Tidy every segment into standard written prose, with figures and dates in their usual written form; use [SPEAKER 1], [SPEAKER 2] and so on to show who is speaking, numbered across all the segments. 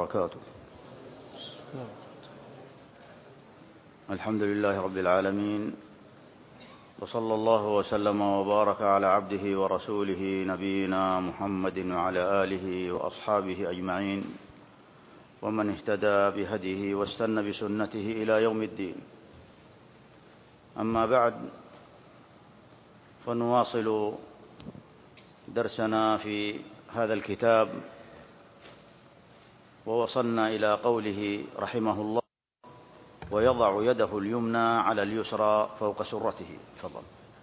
[SPEAKER 1] وبركاته. الحمد لله رب العالمين، وصلى الله وسلم وبارك على عبده ورسوله نبينا محمد وعلى آله وأصحابه أجمعين، ومن اهتدى بهديه واستنى بسنته إلى يوم الدين. أما بعد، فنواصل درسنا في هذا الكتاب، ووصلنا إلى قوله رحمه الله: ويضع يده اليمنى على اليسرى فوق سرته. تفضل.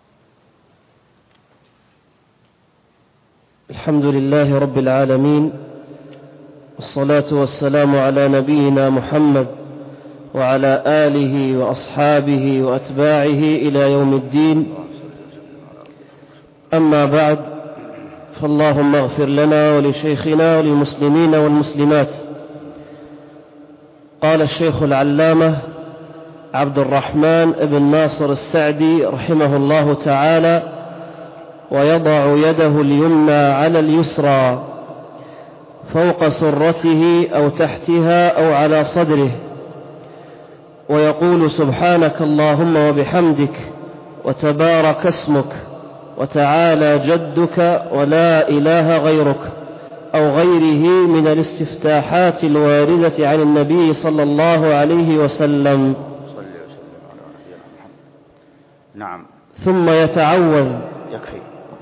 [SPEAKER 2] الحمد لله رب العالمين، والصلاة والسلام على نبينا محمد وعلى آله وأصحابه وأتباعه إلى يوم الدين. أما بعد، فاللهم اغفر لنا ولشيخنا وللمسلمين والمسلمات. قال الشيخ العلامة عبد الرحمن بن ناصر السعدي رحمه الله تعالى: ويضع يده اليمنى على اليسرى فوق سرته أو تحتها أو على صدره، ويقول: سبحانك اللهم وبحمدك، وتبارك اسمك، وتعالى جدك، ولا إله غيرك، أو غيره من الاستفتاحات الواردة عن النبي صلى الله عليه وسلم.
[SPEAKER 1] نعم.
[SPEAKER 2] ثم يتعوذ.
[SPEAKER 1] يكفي.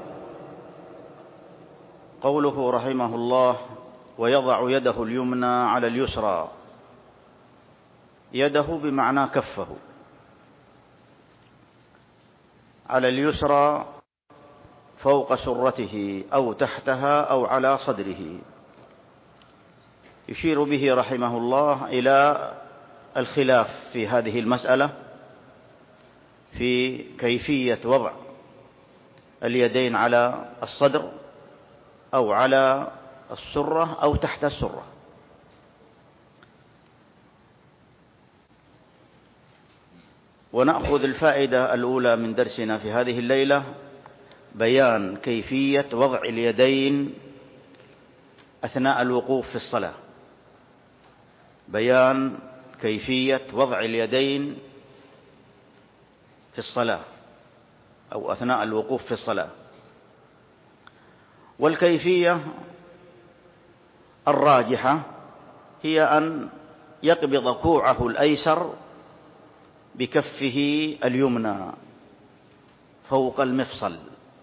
[SPEAKER 1] قوله رحمه الله: ويضع يده اليمنى على اليسرى. يده بمعنى كفه على اليسرى فوق سرته أو تحتها أو على صدره. يشير به رحمه الله إلى الخلاف في هذه المسألة، في كيفية وضع اليدين على الصدر أو على السرة أو تحت السرة. ونأخذ الفائدة الأولى من درسنا في هذه الليلة: بيان كيفية وضع اليدين أثناء الوقوف في الصلاة. بيان كيفية وضع اليدين في الصلاة أو أثناء الوقوف في الصلاة. والكيفية الراجحة هي أن يقبض كوعه الأيسر بكفه اليمنى فوق المفصل،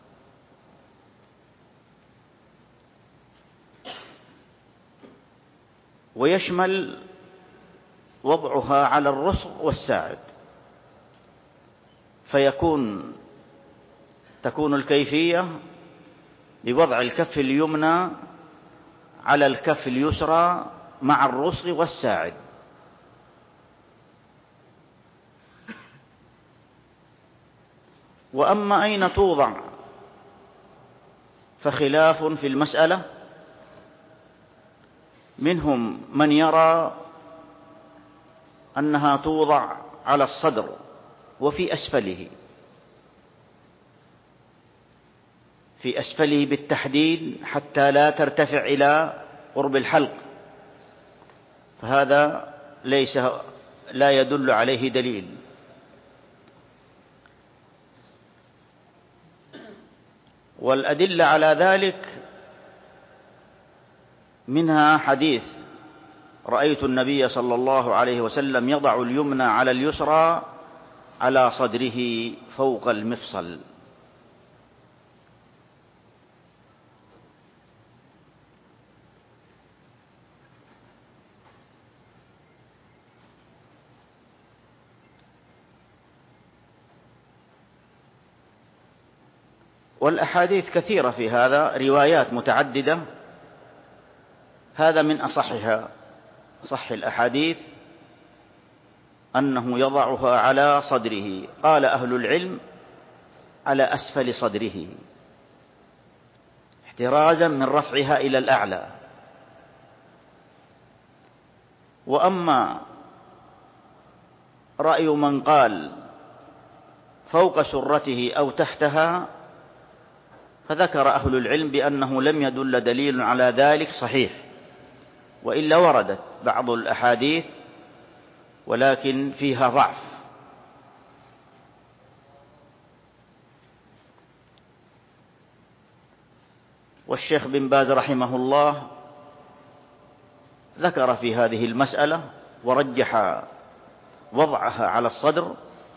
[SPEAKER 1] ويشمل وضعها على الرسغ والساعد، تكون الكيفية بوضع الكف اليمنى على الكف اليسرى مع الرسغ والساعد. وأما أين توضع فخلاف في المسألة. منهم من يرى أنها توضع على الصدر وفي أسفله، في أسفله بالتحديد حتى لا ترتفع إلى قرب الحلق، فهذا لا يدل عليه دليل. والأدلة على ذلك منها حديث: رأيت النبي صلى الله عليه وسلم يضع اليمنى على اليسرى على صدره فوق المفصل. والأحاديث كثيرة في هذا، روايات متعددة، هذا من أصحها. صح الأحاديث أنه يضعها على صدره. قال أهل العلم: على أسفل صدره، احترازا من رفعها إلى الأعلى. وأما رأي من قال فوق سرته أو تحتها، فذكر أهل العلم بأنه لم يدل دليل على ذلك صحيح، وإلا وردت بعض الأحاديث ولكن فيها ضعف. والشيخ بن باز رحمه الله ذكر في هذه المسألة ورجح وضعها على الصدر،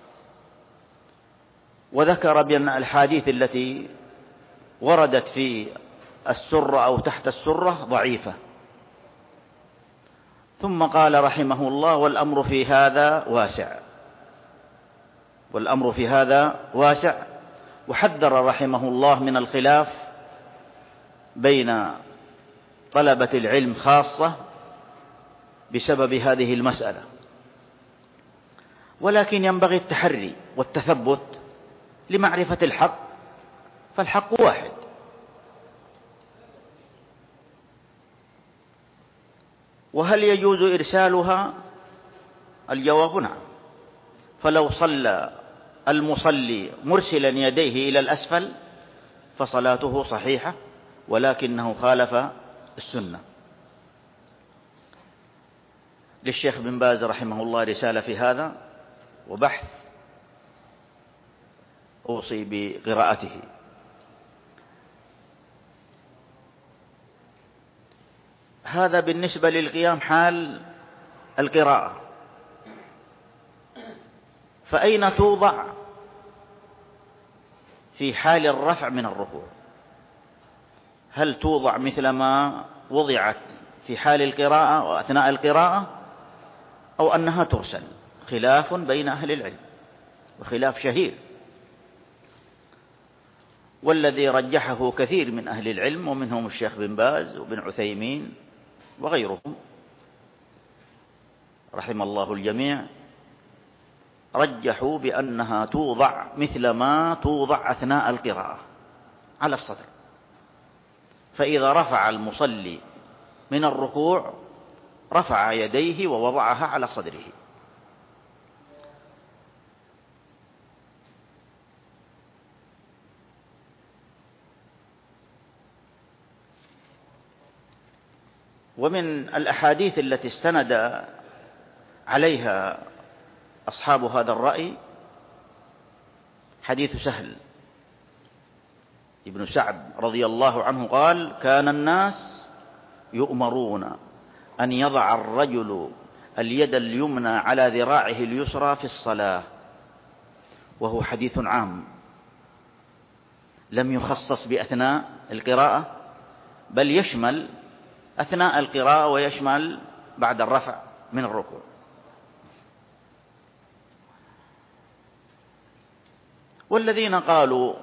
[SPEAKER 1] وذكر بأن الأحاديث التي وردت في السرة أو تحت السرة ضعيفة. ثم قال رحمه الله: والأمر في هذا واسع. والأمر في هذا واسع. وحذر رحمه الله من الخلاف بين طلبة العلم خاصة بسبب هذه المسألة، ولكن ينبغي التحري والتثبت لمعرفة الحق، فالحق واحد. وهل يجوز إرسالها؟ الجواب نعم. فلو صلى المصلي مرسلا يديه إلى الأسفل فصلاته صحيحة، ولكنه خالف السنة. للشيخ بن باز رحمه الله رسالة في هذا وبحث أوصي بقراءته. هذا بالنسبة للقيام حال القراءة. فأين توضع في حال الرفع من الركوع؟ هل توضع مثل ما وضعت في حال القراءة وأثناء القراءة، أو أنها ترسل؟ خلاف بين أهل العلم، وخلاف شهير، والذي رجحه كثير من أهل العلم، ومنهم الشيخ بن باز وابن عثيمين وغيرهم رحم الله الجميع، رجحوا بأنها توضع مثل ما توضع أثناء القراءة على الصدر. فإذا رفع المصلي من الركوع رفع يديه ووضعها على صدره. ومن الأحاديث التي استند عليها أصحاب هذا الرأي حديث سهل ابن سعد رضي الله عنه قال: كان الناس يؤمرون أن يضع الرجل اليد اليمنى على ذراعه اليسرى في الصلاة. وهو حديث عام لم يخصص بأثناء القراءة، بل يشمل أثناء القراءة ويشمل بعد الرفع من الركوع. والذين قالوا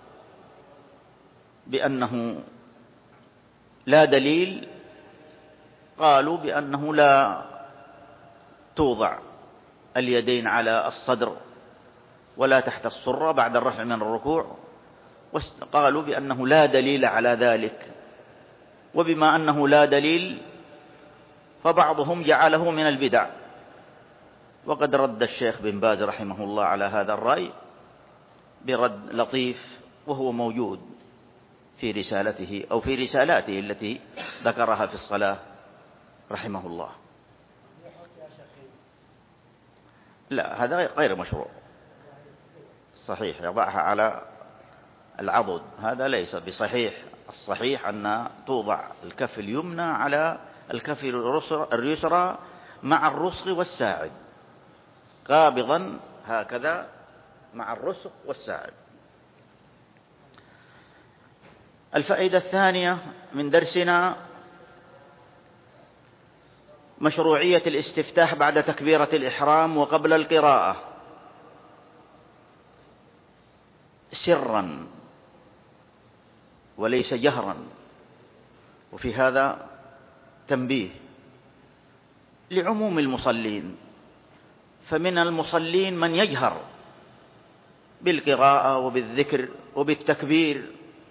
[SPEAKER 1] بأنه لا دليل قالوا بأنه لا توضع اليدين على الصدر ولا تحت السرة بعد الرفع من الركوع، وقالوا بأنه لا دليل على ذلك. وبما أنه لا دليل فبعضهم جعله من البدع، وقد رد الشيخ بن باز رحمه الله على هذا الرأي برد لطيف، وهو موجود في رسالته أو في رسالاته التي ذكرها في الصلاة رحمه الله. لا، هذا غير مشروع صحيح، يضعها على العضد، هذا ليس بصحيح. الصحيح أن توضع الكف اليمنى على الكف اليسرى مع الرسغ والساعد، قابضا هكذا مع الرسغ والساعد. الفائدة الثانية من درسنا مشروعية الاستفتاح بعد تكبيرة الإحرام وقبل القراءة سرا وليس جهرا. وفي هذا تنبيه لعموم المصلين، فمن المصلين من يجهر بالقراءة وبالذكر وبالتكبير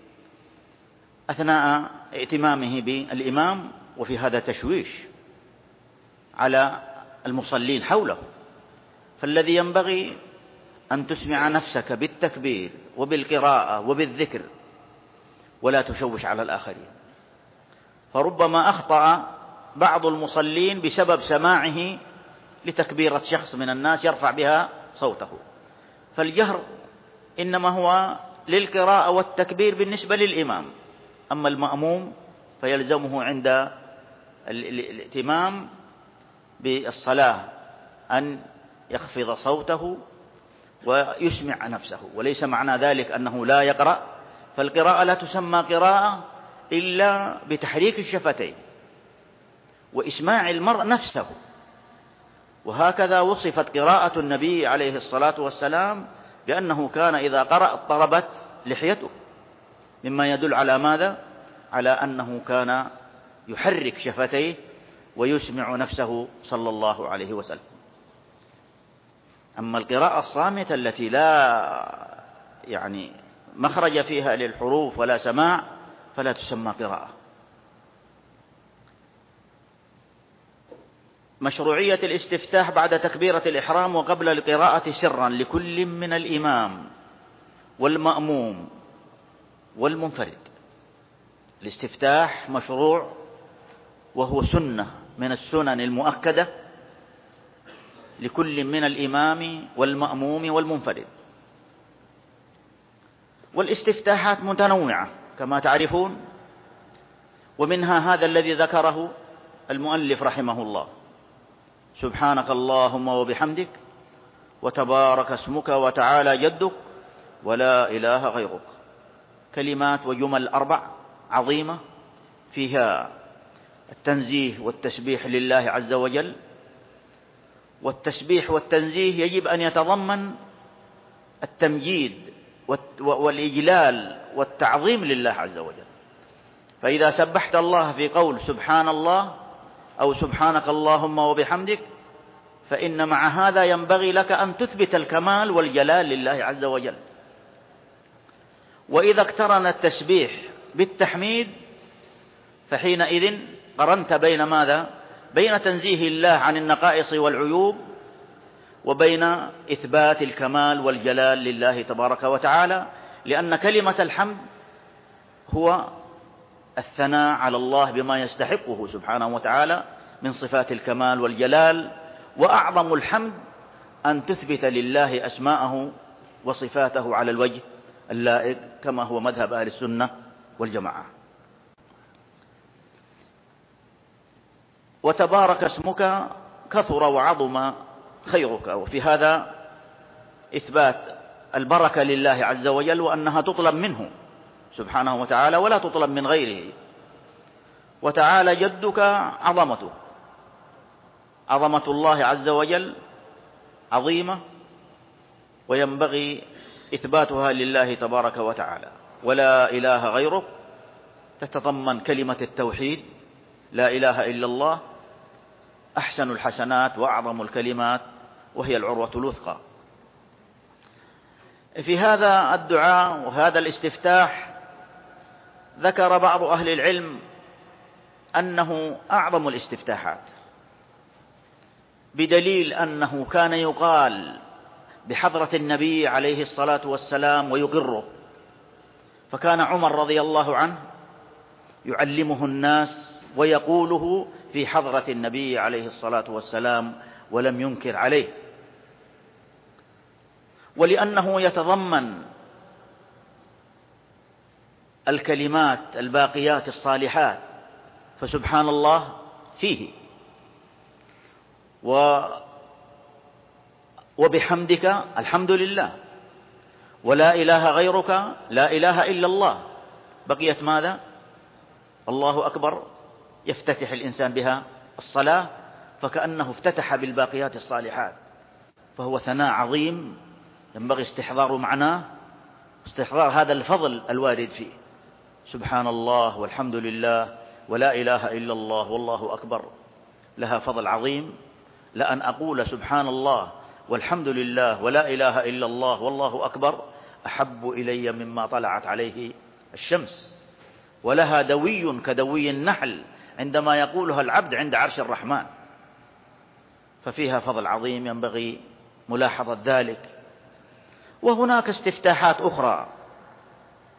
[SPEAKER 1] أثناء ائتمامه بالإمام، وفي هذا تشويش على المصلين حوله. فالذي ينبغي أن تسمع نفسك بالتكبير وبالقراءة وبالذكر، ولا تشوش على الآخرين، فربما أخطأ بعض المصلين بسبب سماعه لتكبيرة شخص من الناس يرفع بها صوته، فالجهر إنما هو للقراءة والتكبير بالنسبة للإمام، أما المأموم فيلزمه عند الائتمام بالصلاة أن يخفض صوته ويسمع نفسه، وليس معنى ذلك أنه لا يقرأ، فالقراءة لا تسمى قراءة إلا بتحريك الشفتين وإسماع المرء نفسه. وهكذا وصفت قراءة النبي عليه الصلاة والسلام بأنه كان إذا قرأ اضطربت لحيته، مما يدل على ماذا؟ على أنه كان يحرك شفتيه ويسمع نفسه صلى الله عليه وسلم. أما القراءة الصامتة التي لا مخرج فيها للحروف ولا سماع فلا تسمى قراءة. مشروعية الاستفتاح بعد تكبيرة الإحرام وقبل القراءة سرا لكل من الإمام والمأموم والمنفرد. الاستفتاح مشروع وهو سنة من السنن المؤكدة لكل من الإمام والمأموم والمنفرد. والاستفتاحات متنوعة كما تعرفون، ومنها هذا الذي ذكره المؤلف رحمه الله: سبحانك اللهم وبحمدك وتبارك اسمك وتعالى جدك ولا إله غيرك. كلمات وجمل 4 عظيمة فيها التنزيه والتسبيح لله عز وجل. والتسبيح والتنزيه يجب أن يتضمن التمجيد والإجلال والتعظيم لله عز وجل. فإذا سبحت الله في قول سبحان الله أو سبحانك اللهم وبحمدك، فإن مع هذا ينبغي لك أن تثبت الكمال والجلال لله عز وجل. وإذا اقترن التسبيح بالتحميد فحينئذ قرنت بين ماذا؟ بين تنزيه الله عن النقائص والعيوب وبين إثبات الكمال والجلال لله تبارك وتعالى، لأن كلمة الحمد هو الثناء على الله بما يستحقه سبحانه وتعالى من صفات الكمال والجلال. وأعظم الحمد أن تثبت لله أسماءه وصفاته على الوجه اللائق كما هو مذهب أهل السنة والجماعة. وتبارك اسمك كثر وعظم خيرك، وفي هذا إثبات البركة لله عز وجل وأنها تطلب منه سبحانه وتعالى ولا تطلب من غيره. وتعالى جدك عظمته، عظمة الله عز وجل عظيمة وينبغي إثباتها لله تبارك وتعالى. ولا إله غيرك تتضمن كلمة التوحيد، لا إله إلا الله أحسن الحسنات وأعظم الكلمات وهي العروة الوثقى. في هذا الدعاء وهذا الاستفتاح ذكر بعض أهل العلم أنه أعظم الاستفتاحات، بدليل أنه كان يقال بحضرة النبي عليه الصلاة والسلام ويقره. فكان عمر رضي الله عنه يعلمه الناس ويقوله في حضرة النبي عليه الصلاة والسلام ولم ينكر عليه، ولأنه يتضمن الكلمات الباقيات الصالحات، فسبحان الله فيه، وبحمدك الحمد لله، ولا إله غيرك لا إله إلا الله. بقيت ماذا؟ الله أكبر يفتتح الإنسان بها الصلاة، فكأنه افتتح بالباقيات الصالحات، فهو ثناء عظيم ينبغي استحضار معناه، استحضار هذا الفضل الوارد فيه. سبحان الله والحمد لله ولا إله إلا الله والله أكبر لها فضل عظيم، لأن أقول سبحان الله والحمد لله ولا إله إلا الله والله أكبر أحب إلي مما طلعت عليه الشمس، ولها دوي كدوي النحل عندما يقولها العبد عند عرش الرحمن، ففيها فضل عظيم ينبغي ملاحظة ذلك. وهناك استفتاحات أخرى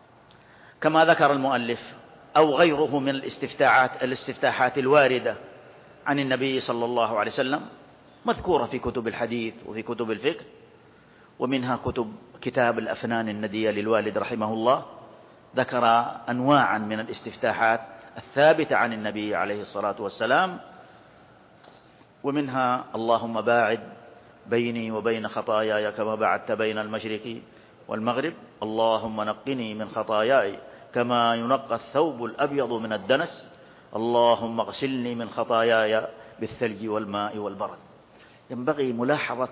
[SPEAKER 1] كما ذكر المؤلف أو غيره من الاستفتاحات الواردة عن النبي صلى الله عليه وسلم مذكورة في كتب الحديث وفي كتب الفقه، ومنها كتاب الأفنان الندية للوالد رحمه الله، ذكر أنواعا من الاستفتاحات الثابتة عن النبي عليه الصلاة والسلام، ومنها اللهم باعد بيني وبين خطاياي كما بعدت بين المشرق والمغرب، اللهم نقني من خطاياي كما ينقى الثوب الأبيض من الدنس، اللهم اغسلني من خطاياي بالثلج والماء والبرد. ينبغي ملاحظة،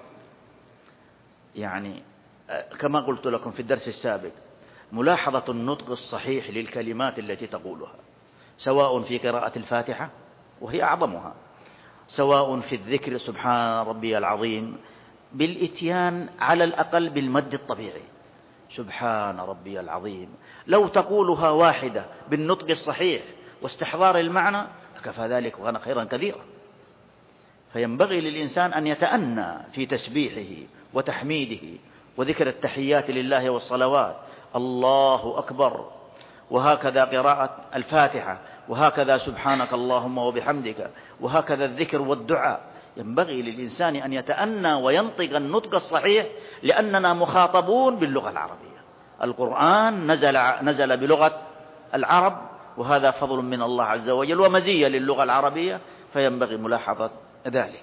[SPEAKER 1] يعني كما قلت لكم في الدرس السابق، ملاحظة النطق الصحيح للكلمات التي تقولها، سواء في قراءة الفاتحة وهي أعظمها، سواء في الذكر سبحان ربي العظيم، بالإتيان على الأقل بالمد الطبيعي سبحان ربي العظيم. لو تقولها واحدة بالنطق الصحيح واستحضار المعنى كفى ذلك وكان خيرا كثيرا. فينبغي للإنسان أن يتأنى في تسبيحه وتحميده وذكر التحيات لله والصلوات، الله أكبر، وهكذا قراءة الفاتحة، وهكذا سبحانك اللهم وبحمدك، وهكذا الذكر والدعاء. ينبغي للإنسان أن يتأنى وينطق النطق الصحيح، لأننا مخاطبون باللغة العربية. القرآن نزل بلغة العرب، وهذا فضل من الله عز وجل ومزية للغة العربية، فينبغي ملاحظة ذلك.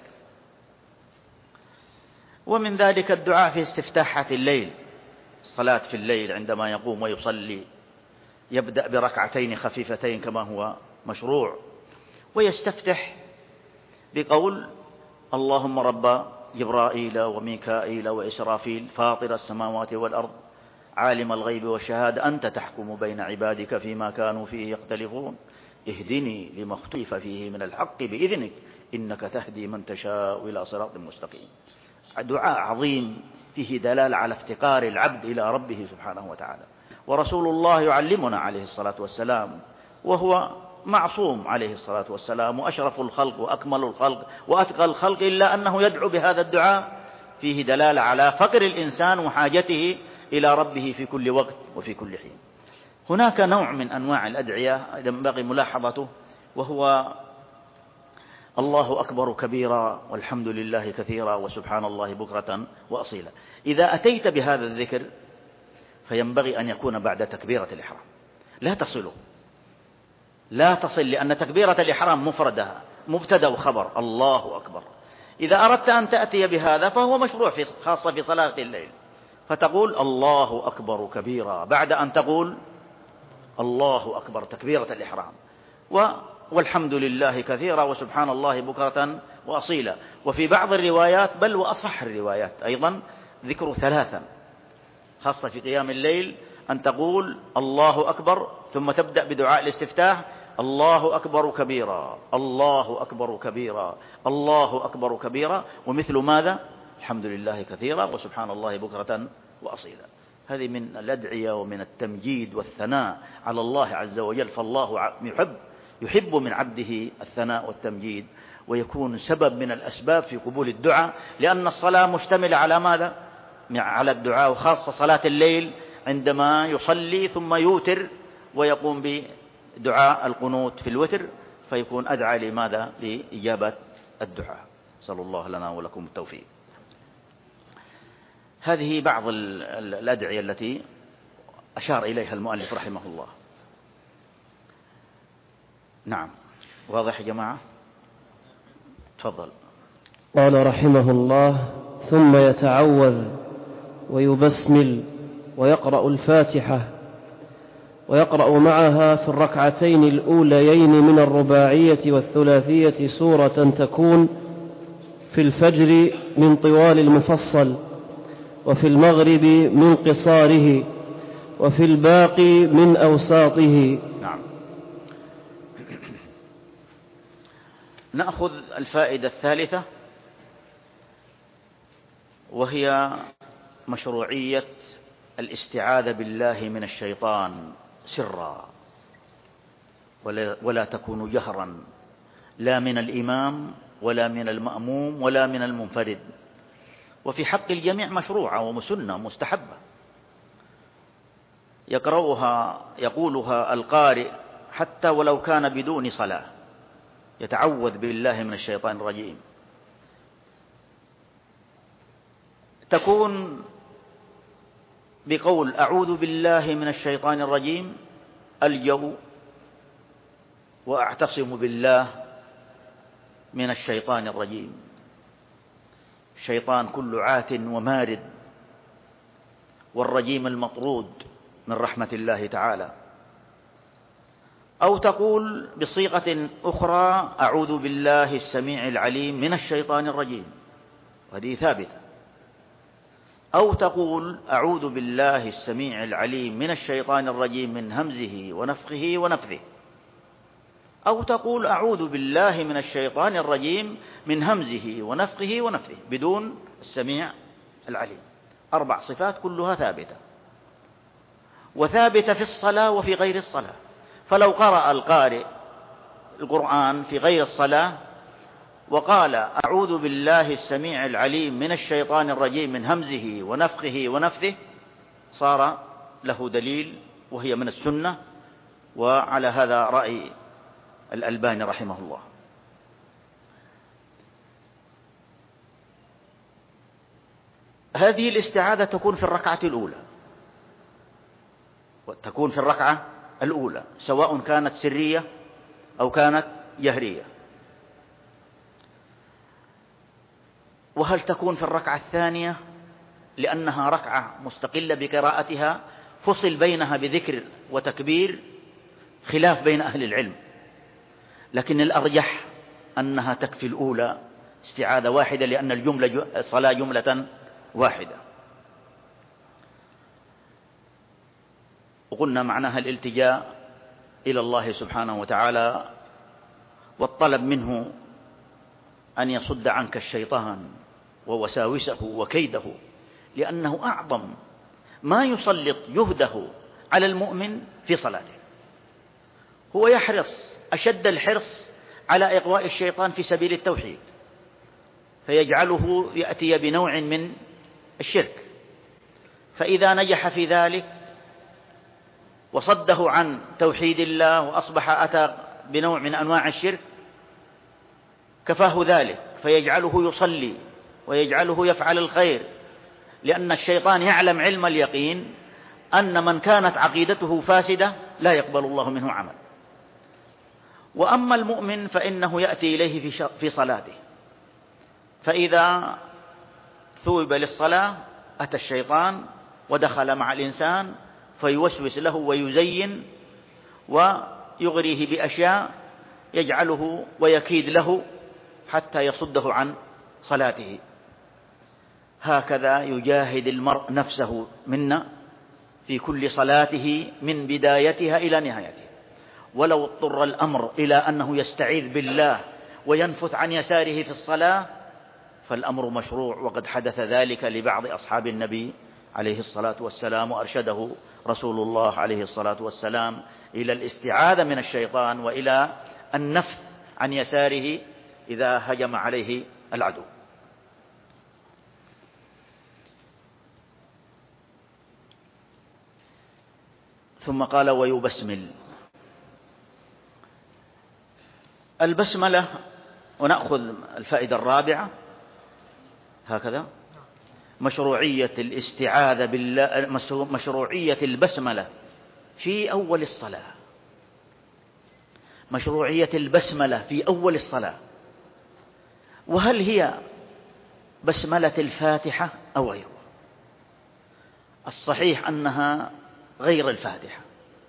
[SPEAKER 1] ومن ذلك الدعاء في استفتاحات الليل، الصلاة في الليل عندما يقوم ويصلي يبدأ بركعتين خفيفتين كما هو مشروع، ويستفتح بقول اللهم رب جبرائيل وميكائيل وإسرافيل فاطر السماوات والأرض عالم الغيب والشهادة أنت تحكم بين عبادك فيما كانوا فيه يختلفون اهدني لما اختلف فيه من الحق بإذنك إنك تهدي من تشاء إلى صراط مستقيم. دعاء عظيم فيه دلالة على افتقار العبد إلى ربه سبحانه وتعالى. ورسول الله يعلمنا عليه الصلاة والسلام، وهو معصوم عليه الصلاة والسلام، وأشرف الخلق وأكمل الخلق وأتقى الخلق، إلا أنه يدعو بهذا الدعاء فيه دلالة على فقر الإنسان وحاجته إلى ربه في كل وقت وفي كل حين. هناك نوع من أنواع الأدعية ينبغي ملاحظته، وهو الله أكبر كبيرا والحمد لله كثيرا وسبحان الله بكرة وأصيلا. إذا أتيت بهذا الذكر فينبغي أن يكون بعد تكبيرة الإحرام، لا تصل لأن تكبيرة الإحرام مفردها مبتدأ وخبر الله أكبر. إذا أردت أن تأتي بهذا فهو مشروع خاصة في صلاة الليل، فتقول الله أكبر كبيرا بعد أن تقول الله أكبر تكبيرة الإحرام، والحمد لله كثيرا وسبحان الله بكرة وأصيلا. وفي بعض الروايات بل وأصح الروايات أيضا ذكر ثلاثا، خاصة في قيام الليل، أن تقول الله أكبر ثم تبدأ بدعاء الاستفتاح الله أكبر كبيرا الله أكبر كبيرا الله أكبر كبيرا، ومثل ماذا الحمد لله كثيرا وسبحان الله بكرة وأصيلا. هذه من الأدعية ومن التمجيد والثناء على الله عز وجل. فالله يحب من عبده الثناء والتمجيد، ويكون سبب من الأسباب في قبول الدعاء، لأن الصلاة مشتملة على ماذا؟ على الدعاء، وخاصة صلاة الليل عندما يصلي ثم يوتر ويقوم بدعاء القنوت في الوتر، فيكون أدعى لماذا؟ لإجابة الدعاء. صلى الله لنا ولكم التوفيق. هذه بعض الأدعية التي أشار إليها المؤلف رحمه الله. نعم، واضح يا جماعة؟ تفضل.
[SPEAKER 2] قال رحمه الله: ثم يتعوذ ويبسمل ويقرأ الفاتحة، ويقرأ معها في الركعتين الأوليين من الرباعية والثلاثية سورة تكون في الفجر من طوال المفصل، وفي المغرب من قصاره، وفي الباقي من أوساطه.
[SPEAKER 1] نعم. نأخذ الفائدة الثالثة، وهي مشروعية الاستعاذة بالله من الشيطان سرا، ولا تكون جهرا، لا من الإمام ولا من المأموم ولا من المنفرد، وفي حق الجميع مشروعة ومسنة مستحبة. يقولها القارئ حتى ولو كان بدون صلاة، يتعوذ بالله من الشيطان الرجيم، تكون بقول أعوذ بالله من الشيطان الرجيم الجو وأعتصم بالله من الشيطان الرجيم. الشيطان كل عات ومارد، والرجيم المطرود من رحمة الله تعالى. أو تقول بصيغة أخرى أعوذ بالله السميع العليم من الشيطان الرجيم، وهذه ثابتة. أو تقول أعوذ بالله السميع العليم من الشيطان الرجيم من همزه ونفخه ونفثه. أو تقول أعوذ بالله من الشيطان الرجيم من همزه ونفخه ونفثه بدون السميع العليم. 4 صفات كلها ثابتة، وثابتة في الصلاة وفي غير الصلاة. فلو قرأ القارئ القرآن في غير الصلاة وقال أعوذ بالله السميع العليم من الشيطان الرجيم من همزه ونفخه ونفثه صار له دليل، وهي من السنة، وعلى هذا رأي الألباني رحمه الله. هذه الاستعاذة تكون في الركعة الأولى، سواء كانت سرية أو كانت جهرية. وهل تكون في الركعة الثانية؟ لأنها ركعة مستقلة بقراءتها فصل بينها بذكر وتكبير، خلاف بين أهل العلم، لكن الأرجح أنها تكفي الأولى استعاذة واحدة، لأن الصلاة جملة واحدة. وقلنا معناها الالتجاء إلى الله سبحانه وتعالى، والطلب منه أن يصد عنك الشيطان ووساوسه وكيده، لأنه أعظم ما يسلط جهده على المؤمن في صلاته. هو يحرص أشد الحرص على إغواء الشيطان في سبيل التوحيد، فيجعله يأتي بنوع من الشرك، فإذا نجح في ذلك وصده عن توحيد الله وأصبح أتى بنوع من أنواع الشرك كفاه ذلك، فيجعله يصلي ويجعله يفعل الخير، لأن الشيطان يعلم علم اليقين أن من كانت عقيدته فاسدة لا يقبل الله منه عمل. وأما المؤمن فإنه يأتي إليه في صلاته، فإذا ثوب للصلاة أتى الشيطان ودخل مع الإنسان فيوسوس له ويزين ويغريه بأشياء يجعله ويكيد له حتى يصده عن صلاته. هكذا يجاهد المرء نفسه منا في كل صلاته من بدايتها إلى نهايتها. ولو اضطر الأمر إلى أنه يستعيذ بالله وينفث عن يساره في الصلاة فالأمر مشروع، وقد حدث ذلك لبعض أصحاب النبي عليه الصلاة والسلام، وأرشده رسول الله عليه الصلاة والسلام إلى الاستعاذة من الشيطان وإلى النفث عن يساره إذا هجم عليه العدو. ثم قال ويبسمل. البسملة، ونأخذ الفائدة الرابعة هكذا: مشروعية الاستعاذة بالله، مشروعية البسملة في أول الصلاة، مشروعية البسملة في أول الصلاة. وهل هي بسملة الفاتحة أو غيرها؟ الصحيح أنها غير الفاتحة،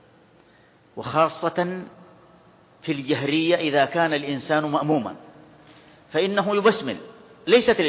[SPEAKER 1] وخاصة في الجهرية إذا كان الإنسان مأموما فإنه يبسمل، ليست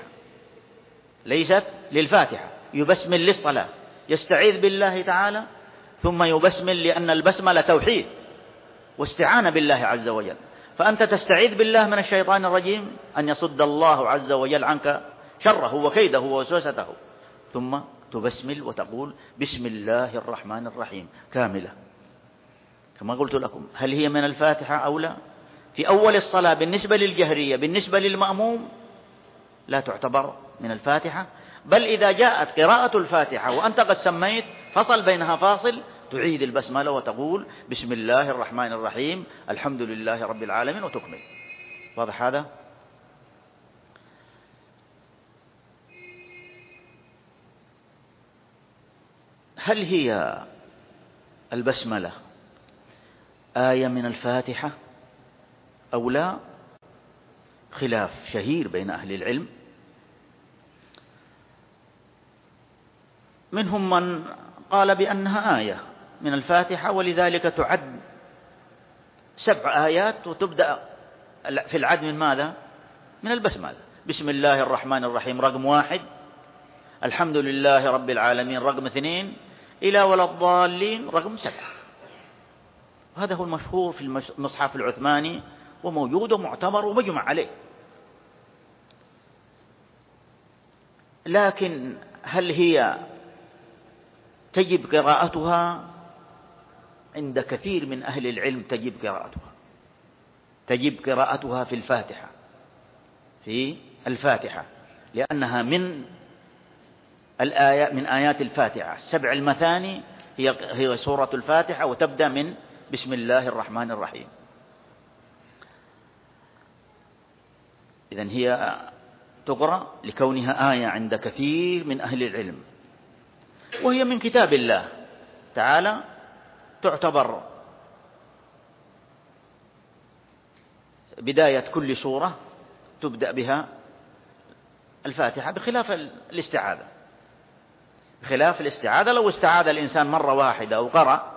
[SPEAKER 1] للفاتحة، يبسمل للصلاة، يستعيذ بالله تعالى ثم يبسمل، لأن البسملة توحيد واستعانة بالله عز وجل. فأنت تستعيذ بالله من الشيطان الرجيم أن يصد الله عز وجل عنك شره وكيده ووسوسته، ثم تبسمل وتقول بسم الله الرحمن الرحيم كاملة كما قلت لكم. هل هي من الفاتحة أو لا؟ في أول الصلاة بالنسبة للجهرية، بالنسبة للمأموم لا تعتبر من الفاتحة، بل إذا جاءت قراءة الفاتحة وأنت قد سميت فصل بينها فاصل تعيد البسملة وتقول بسم الله الرحمن الرحيم الحمد لله رب العالمين وتكمل. واضح هذا؟ هل هي البسملة آية من الفاتحة أو لا؟ خلاف شهير بين أهل العلم. منهم من قال بأنها آية من الفاتحة، ولذلك تعد 7 آيات وتبدأ في العد من ماذا؟ من البسملة. بسم الله الرحمن الرحيم رقم 1، الحمد لله رب العالمين رقم 2، إلى ولا الضالين رقم 7. هذا هو المشهور في المصحف العثماني وموجود ومعتبر ومجمع عليه. لكن هل هي تجب قراءتها؟ عند كثير من أهل العلم تجب قراءتها في الفاتحة، لأنها من آيات الفاتحة. 7 المثاني هي سورة الفاتحة، وتبدأ من بسم الله الرحمن الرحيم. إذن هي تقرأ لكونها آية عند كثير من أهل العلم، وهي من كتاب الله تعالى، تعتبر بداية كل سورة تبدأ بها الفاتحة، بخلاف الاستعاذة. لو استعاذ الإنسان مرة واحدة أو قرأ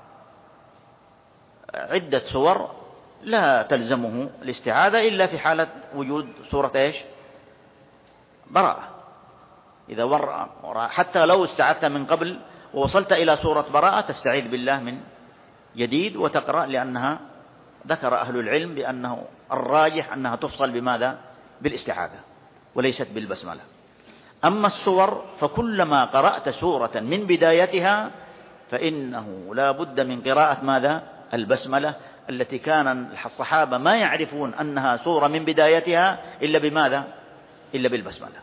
[SPEAKER 1] عدة سور لا تلزمه الاستعاذة إلا في حالة وجود سورة براءة. إذا حتى لو استعذت من قبل ووصلت إلى سورة براءة تستعيذ بالله من جديد وتقرأ، لأنها ذكر أهل العلم بأنه الراجح أنها تفصل بماذا؟ بالاستعاذة وليست بالبسملة. أما السور فكلما قرأت سورة من بدايتها فإنه لا بد من قراءة ماذا؟ البسملة، التي كان الصحابة ما يعرفون أنها سورة من بدايتها إلا بماذا؟ إلا بالبسملة.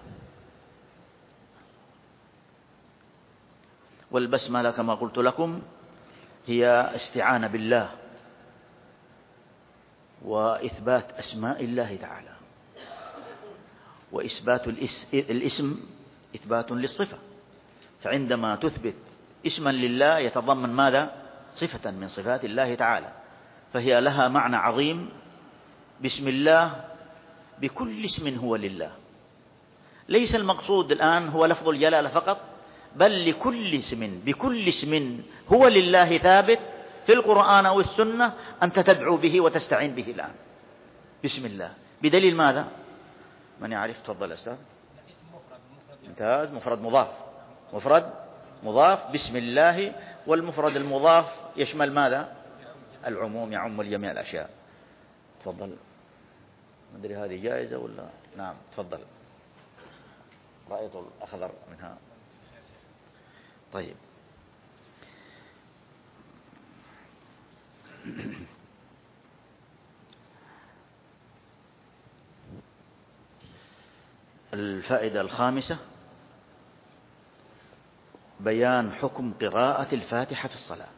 [SPEAKER 1] والبسملة كما قلت لكم هي استعانة بالله وإثبات أسماء الله تعالى، وإثبات الاسم إثبات للصفة. فعندما تثبت اسما لله يتضمن ماذا؟ صفة من صفات الله تعالى، فهي لها معنى عظيم. بسم الله بكل اسم هو لله، ليس المقصود الآن هو لفظ الجلالة فقط، بل بكل اسم هو لله ثابت في القرآن أو السنة أنت تدعو به وتستعين به الآن. بسم الله بدليل ماذا؟ من يعرف؟ تفضل أستاذ. ممتاز. مفرد مضاف بسم الله، والمفرد المضاف يشمل ماذا؟ العموم، يعم الجميع الأشياء. تفضل. ما أدري هذه جائزة ولا؟ نعم تفضل. رأيت الأخضر منها. طيب. الفائدة الخامسة: بيان حكم قراءة الفاتحة في الصلاة.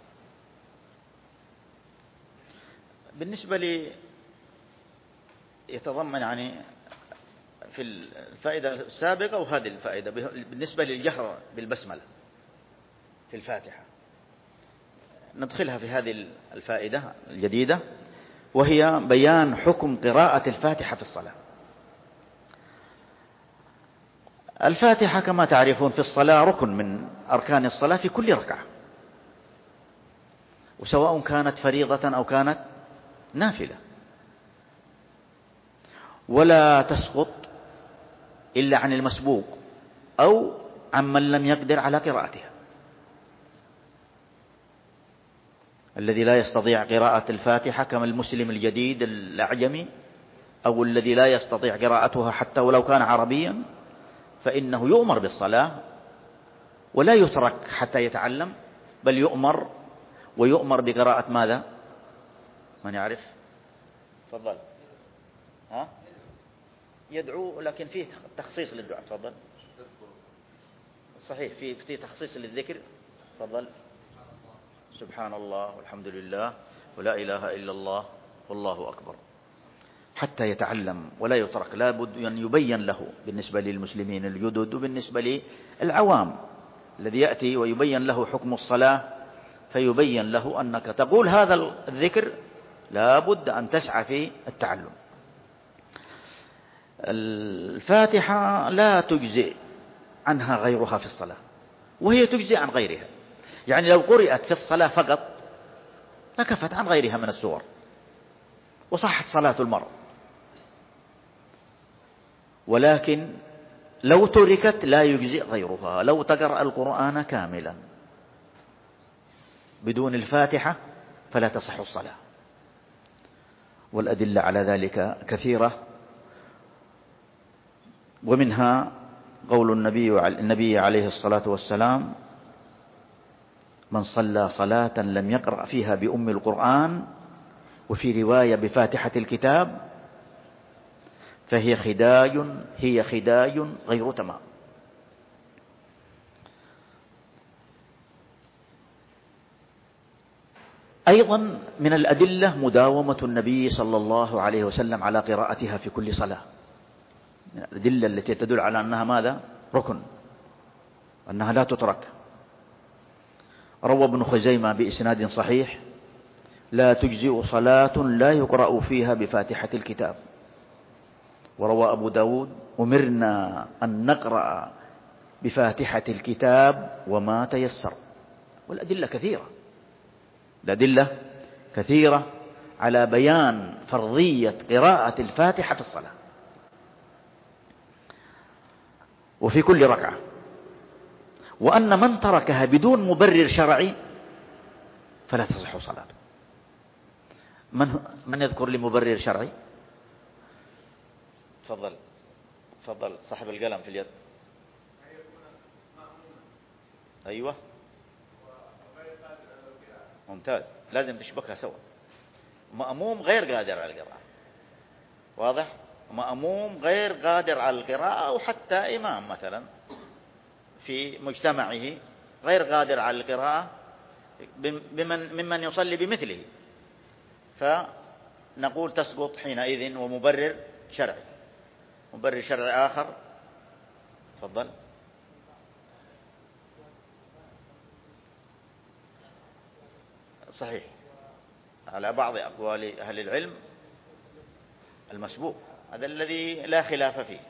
[SPEAKER 1] بالنسبة لي يتضمن يعني في الفائدة السابقة وهذه الفائدة بالنسبة للجهر بالبسملة في الفاتحة، ندخلها في هذه الفائدة الجديدة، وهي بيان حكم قراءة الفاتحة في الصلاة. الفاتحة كما تعرفون في الصلاة ركن من أركان الصلاة في كل ركعة، وسواء كانت فريضة أو كانت نافلة، ولا تسقط إلا عن المسبوق أو عمن لم يقدر على قراءتها. الذي لا يستطيع قراءة الفاتحة كما المسلم الجديد الأعجمي، أو الذي لا يستطيع قراءتها حتى ولو كان عربيا، فإنه يؤمر بالصلاة ولا يترك حتى يتعلم، بل يؤمر بقراءة ماذا؟ من يعرف؟ تفضل. يدعو، لكن فيه تخصيص للدعاء. تفضل. صحيح، في تخصيص للذكر. تفضل. سبحان الله والحمد لله ولا إله إلا الله والله أكبر، حتى يتعلم ولا يترك. لا بد أن يبين له بالنسبة للمسلمين الجدد وبالنسبة للعوام الذي يأتي ويبين له حكم الصلاة، فيبين له أنك تقول هذا الذكر لا بد أن تسعى في التعلم. الفاتحة لا تجزئ عنها غيرها في الصلاة، وهي تجزئ عن غيرها. يعني لو قرأت في الصلاة فقط لكفت عن غيرها من السور وصحت صلاة المرء، ولكن لو تركت لا يجزئ غيرها. لو تقرأ القرآن كاملا بدون الفاتحة فلا تصح الصلاة، والأدلة على ذلك كثيرة، ومنها قول النبي عليه الصلاة والسلام: من صلى صلاة لم يقرأ فيها بأم القرآن، وفي رواية بفاتحة الكتاب، فهي خداج غير تمام. أيضا من الأدلة مداومة النبي صلى الله عليه وسلم على قراءتها في كل صلاة، من الأدلة التي تدل على أنها ماذا؟ ركن، أنها لا تترك. روى ابن خزيمة بإسناد صحيح: لا تجزئ صلاة لا يقرأ فيها بفاتحة الكتاب. وروى أبو داود: أمرنا أن نقرأ بفاتحة الكتاب وما تيسر. والأدلة كثيرة، الأدلة كثيرة على بيان فرضية قراءة الفاتحة في الصلاة وفي كل ركعة، وأن من تركها بدون مبرر شرعي فلا تصح صلاته. من يذكر لي مبرر شرعي؟ تفضل صاحب القلم في اليد. أيوة ممتاز، لازم تشبكها سوا. مأموم غير قادر على القراءة، واضح؟ مأموم غير قادر على القراءة، أو حتى إمام مثلا في مجتمعه غير قادر على القراءة ممن يصلي بمثله، فنقول تسقط حينئذ. ومبرر شرعي، مبرر شرعي آخر. تفضل. صحيح على بعض أقوال أهل العلم المسبوق، هذا الذي لا خلاف فيه.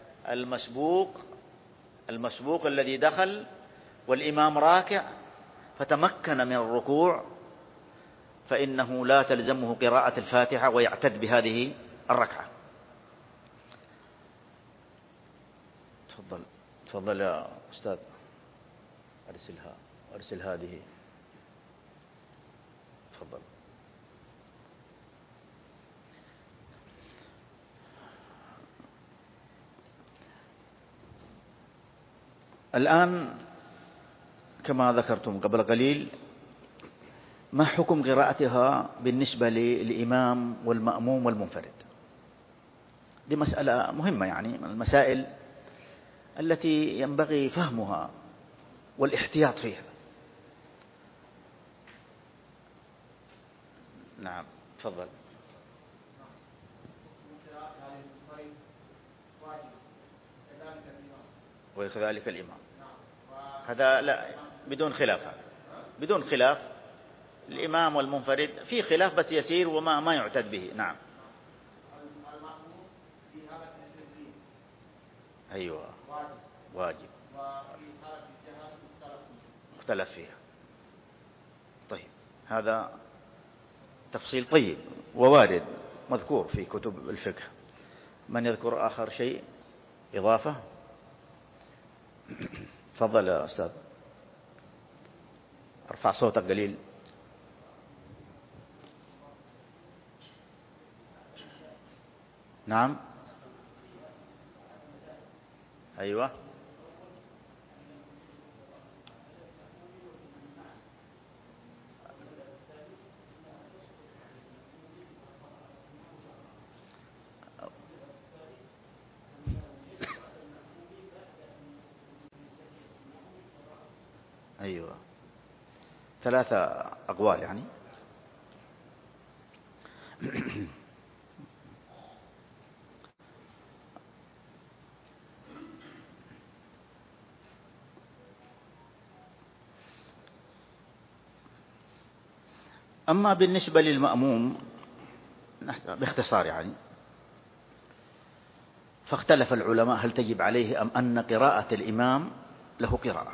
[SPEAKER 1] المسبوق الذي دخل والإمام راكع فتمكن من الركوع، فإنه لا تلزمه قراءة الفاتحة ويعتد بهذه الركعة. تفضل يا أستاذ، أرسل هذه. تفضل. الآن كما ذكرتم قبل قليل، ما حكم قراءتها بالنسبة للإمام والمأموم والمنفرد؟ دي مسألة مهمة، يعني من المسائل التي ينبغي فهمها والاحتياط فيها. نعم تفضل. وكذلك الإمام، هذا لا بدون خلاف، بدون خلاف. الإمام والمنفرد في خلاف بس يسير وما يعتد به. نعم. أيوة واجب، مختلف فيها. طيب هذا تفصيل طيب ووارد مذكور في كتب الفقه. من يذكر آخر شيء إضافة؟ تفضل يا أستاذ، ارفع صوتك قليل. نعم. أيوة أيوة 3 أقوال يعني. أما بالنسبة للمأموم باختصار يعني، فاختلف العلماء هل تجب عليه أم أن قراءة الإمام له قراءة.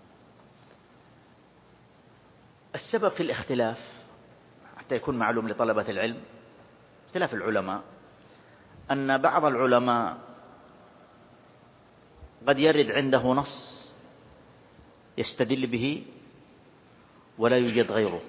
[SPEAKER 1] السبب في الاختلاف حتى يكون معلوم لطلبة العلم، اختلاف العلماء أن بعض العلماء قد يرد عنده نص يستدل به ولا يوجد غيره،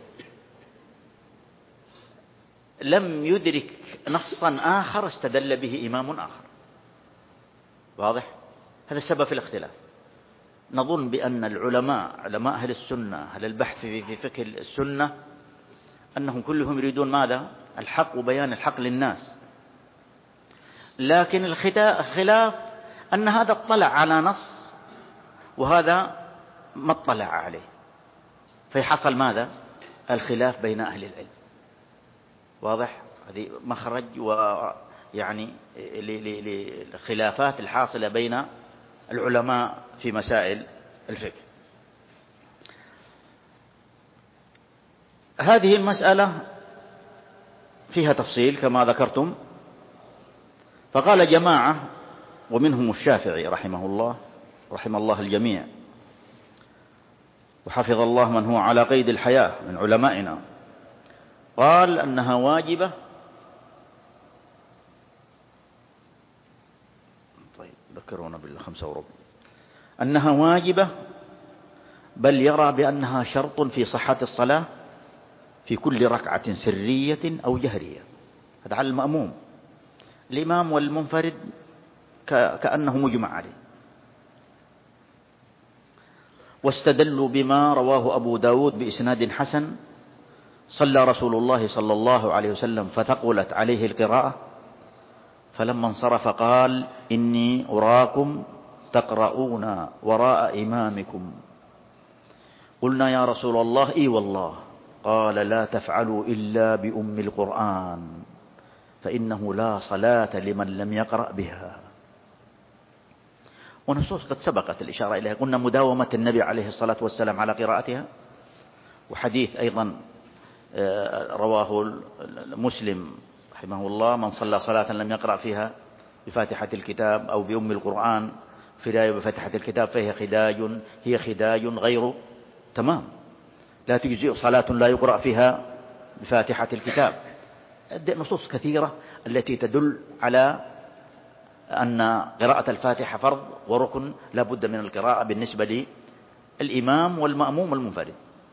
[SPEAKER 1] لم يدرك نصا آخر استدل به إمام آخر. واضح؟ هذا السبب في الاختلاف. نظن بأن العلماء، علماء أهل السنة، أهل البحث في فقه السنة، أنهم كلهم يريدون ماذا؟ الحق وبيان الحق للناس. لكن الخلاف أن هذا اطلع على نص وهذا ما اطلع عليه، فيحصل ماذا؟ الخلاف بين أهل العلم. واضح؟ هذه مخرج ويعني للخلافات الحاصلة بين العلماء في مسائل الفقه. هذه المسألة فيها تفصيل كما ذكرتم. فقال جماعة ومنهم الشافعي رحمه الله، رحم الله الجميع وحفظ الله من هو على قيد الحياة من علمائنا، قال أنها واجبة. طيب ذكرونا بال5:15. أنها واجبة، بل يرى بأنها شرط في صحة الصلاة في كل ركعة سرية أو جهرية. هذا على المأموم. الإمام والمنفرد كأنه مجمع عليه. واستدلوا بما رواه أبو داود بإسناد حسن: صلى رسول الله صلى الله عليه وسلم فثقلت عليه القراءة، فلما انصرف قال: إني أراكم تقرؤون وراء إمامكم. قلنا: يا رسول الله إي والله. قال: لا تفعلوا إلا بأم القرآن، فإنه لا صلاة لمن لم يقرأ بها. ونصوص قد سبقت الإشارة إليها. قلنا مداومة النبي عليه الصلاة والسلام على قراءتها، وحديث أيضا رواه مسلم رحمه الله: من صلى صلاة لم يقرأ فيها بفاتحة الكتاب أو بأم القرآن في رواية بفاتحة الكتاب هي خداج غير تمام، لا تجزئ صلاة لا يقرأ فيها بفاتحة الكتاب. نصوص كثيرة التي تدل على أن قراءة الفاتحة فرض وركن لا بد من القراءة بالنسبة للإمام والمأموم والمنفرد.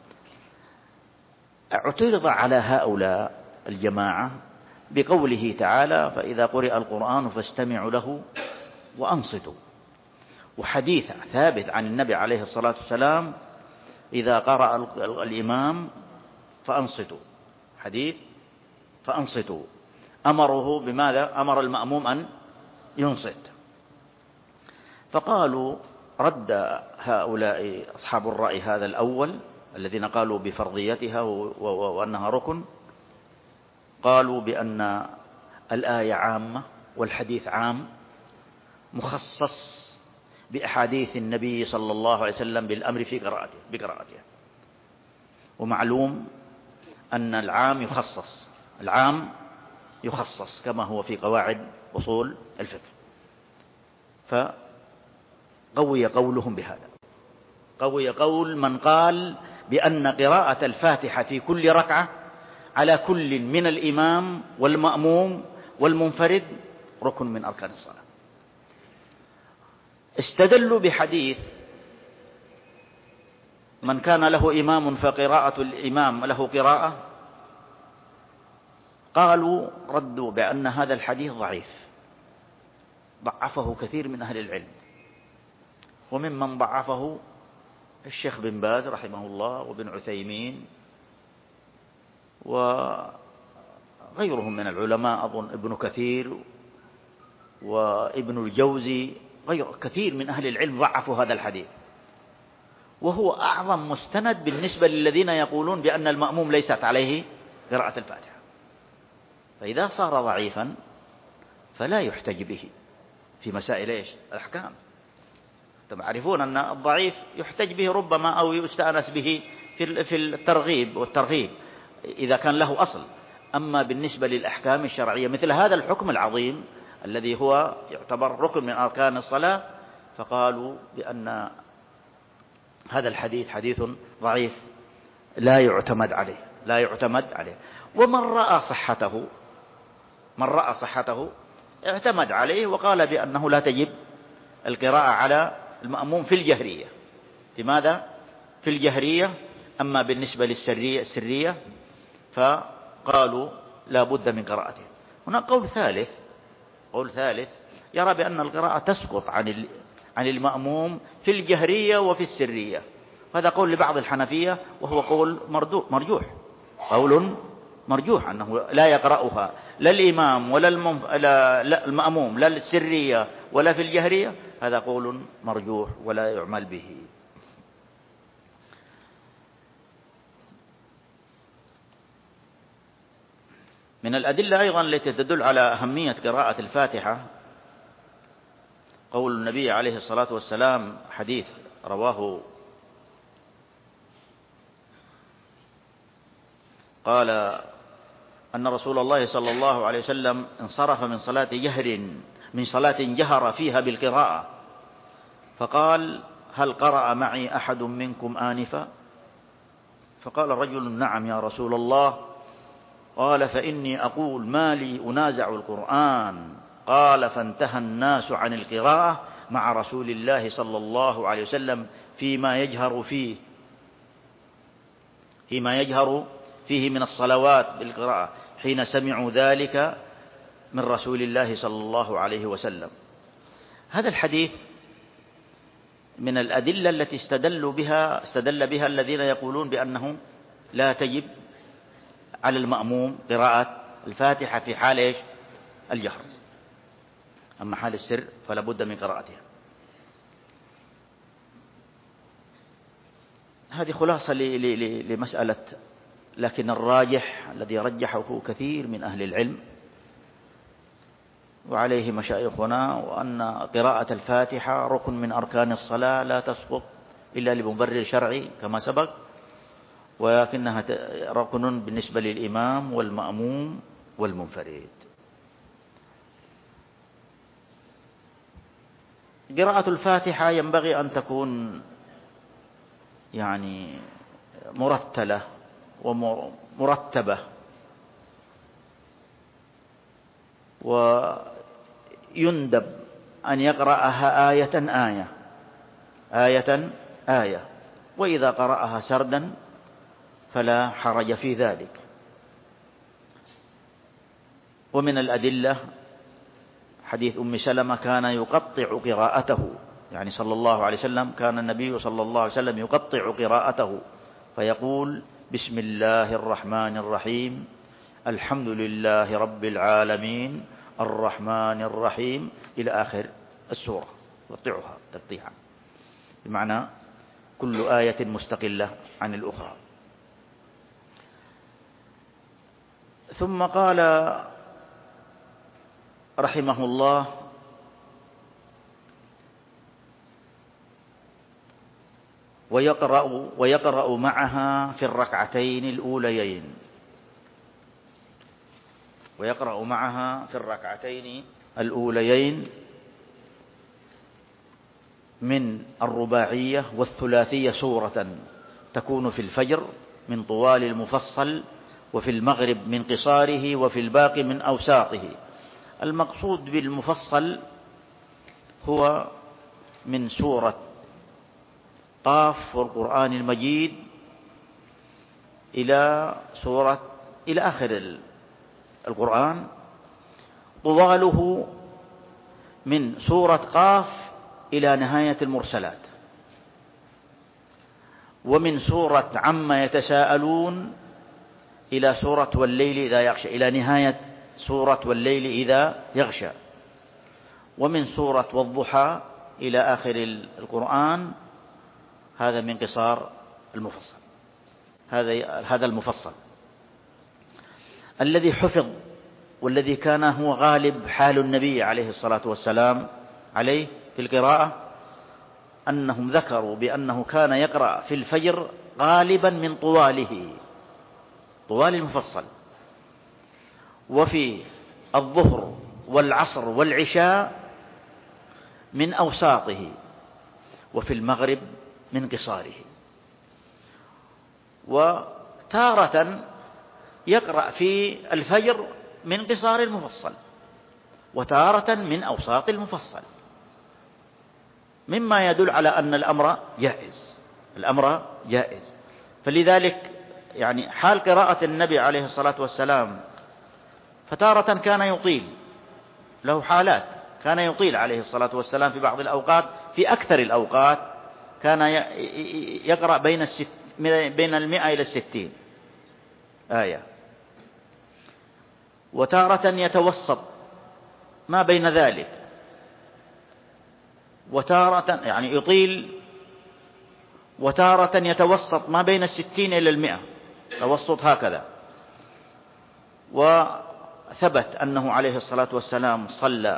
[SPEAKER 1] اعترض على هؤلاء الجماعة بقوله تعالى: فإذا قرئ القرآن فاستمعوا له وأنصتوا. وحديث ثابت عن النبي عليه الصلاة والسلام: إذا قرأ الإمام فأنصتوا. حديث فأنصتوا، أمره بماذا؟ أمر المأموم أن ينصت. فقالوا رد هؤلاء أصحاب الرأي هذا الأول الذين قالوا بفرضيتها وأنها ركن، قالوا بأن الآية عامة والحديث عام، مخصص بأحاديث النبي صلى الله عليه وسلم بالأمر في بقراءتها. ومعلوم أن العام يخصص كما هو في قواعد أصول الفقه. فقوي قولهم بهذا، قوي قول من قال بأن قراءة الفاتحة في كل ركعة على كل من الإمام والمأموم والمنفرد ركن من أركان الصلاة. استدلوا بحديث: من كان له إمام فقراءة الإمام له قراءة. قالوا ردوا بأن هذا الحديث ضعيف، ضعفه كثير من أهل العلم، وممن ضعفه الشيخ بن باز رحمه الله وابن عثيمين وغيرهم من العلماء، أظن ابن كثير وابن الجوزي، غير كثير من أهل العلم ضعفوا هذا الحديث
[SPEAKER 3] وهو أعظم مستند بالنسبة للذين يقولون بأن المأموم ليست عليه قراءة الفاتحة. فإذا صار ضعيفا فلا يحتج به في مسائل إيش؟ الأحكام. تعرفون أن الضعيف يحتج به ربما أو يستأنس به في الترغيب والترهيب إذا كان له أصل. أما بالنسبة للأحكام الشرعية مثل هذا الحكم العظيم الذي هو يعتبر ركن من أركان الصلاة، فقالوا بأن هذا الحديث حديث ضعيف لا يعتمد عليه. ومن رأى صحته اعتمد عليه وقال بأنه لا تجب القراءة على المأموم في الجهرية. لماذا؟ في الجهرية. أما بالنسبة للسرية فقالوا لا بد من قراءته. هنا قول ثالث يرى بأن القراءة تسقط عن المأموم في الجهرية وفي السرية. هذا قول لبعض الحنفية وهو قول مرجوح، قول مرجوح أنه لا يقرأها لا الإمام ولا المأموم لا السرية ولا في الجهرية. هذا قول مرجوح ولا يعمل به. من الأدلة أيضا التي تدل على أهمية قراءة الفاتحة قول النبي عليه الصلاة والسلام، حديث رواه قال أن رسول الله صلى الله عليه وسلم انصرف من صلاة جهر فيها بالقراءة، فقال: هل قرأ معي أحد منكم آنفا؟ فقال رجل: نعم يا رسول الله. قال: فإني أقول ما لي أنازع القرآن. قال: فانتهى الناس عن القراءة مع رسول الله صلى الله عليه وسلم فيما يجهر فيه من الصلوات بالقراءة حين سمعوا ذلك من رسول الله صلى الله عليه وسلم. هذا الحديث من الأدلة التي استدل بها الذين يقولون بأنه لا تجب على المأموم قراءة الفاتحة في حال إيش؟ الجهر. أما حال السر فلا بد من قراءتها. هذه خلاصة لمسألة، لكن الراجح الذي رجحه كثير من أهل العلم وعليه مشايخنا، وأن قراءة الفاتحة ركن من أركان الصلاة لا تسقط إلا لمبرر شرعي كما سبق، ولكنها ركن بالنسبة للإمام والمأموم والمنفرد. قراءة الفاتحة ينبغي أن تكون يعني مرتلة ومرتبة، ويندب أن يقرأها آية، وإذا قرأها سردا فلا حرج في ذلك. ومن الأدلة حديث أم سلمة كان يقطع قراءته، يعني صلى الله عليه وسلم كان النبي صلى الله عليه وسلم يقطع قراءته فيقول: بسم الله الرحمن الرحيم، الحمد لله رب العالمين، الرحمن الرحيم، إلى آخر السورة، يقطعها تقطيعا، بمعنى كل آية مستقلة عن الأخرى. ثم قال رحمه الله: ويقرأ معها في الركعتين الأوليين من الرباعية والثلاثية سورة تكون في الفجر من طوال المفصل، وفي المغرب من قصاره، وفي الباقي من أوساطه. المقصود بالمفصل هو من سورة قاف والقرآن المجيد إلى آخر القرآن، طواله من سورة قاف إلى نهاية المرسلات، ومن سورة عما يتساءلون إلى سورة والليل إذا يغشى، إلى نهاية سورة والليل إذا يغشى، ومن سورة والضحى إلى آخر القرآن، هذا من قصار المفصل. هذا المفصل الذي حفظ والذي كان هو غالب حال النبي عليه الصلاة والسلام عليه في القراءة، أنهم ذكروا بأنه كان يقرأ في الفجر غالبا من طوال المفصل، وفي الظهر والعصر والعشاء من أوساطه، وفي المغرب من قصاره. وتارة يقرأ في الفجر من قصار المفصل، وتارة من أوساط المفصل، مما يدل على أن الأمر جائز. فلذلك يعني حال قراءة النبي عليه الصلاة والسلام، فتارة كان يطيل، له حالات كان يطيل عليه الصلاة والسلام في بعض الأوقات، في أكثر الأوقات كان يقرأ بين 100 إلى 60 آية، وتارة يتوسط ما بين ذلك، وتارة يعني يطيل، وتارة يتوسط ما بين 60 إلى 100 توسط هكذا. وثبت أنه عليه الصلاة والسلام صلى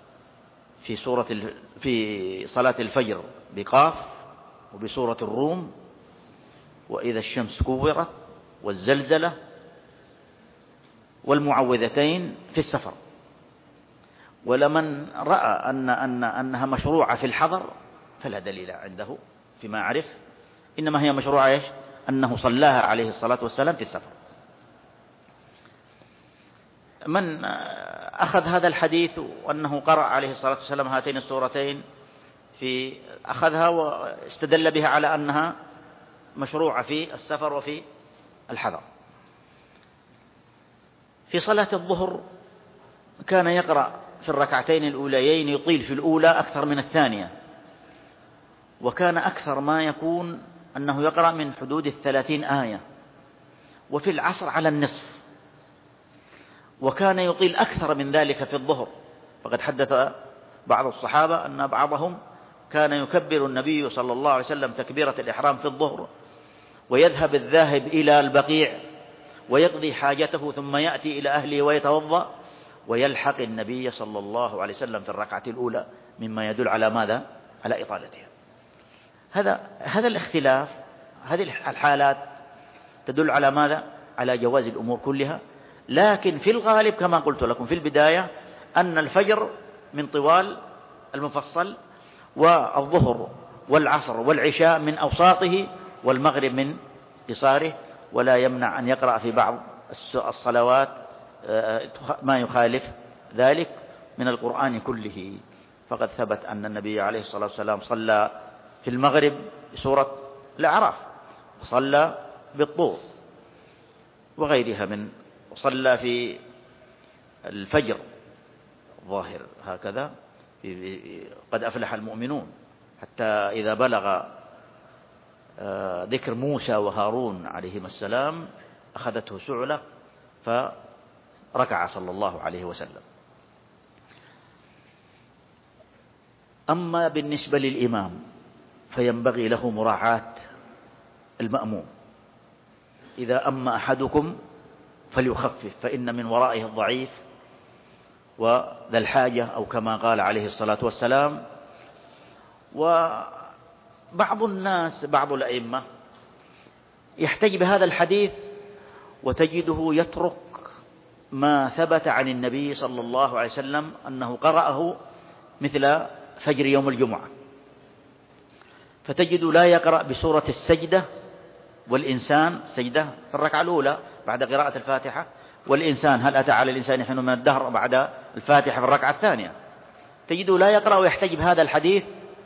[SPEAKER 3] في صلاة الفجر بقاف، وبسورة الروم، وإذا الشمس كورت، والزلزلة، والمعوذتين في السفر. ولمن رأى أنها مشروعة في الحضر فلا دليل عنده فيما أعرف، إنما هي مشروعة أنه صلاها عليه الصلاة والسلام في السفر. من أخذ هذا الحديث وأنه قرأ عليه الصلاة والسلام هاتين السورتين أخذها واستدل بها على أنها مشروعة في السفر وفي الحضر. في صلاة الظهر كان يقرأ في الركعتين الأوليين، يطيل في الأولى أكثر من الثانية، وكان أكثر ما يكون أنه يقرأ من حدود 30 آية، وفي العصر على النصف، وكان يطيل أكثر من ذلك في الظهر. فقد حدث بعض الصحابة أن بعضهم كان يكبر النبي صلى الله عليه وسلم تكبيرة الإحرام في الظهر، ويذهب الذاهب إلى البقيع ويقضي حاجته، ثم يأتي إلى أهله ويتوضأ، ويلحق النبي صلى الله عليه وسلم في الركعة الأولى، مما يدل على ماذا؟ على إطالتها. هذا الاختلاف، هذه الحالات تدل على ماذا؟ على جواز الأمور كلها. لكن في الغالب كما قلت لكم في البداية أن الفجر من طوال المفصل، والظهر والعصر والعشاء من أوساطه، والمغرب من قصاره، ولا يمنع أن يقرأ في بعض الصلوات ما يخالف ذلك من القرآن كله. فقد ثبت أن النبي عليه الصلاة والسلام صلى في المغرب بسورة الأعراف، وصلى بالطور وغيرها وصلى في الفجر ظاهر هكذا قد أفلح المؤمنون، حتى إذا بلغ ذكر موسى وهارون عليهما السلام أخذته سعلة فركع صلى الله عليه وسلم. أما بالنسبة للإمام فينبغي له مراعاة المأموم. إذا أما أحدكم فليخفف، فإن من ورائه الضعيف وذا الحاجة، أو كما قال عليه الصلاة والسلام. وبعض الناس، بعض الأئمة يحتج بهذا الحديث وتجده يترك ما ثبت عن النبي صلى الله عليه وسلم أنه قرأه مثل فجر يوم الجمعة، فتجد لا يقرأ بسورة السجدة والإنسان، سجدة في الركعة الأولى بعد قراءة الفاتحة، والإنسان هل أتى على الإنسان حين من الدهر بعد الفاتحة في الركعة الثانية، تجد لا يقرأ ويحتج بهذا الحديث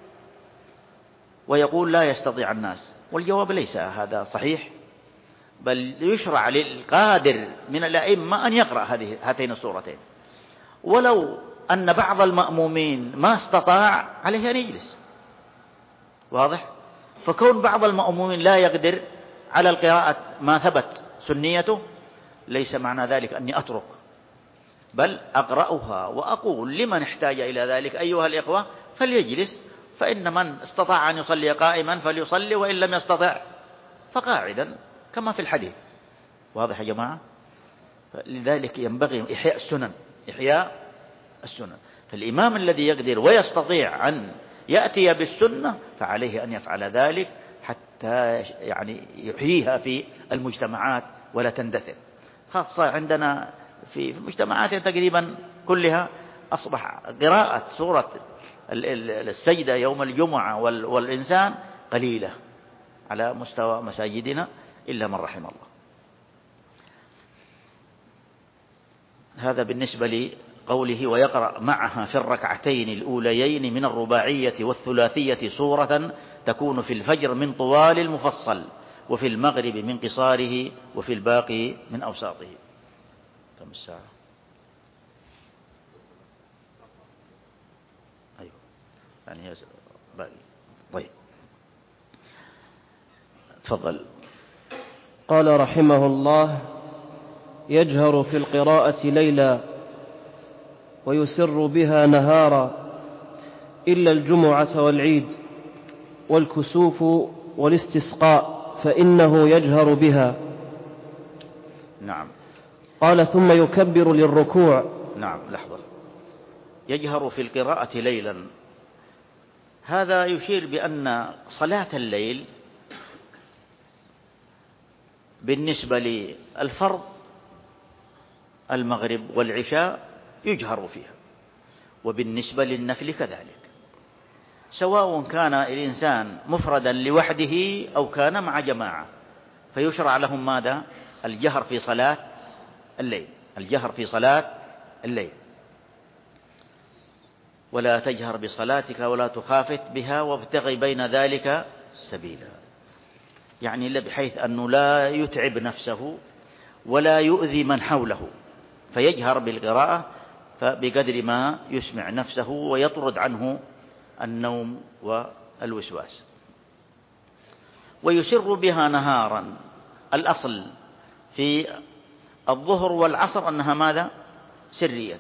[SPEAKER 3] ويقول لا يستطيع الناس. والجواب ليس هذا صحيح، بل يشرع للقادر من الأئمة أن يقرأ هاتين السورتين، ولو أن بعض المأمومين ما استطاع عليه أن يجلس. واضح؟ فكون بعض المأمومين لا يقدر على القراءة ما ثبت سنيته ليس معنى ذلك أني أترك، بل أقرأها وأقول لمن احتاج إلى ذلك أيها الإخوة فليجلس فإن من استطاع أن يصلي قائما فليصلي، وإن لم يستطع فقاعدا كما في الحديث. واضح يا جماعة؟ لذلك ينبغي إحياء السنن. فالإمام الذي يقدر ويستطيع أن يأتي بالسنة فعليه أن يفعل ذلك حتى يعني يحييها في المجتمعات ولا تندثر، خاصة عندنا في المجتمعات تقريبا كلها أصبح قراءة سورة السجدة يوم الجمعة والإنسان قليلة على مستوى مساجدنا إلا من رحم الله. هذا بالنسبة لقوله ويقرأ معها في الركعتين الأوليين من الرباعية والثلاثية سورة تكون في الفجر من طوال المفصل، وفي المغرب من قصاره، وفي الباقي من أوساطه. كم الساعة؟ أيوة يعني هي باقي. طيب تفضل.
[SPEAKER 2] قال رحمه الله: يجهر في القراءة ليلا ويسر بها نهارا إلا الجمعة والعيد والكسوف والاستسقاء فإنه يجهر بها.
[SPEAKER 3] نعم.
[SPEAKER 2] قال: ثم يكبر للركوع.
[SPEAKER 3] نعم، لحظة. يجهر في القراءة ليلا، هذا يشير بأن صلاة الليل بالنسبة للفرض المغرب والعشاء يجهر فيها، وبالنسبة للنفل كذلك، سواء كان الإنسان مفردا لوحده أو كان مع جماعة، فيشرع لهم ماذا؟ الجهر في صلاة الليل. الجهر في صلاة الليل. ولا تجهر بصلاتك ولا تخافت بها وابتغي بين ذلك سبيلا، يعني بحيث أنه لا يتعب نفسه ولا يؤذي من حوله، فيجهر بالقراءة بقدر ما يسمع نفسه ويطرد عنه النوم والوسواس. ويسر بها نهارا، الأصل في الظهر والعصر أنها ماذا؟ سرية.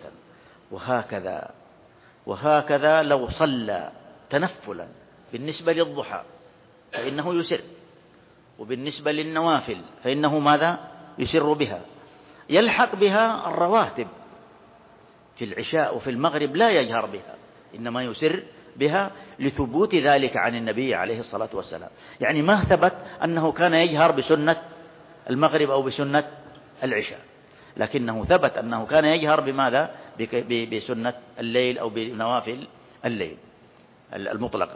[SPEAKER 3] وهكذا لو صلى تنفلا بالنسبة للضحى فإنه يسر، وبالنسبة للنوافل فإنه ماذا؟ يسر بها. يلحق بها الرواتب في العشاء وفي المغرب لا يجهر بها، إنما يسر بها لثبوت ذلك عن النبي عليه الصلاة والسلام. يعني ما ثبت أنه كان يجهر بسنة المغرب أو بسنة العشاء، لكنه ثبت أنه كان يجهر بماذا؟ بسنة الليل أو بنوافل الليل المطلقة،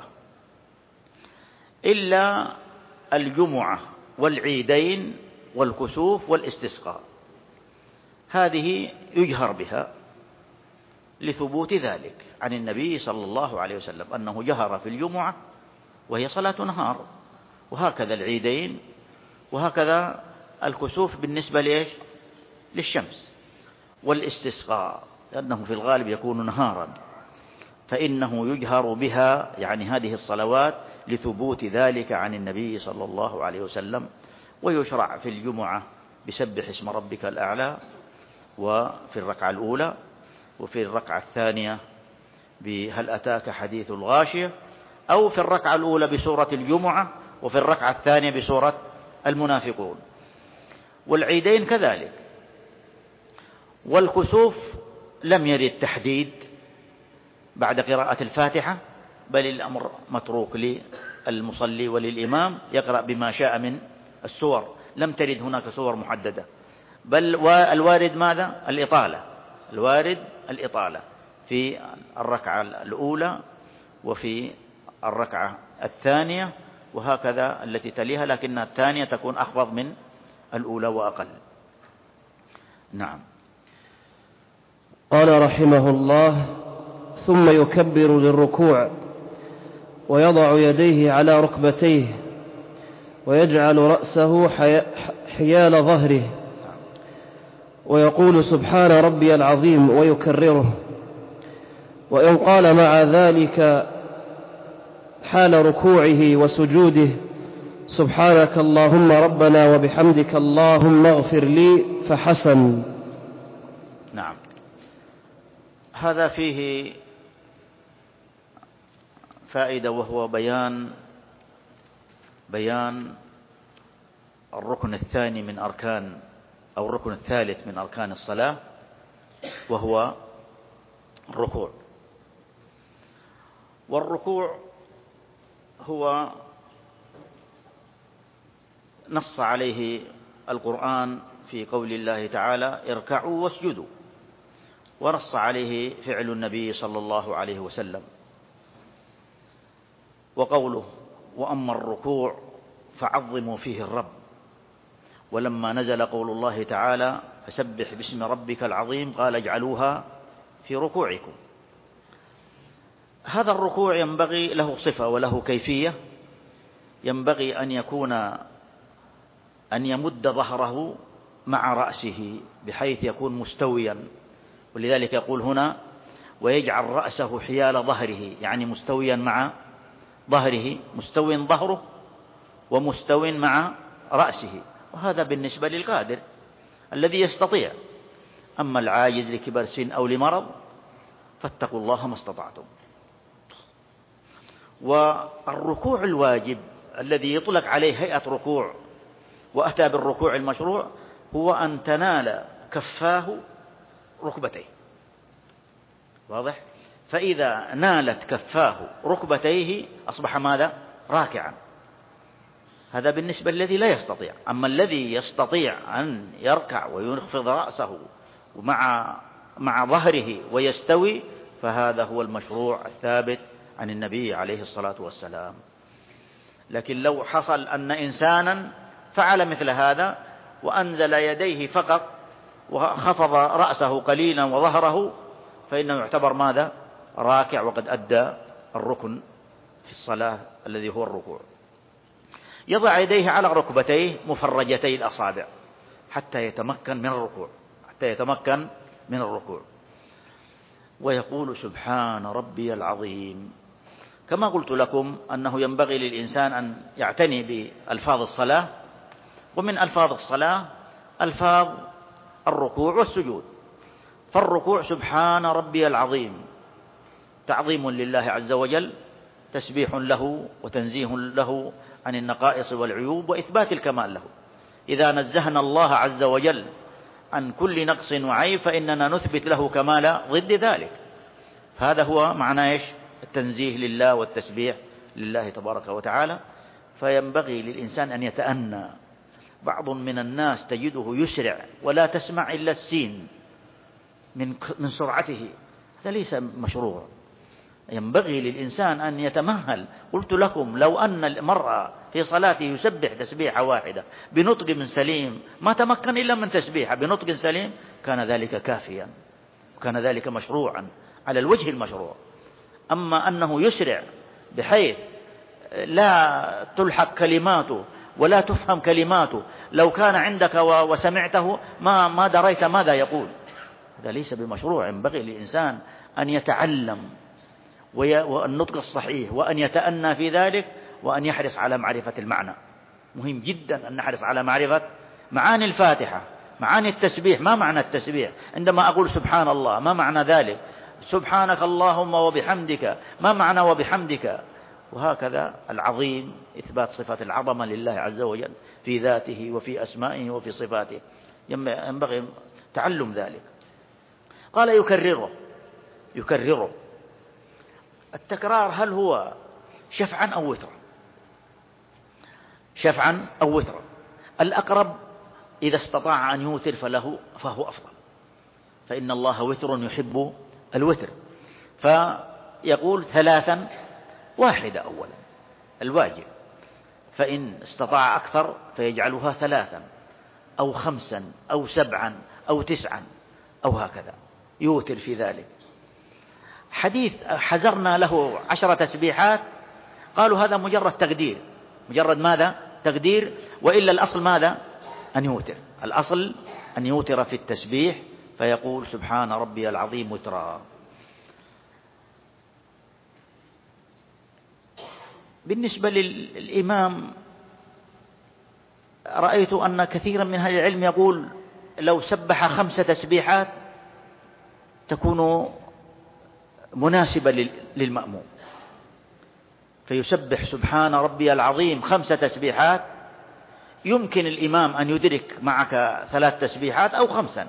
[SPEAKER 3] إلا الجمعة والعيدين والكسوف والاستسقاء، هذه يجهر بها لثبوت ذلك عن النبي صلى الله عليه وسلم أنه جهر في الجمعة وهي صلاة نهار، وهكذا العيدين، وهكذا الكسوف بالنسبة لإيش؟ للشمس، والاستسقاء لأنه في الغالب يكون نهارا، فإنه يجهر بها، يعني هذه الصلوات لثبوت ذلك عن النبي صلى الله عليه وسلم. ويشرع في الجمعة بسبح اسم ربك الأعلى، وفي الركعة الأولى، وفي الركعة الثانية بهل أتاك حديث الغاشية، أو في الركعة الأولى بسورة الجمعة، وفي الركعة الثانية بسورة المنافقون. والعيدين كذلك. والكسوف لم يرد تحديد بعد قراءة الفاتحة، بل الأمر متروك للمصلي وللإمام، يقرأ بما شاء من السور، لم ترد هناك سور محددة، بل والوارد ماذا؟ الإطالة في الركعة الأولى وفي الركعة الثانية، وهكذا التي تليها، لكن الثانية تكون أخفض من الأولى وأقل. نعم.
[SPEAKER 2] قال رحمه الله: ثم يكبر للركوع ويضع يديه على ركبتيه ويجعل رأسه حيال ظهره ويقول سبحان ربي العظيم ويكرره. وإن قال مع ذلك حال ركوعه وسجوده سبحانك اللهم ربنا وبحمدك اللهم اغفر لي فحسن.
[SPEAKER 3] نعم. هذا فيه فائدة، وهو بيان الركن الثاني من أركان، أو الركن الثالث من أركان الصلاة، وهو الركوع. والركوع هو نص عليه القرآن في قول الله تعالى: اركعوا واسجدوا، ونص عليه فعل النبي صلى الله عليه وسلم، وقوله: وأما الركوع فعظموا فيه الرب. ولما نزل قول الله تعالى: فسبح باسم ربك العظيم، قال: اجعلوها في ركوعكم. هذا الركوع ينبغي له صفة وله كيفية، ينبغي أن يمد ظهره مع رأسه بحيث يكون مستويا، ولذلك يقول هنا: ويجعل رأسه حيال ظهره، يعني مستويا مع ظهره، مستوي ظهره ومستوي مع رأسه. وهذا بالنسبة للقادر الذي يستطيع. أما العاجز لكبر سن أو لمرض فاتقوا الله ما استطعتم. والركوع الواجب الذي يطلق عليه هيئة ركوع وأتى بالركوع المشروع هو أن تنال كفاه ركبتيه. واضح؟ فإذا نالت كفاه ركبتيه أصبح ماذا؟ راكعا. هذا بالنسبة للذي لا يستطيع. أما الذي يستطيع أن يركع وينخفض رأسه مع ظهره ويستوي، فهذا هو المشروع الثابت عن النبي عليه الصلاة والسلام. لكن لو حصل أن إنسانا فعل مثل هذا وأنزل يديه فقط وخفض رأسه قليلا وظهره، فإنه يعتبر ماذا؟ راكع، وقد أدى الركن في الصلاة الذي هو الركوع. يضع يديه على ركبتيه مفرجتي الأصابع حتى يتمكن من الركوع، ويقول: سبحان ربي العظيم. كما قلت لكم أنه ينبغي للإنسان أن يعتني بألفاظ الصلاة، ومن ألفاظ الصلاة ألفاظ الركوع والسجود. فالركوع سبحان ربي العظيم تعظيم لله عز وجل، تسبيح له وتنزيه له عن النقائص والعيوب وإثبات الكمال له. إذا نزهنا الله عز وجل عن كل نقص وعيب فإننا نثبت له كمال ضد ذلك. هذا هو معنى إيش؟ التنزيه لله والتسبيح لله تبارك وتعالى. فينبغي للإنسان أن يتأنى. بعض من الناس تجده يسرع ولا تسمع إلا السين من سرعته، هذا ليس مشروع. ينبغي للإنسان أن يتمهل. قلت لكم: لو أن المرأة في صلاته يسبح تسبيحة واحدة بنطق من سليم، ما تمكن إلا من تسبيحة بنطق سليم، كان ذلك كافيا وكان ذلك مشروعا على الوجه المشروع. أما أنه يسرع بحيث لا تلحق كلماته ولا تفهم كلماته، لو كان عندك وسمعته ما دريت ماذا يقول، هذا ليس بمشروع. ينبغي للإنسان أن يتعلم والنطق الصحيح، وأن يتأنى في ذلك، وأن يحرص على معرفة المعنى. مهم جدا أن نحرص على معرفة معاني الفاتحة، معاني التسبيح. ما معنى التسبيح؟ عندما أقول سبحان الله ما معنى ذلك؟ سبحانك اللهم وبحمدك ما معنى وبحمدك؟ وهكذا العظيم إثبات صفة العظمة لله عز وجل في ذاته وفي أسمائه وفي صفاته، ينبغي تعلم ذلك. قال: يكرره. التكرار هل هو شفعا أو وترا؟ شفعا أو وترا. الأقرب إذا استطاع أن يوتر فهو أفضل، فإن الله وتر يحب الوتر. فيقول 3 واحدة أولا الواجب، فإن استطاع أكثر فيجعلها 3 أو 5 أو 7 أو 9 أو هكذا، يوتر في ذلك. حديث حزرنا له 10 تسبيحات، قالوا هذا مجرد تقدير. مجرد ماذا؟ تقدير. وإلا الأصل ماذا؟ أن يوتر. الأصل أن يوتر في التسبيح، فيقول سبحان ربي العظيم وترا. بالنسبة للإمام رأيت أن كثيرا من أهل العلم يقول لو سبح 5 تسبيحات تكون مناسبة للمأموم. فيسبح سبحان ربي العظيم 5 تسبيحات، يمكن الإمام أن يدرك معك 3 تسبيحات أو 5،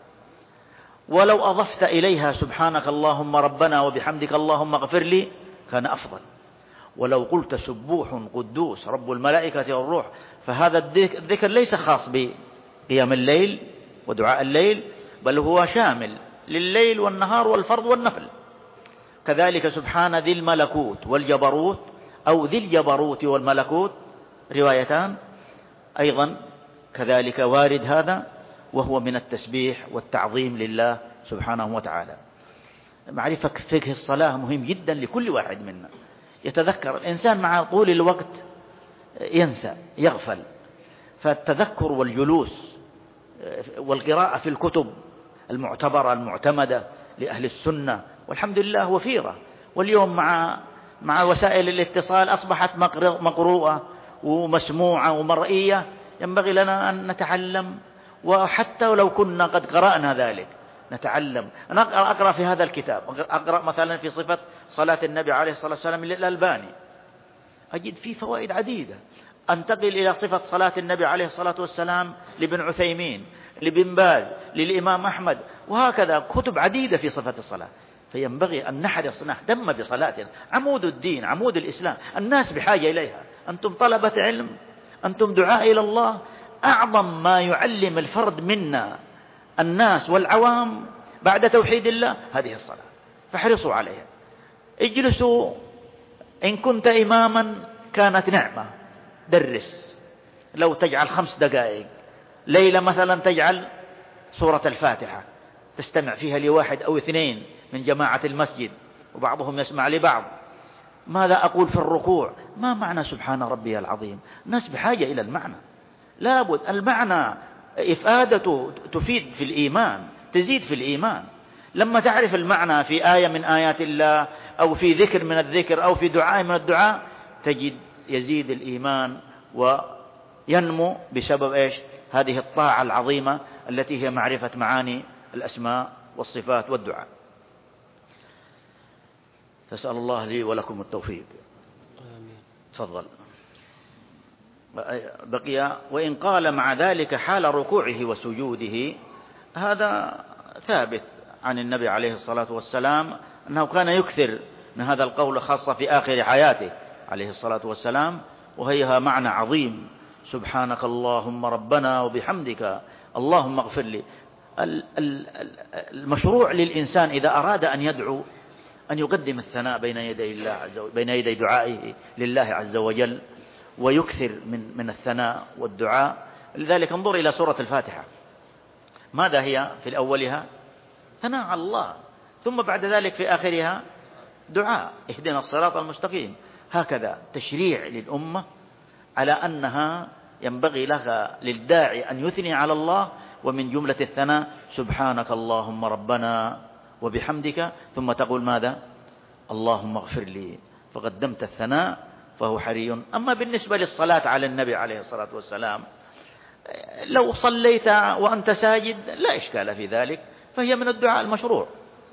[SPEAKER 3] ولو أضفت إليها سبحانك اللهم ربنا وبحمدك اللهم اغفر لي كان أفضل. ولو قلت سبوح قدوس رب الملائكة والروح، فهذا الذكر ليس خاص بقيام الليل ودعاء الليل، بل هو شامل لليل والنهار والفرض والنفل. كذلك سبحان ذي الملكوت والجبروت، أو ذي الجبروت والملكوت، روايتان أيضا كذلك وارد هذا، وهو من التسبيح والتعظيم لله سبحانه وتعالى. معرفة فقه الصلاة مهم جدا لكل واحد منا. يتذكر الإنسان مع طول الوقت ينسى يغفل، فالتذكر والجلوس والقراءة في الكتب المعتبرة المعتمدة لأهل السنة والحمد لله وفيرة. واليوم مع وسائل الاتصال أصبحت مقروءة ومسموعة ومرئية، ينبغي لنا أن نتعلم، وحتى لو كنا قد قرأنا ذلك نتعلم. أنا أقرأ في هذا الكتاب، أقرأ مثلا في صفة صلاة النبي عليه الصلاة والسلام للألباني، أجد فيه فوائد عديدة. أنتقل إلى صفة صلاة النبي عليه الصلاة والسلام لابن عثيمين، لابن باز، للإمام أحمد، وهكذا كتب عديدة في صفة الصلاة. فينبغي أن نحرص نهتم بصلاتنا، عمود الدين، عمود الإسلام، الناس بحاجة إليها. أنتم طلبة علم، أنتم دعاء إلى الله. أعظم ما يعلم الفرد منا الناس والعوام بعد توحيد الله هذه الصلاة، فاحرصوا عليها. اجلسوا، إن كنت إماما كانت نعمة، درس. لو تجعل 5 دقائق ليلة مثلا، تجعل سورة الفاتحة تستمع فيها ل1 أو 2 من جماعة المسجد، وبعضهم يسمع لبعض. ماذا أقول في الركوع؟ ما معنى سبحان ربي العظيم؟ الناس بحاجة إلى المعنى، لابد المعنى إفادته تفيد في الإيمان، تزيد في الإيمان. لما تعرف المعنى في آية من آيات الله، أو في ذكر من الذكر، أو في دعاء من الدعاء، تجد يزيد الإيمان وينمو بسبب إيش؟ هذه الطاعة العظيمة التي هي معرفة معاني الأسماء والصفات والدعاء. فاسأل الله لي ولكم التوفيق. آمين. تفضل. بقي وإن قال مع ذلك حال ركوعه وسجوده، هذا ثابت عن النبي عليه الصلاة والسلام أنه كان يكثر من هذا القول، خاصة في آخر حياته عليه الصلاة والسلام، وهيها معنى عظيم: سبحانك اللهم ربنا وبحمدك اللهم اغفر لي. المشروع للإنسان إذا أراد أن يدعو أن يقدم الثناء بين يدي الله عز وجل، بين يدي دعائه لله عز وجل، ويكثر من الثناء والدعاء. لذلك انظر إلى سورة الفاتحة، ماذا هي في أولها؟ ثناء على الله، ثم بعد ذلك في آخرها دعاء: اهدنا الصراط المستقيم. هكذا تشريع للأمة على أنها ينبغي لها للداعي أن يثني على الله، ومن جملة الثناء سبحانك اللهم ربنا وبحمدك، ثم تقول ماذا؟ اللهم اغفر لي. فقدمت الثناء فهو حري. أما بالنسبة للصلاة على النبي عليه الصلاة والسلام، لو صليت وأنت ساجد لا إشكال في ذلك، فهي من الدعاء المشروع.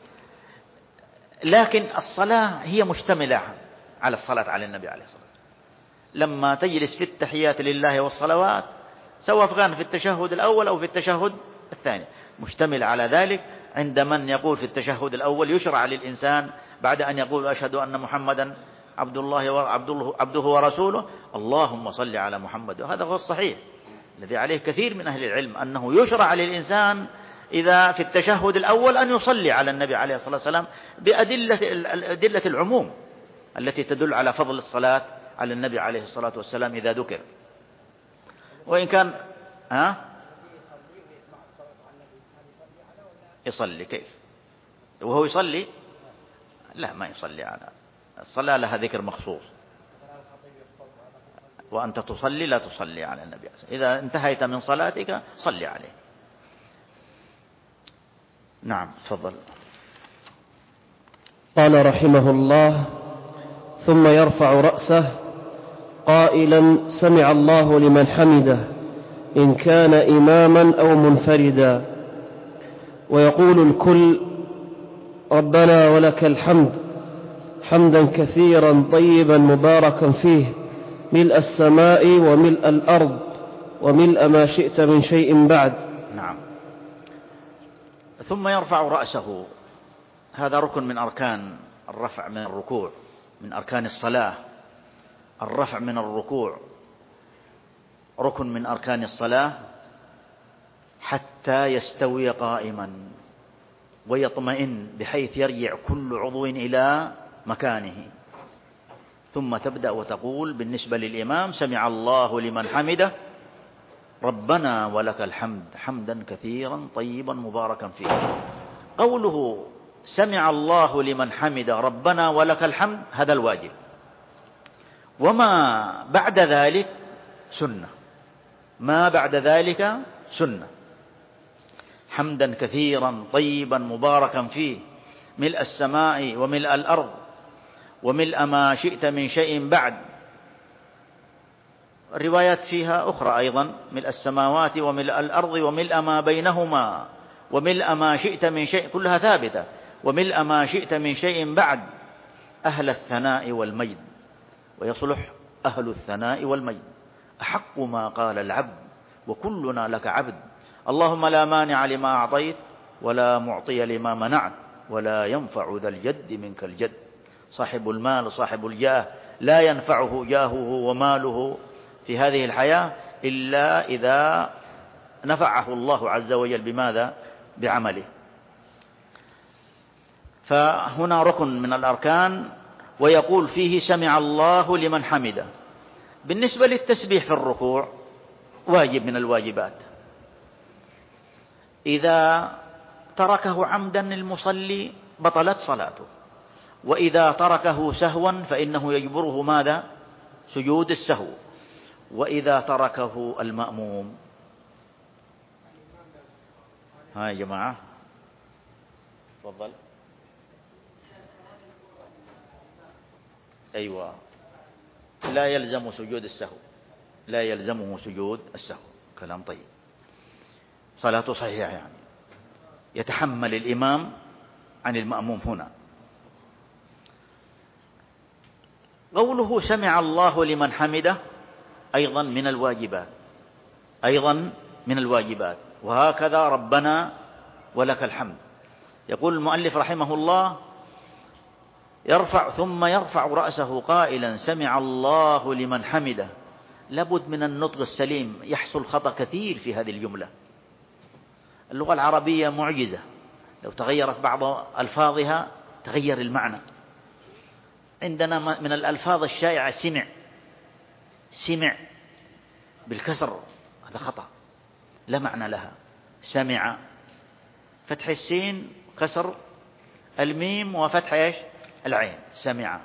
[SPEAKER 3] لكن الصلاة هي مشتملة على الصلاة على النبي عليه الصلاة والسلام. لما تجلس في التحيات لله والصلوات، سواء كان في التشهد الأول أو في التشهد الثاني، مشتمل على ذلك. عند من يقول في التشهد الأول يشرع للإنسان بعد أن يقول أشهد أن محمدا عبده ورسوله اللهم صل على محمد، وهذا هو الصحيح الذي عليه كثير من أهل العلم، أنه يشرع للإنسان إذا في التشهد الأول أن يصلي على النبي عليه الصلاة والسلام بأدلة العموم التي تدل على فضل الصلاة على النبي عليه الصلاة والسلام إذا ذكر. وإن كان يصلي كيف وهو يصلي؟ لا، ما يصلي على الصلاة، لها ذكر مخصوص. وأنت تصلي لا تصلي على النبي، إذا انتهيت من صلاتك صلي عليه. نعم، تفضل.
[SPEAKER 2] قال رحمه الله: ثم يرفع رأسه قائلا سمع الله لمن حمده، إن كان إماما أو منفردا، ويقول الكل ربنا ولك الحمد، حمدا كثيرا طيبا مباركا فيه ملء السماء وملء الأرض وملء ما شئت من شيء بعد.
[SPEAKER 3] نعم. ثم يرفع رأسه، هذا ركن من أركان الرفع من الركوع، من أركان الصلاة. الرفع من الركوع ركن من أركان الصلاة حتى يستوي قائما ويطمئن بحيث يرجع كل عضو إلى مكانه. ثم تبدأ وتقول بالنسبة للإمام: سمع الله لمن حمده ربنا ولك الحمد حمدا كثيرا طيبا مباركا فيه. قوله سمع الله لمن حمده ربنا ولك الحمد هذا الواجب، وما بعد ذلك سنة. ما بعد ذلك سنة. حمدا كثيرا طيبا مباركا فيه ملء السماء وملء الأرض وملء ما شئت من شيء بعد. الروايات فيها أخرى أيضا: ملء السماوات وملء الأرض وملء ما بينهما وملء ما شئت من شيء، كلها ثابتة. وملء ما شئت من شيء بعد أهل الثناء والمجد. ويصلح أهل الثناء والمجد أحق ما قال العبد وكلنا لك عبد. اللهم لا مانع لما أعطيت ولا معطي لما منعت ولا ينفع ذا الجد منك الجد. صاحب المال صاحب الجاه لا ينفعه جاهه وماله في هذه الحياة إلا إذا نفعه الله عز وجل. بماذا؟ بعمله. فهنا ركن من الأركان، ويقول فيه سمع الله لمن حمده. بالنسبة للتسبيح في الركوع واجب من الواجبات، إذا تركه عمدا المصلي بطلت صلاته، وإذا تركه سهوا فإنه يجبره ماذا؟ سجود السهو. وإذا تركه المأموم، ها يا جماعة تفضل. أيوة، لا يلزم سجود السهو، لا يلزمه سجود السهو. كلام طيب. صلاته صحيحة، يعني يتحمل الإمام عن المأموم هنا. قوله سمع الله لمن حمده أيضا من الواجبات، أيضا من الواجبات. وهكذا ربنا ولك الحمد. يقول المؤلف رحمه الله: ثم يرفع رأسه قائلا سمع الله لمن حمده. لابد من النطق السليم. يحصل خطأ كثير في هذه الجملة. اللغة العربية معجزة، لو تغيرت بعض ألفاظها تغير المعنى. عندنا من الألفاظ الشائعة سمع بالكسر، هذا خطأ لا معنى لها. سمع فتح السين كسر الميم وفتح ايش؟ العين. سمع.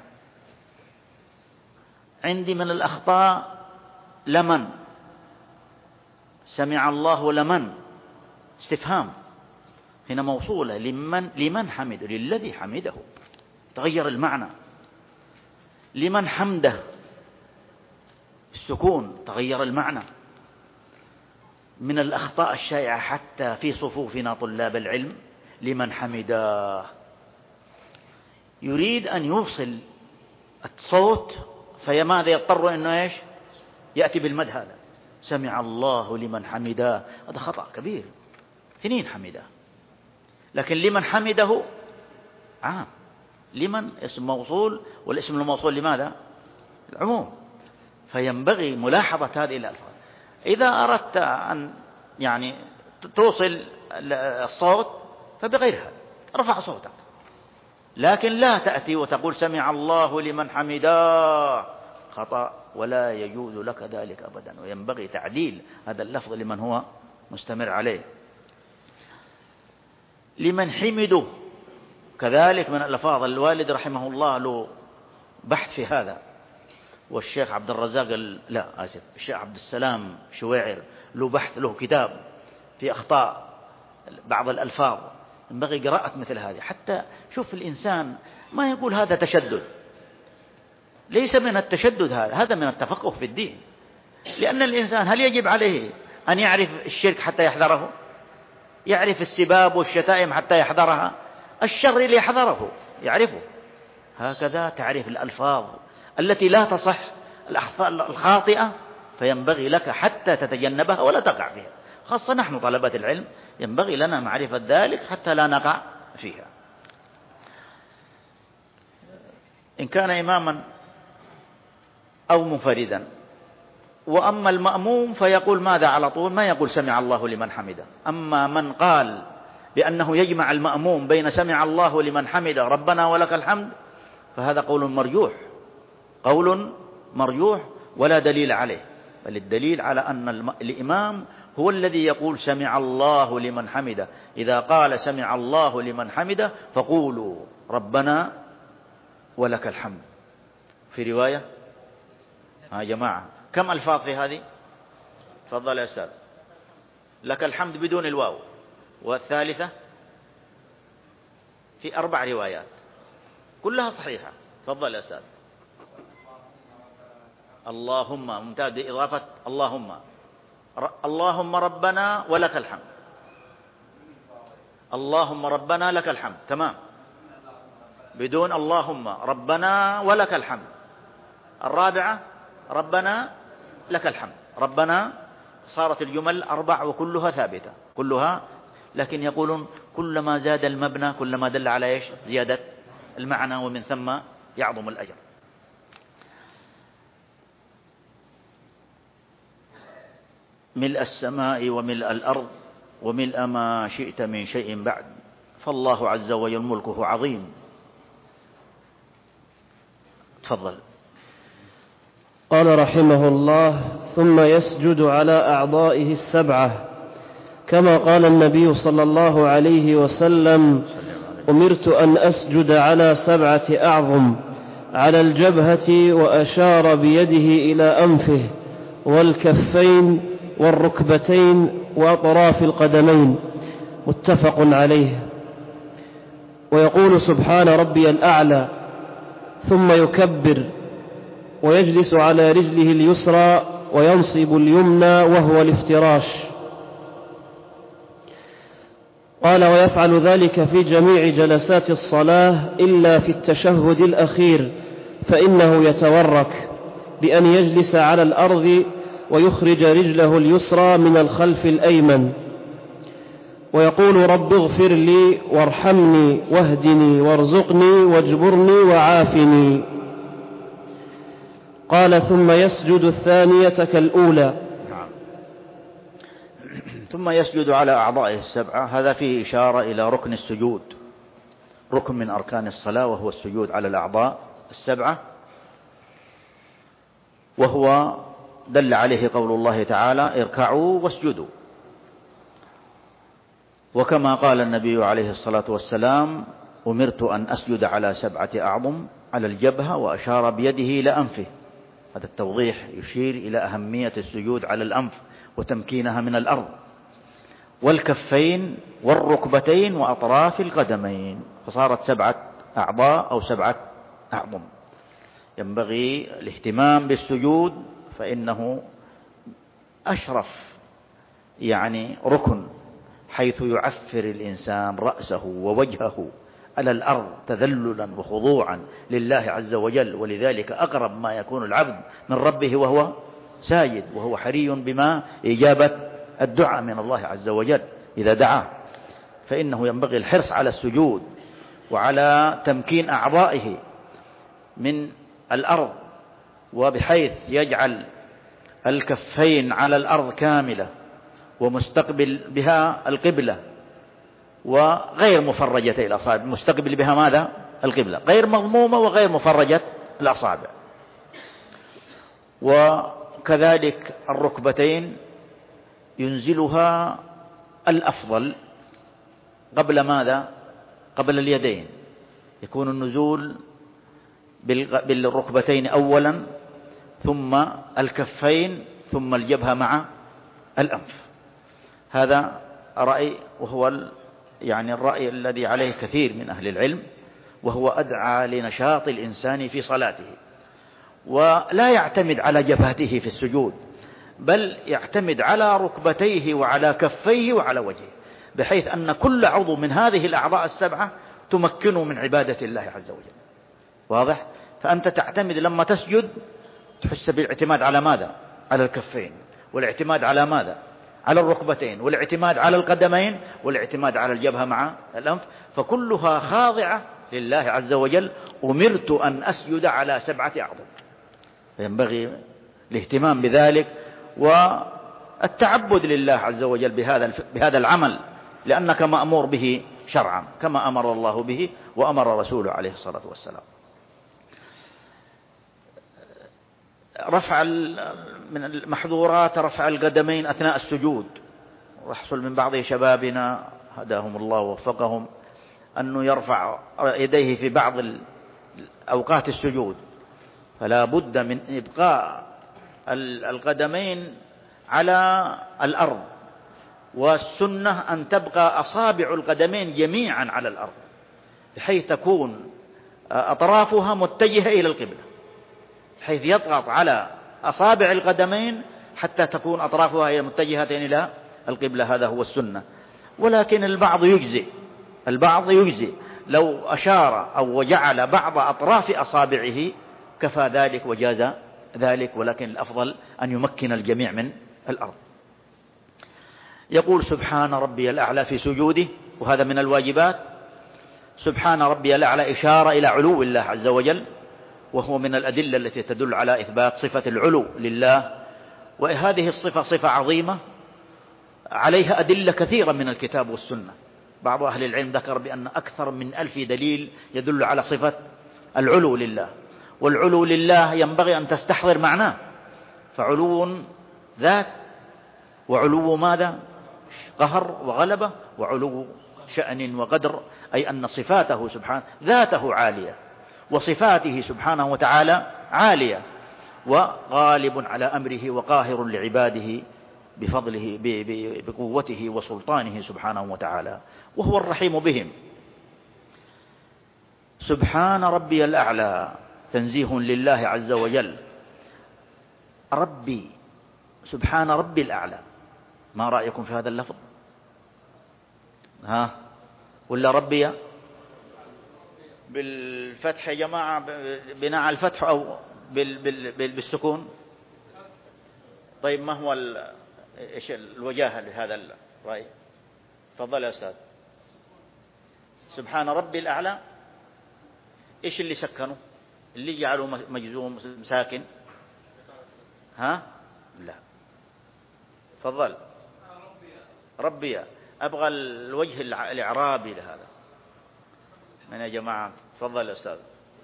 [SPEAKER 3] عندي من الأخطاء لمن. سمع الله لمن، استفهام، هنا موصولة لمن حمده، للذي حمده، تغير المعنى. لمن حمده السكون، تغير المعنى. من الأخطاء الشائعة حتى في صفوفنا طلاب العلم: لمن حمده. يريد أن يوصل الصوت فماذا يضطر أنه إيش؟ يأتي بالمد هذا. سمع الله لمن حمده، هذا خطأ كبير. 2 حمده، لكن لمن حمده عام. لمن اسم موصول، والاسم الموصول لماذا؟ العموم. فينبغي ملاحظة هذه الألفاظ. إذا أردت أن يعني توصل الصوت فبغير هذا ارفع صوتك، لكن لا تأتي وتقول سمع الله لمن حمده، خطأ، ولا يجوز لك ذلك أبدا. وينبغي تعديل هذا اللفظ لمن هو مستمر عليه. لمن حمده كذلك من الألفاظ. الوالد رحمه الله له بحث في هذا، والشيخ عبد الرزاق الشيخ عبد السلام شويعر له بحث، له كتاب في أخطاء بعض الألفاظ. ينبغي قراءة مثل هذه حتى شوف الإنسان ما يقول هذا تشدد. ليس من التشدد هذا من التفقه في الدين. لأن الإنسان هل يجب عليه أن يعرف الشرك حتى يحذره؟ يعرف السباب والشتائم حتى يحذرها؟ الشر اللي يحذره يعرفه. هكذا تعرف الألفاظ التي لا تصح، الخاطئة، فينبغي لك حتى تتجنبها ولا تقع فيها. خاصة نحن طلبة العلم ينبغي لنا معرفة ذلك حتى لا نقع فيها. إن كان إماما أو منفردا. وأما المأموم فيقول ماذا على طول؟ ما يقول سمع الله لمن حمده. أما من قال بأنه يجمع المأموم بين سمع الله لمن حمده ربنا ولك الحمد، فهذا قول مرجوح ولا دليل عليه، بل الدليل على أن الإمام هو الذي يقول سمع الله لمن حمده. إذا قال سمع الله لمن حمده فقولوا ربنا ولك الحمد. في رواية يا جماعة كم ألفاظ في هذه؟ تفضل يا أستاذ. لك الحمد بدون الواو، والثالثة في 4 روايات كلها صحيحة. تفضل يا أستاذ. اللهم، ممتاز، بإضافة اللهم ربنا ولك الحمد. اللهم ربنا لك الحمد، تمام، بدون اللهم ربنا ولك الحمد. الرابعة ربنا لك الحمد. ربنا صارت الجمل 4 وكلها ثابتة كلها، لكن يقولون كلما زاد المبنى كلما دل على إيش؟ زيادة المعنى، ومن ثم يعظم الأجر. ملء السماء وملء الأرض وملء ما شئت من شيء بعد، فالله عز وجل ملكه عظيم. تفضل.
[SPEAKER 2] قال رحمه الله: ثم يسجد على أعضائه 7، كما قال النبي صلى الله عليه وسلم: أمرت أن أسجد على 7 أعظم، على الجبهة، وأشار بيده إلى أنفه والكفين والركبتين وأطراف القدمين، متفق عليه. ويقول سبحان ربي الأعلى، ثم يكبر ويجلس على رجله اليسرى وينصب اليمنى وهو الافتراش. قال: ويفعل ذلك في جميع جلسات الصلاة إلا في التشهد الأخير، فإنه يتورك بأن يجلس على الأرض ويخرج رجله اليسرى من الخلف الأيمن، ويقول: رب اغفر لي وارحمني واهدني وارزقني واجبرني وعافني. قال: ثم يسجد الثانية كالأولى.
[SPEAKER 3] ثم يسجد على أعضائه 7، هذا فيه إشارة إلى ركن السجود، ركن من أركان الصلاة، وهو السجود على الأعضاء 7، وهو دل عليه قول الله تعالى: اركعوا واسجدوا. وكما قال النبي عليه الصلاة والسلام: أمرت أن أسجد على 7 أعظم، على الجبهة، وأشار بيده إلى أنفه. هذا التوضيح يشير إلى أهمية السجود على الأنف وتمكينها من الأرض، والكفين والركبتين وأطراف القدمين، فصارت 7 أعضاء أو 7 أعظم. ينبغي الاهتمام بالسجود، فإنه أشرف ركن، حيث يعفر الإنسان رأسه ووجهه على الأرض تذللا وخضوعا لله عز وجل. ولذلك أقرب ما يكون العبد من ربه وهو ساجد، وهو حري بما إجابة الدعاء من الله عز وجل إذا دعاه. فإنه ينبغي الحرص على السجود وعلى تمكين أعضائه من الأرض، وبحيث يجعل الكفين على الأرض كاملة ومستقبل بها القبلة، وغير مفرجة الأصابع، مستقبل بها ماذا؟ القبلة، غير مضمومة وغير مفرجة الأصابع. وكذلك الركبتين ينزلها الأفضل قبل ماذا؟ قبل اليدين، يكون النزول بالركبتين أولا، ثم الكفين، ثم الجبهة مع الأنف. هذا رأي، وهو الرأي الذي عليه كثير من أهل العلم، وهو أدعى لنشاط الإنسان في صلاته. ولا يعتمد على جبهته في السجود، بل يعتمد على ركبتيه وعلى كفيه وعلى وجهه، بحيث أن كل عضو من هذه الأعضاء 7 تمكنه من عبادة الله عز وجل. واضح؟ فأنت تعتمد لما تسجد تحس بالاعتماد على ماذا؟ على الكفين، والاعتماد على ماذا؟ على الركبتين، والاعتماد على القدمين، والاعتماد على الجبهة مع الأنف، فكلها خاضعة لله عز وجل. أمرت أن أسجد على 7 أعظم. فينبغي الاهتمام بذلك والتعبد لله عز وجل بهذا العمل، لأنك مأمور به شرعا كما أمر الله به وأمر رسوله عليه الصلاة والسلام. من المحظورات رفع القدمين أثناء السجود. ويحصل من بعض شبابنا هداهم الله ووفقهم أنه يرفع يديه في بعض أوقات السجود، فلا بد من إبقاء القدمين على الأرض، والسنة أن تبقى أصابع القدمين جميعا على الأرض بحيث تكون أطرافها متجهة إلى القبلة، بحيث يضغط على أصابع القدمين حتى تكون أطرافها متجهة إلى القبلة. هذا هو السنة. ولكن البعض يجزي لو أشار أو وجعل بعض أطراف أصابعه كفى ذلك وجاز ذلك، ولكن الأفضل أن يمكن الجميع من الأرض. يقول سبحان ربي الأعلى في سجوده، وهذا من الواجبات. سبحان ربي الأعلى إشارة إلى علو الله عز وجل، وهو من الأدلة التي تدل على إثبات صفة العلو لله. وهذه الصفة صفة عظيمة عليها أدلة كثيرة من الكتاب والسنة. بعض أهل العلم ذكر بأن أكثر من 1000 دليل يدل على صفة العلو لله. والعلو لله ينبغي أن تستحضر معناه، فعلو ذات، وعلو ماذا؟ قهر وغلبة، وعلو شأن وقدر، أي أن صفاته سبحانه ذاته عالية، وصفاته سبحانه وتعالى عالية، وغالب على أمره وقاهر لعباده بفضله بقوته وسلطانه سبحانه وتعالى، وهو الرحيم بهم. سبحان ربي الأعلى تنزيه لله عز وجل. ربي، سبحان ربي الأعلى، ما رأيكم في هذا اللفظ؟ ولا ربي بالفتح يا جماعة، بناء على الفتح أو بالسكون؟ طيب ما هو إيش الوجاهة لهذا الرأي؟ تفضل يا أستاذ. سبحان ربي الأعلى، إيش اللي سكنوا؟ اللي جعلوا مجزوم ساكن؟ لا، تفضل. ربي، أبغى الوجه الإعرابي لهذا من يا جماعة. تفضل يا أستاذ.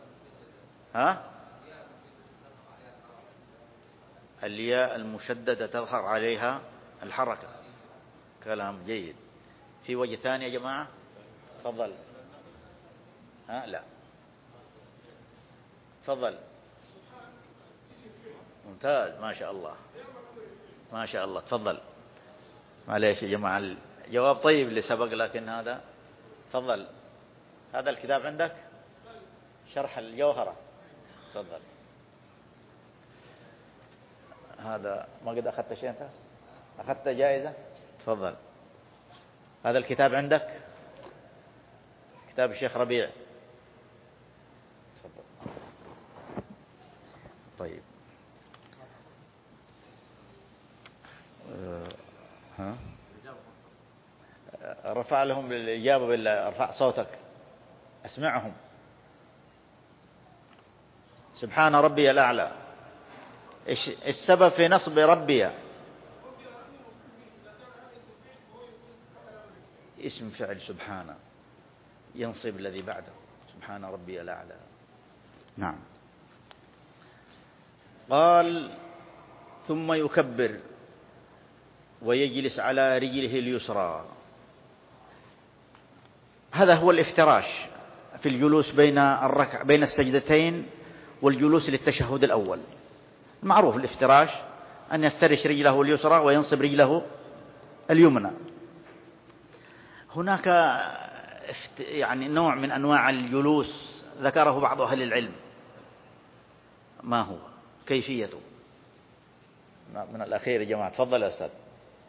[SPEAKER 3] الياء المشددة تظهر عليها الحركة. كلام جيد. في وجه ثاني يا جماعة؟ تفضل. لا، تفضل. ممتاز، ما شاء الله ما شاء الله. تفضل. معليش يا جماعة، الجواب طيب اللي سبق، لكن هذا. تفضل. هذا الكتاب عندك شرح الجوهرة؟ تفضل. هذا ما قد أخذت شيء أنت؟ أخذت جائزة؟ تفضل. هذا الكتاب عندك؟ كتاب الشيخ ربيع. تفضل. طيب. رفع لهم الإجابة بالله، ارفع صوتك أسمعهم. سبحان ربي الأعلى، إيش السبب في نصب ربي؟ اسم فعل سبحانه ينصب الذي بعده. سبحان ربي الأعلى. نعم. قال ثم يكبر ويجلس على رجله اليسرى. هذا هو الافتراش في الجلوس بين السجدتين والجلوس للتشهد الأول. معروف الافتراش أن يفترش رجله اليسرى وينصب رجله اليمنى. هناك يعني نوع من أنواع الجلوس ذكره بعض أهل العلم. ما هو كيفيته؟ من الأخير يا جماعة. تفضل يا أستاذ.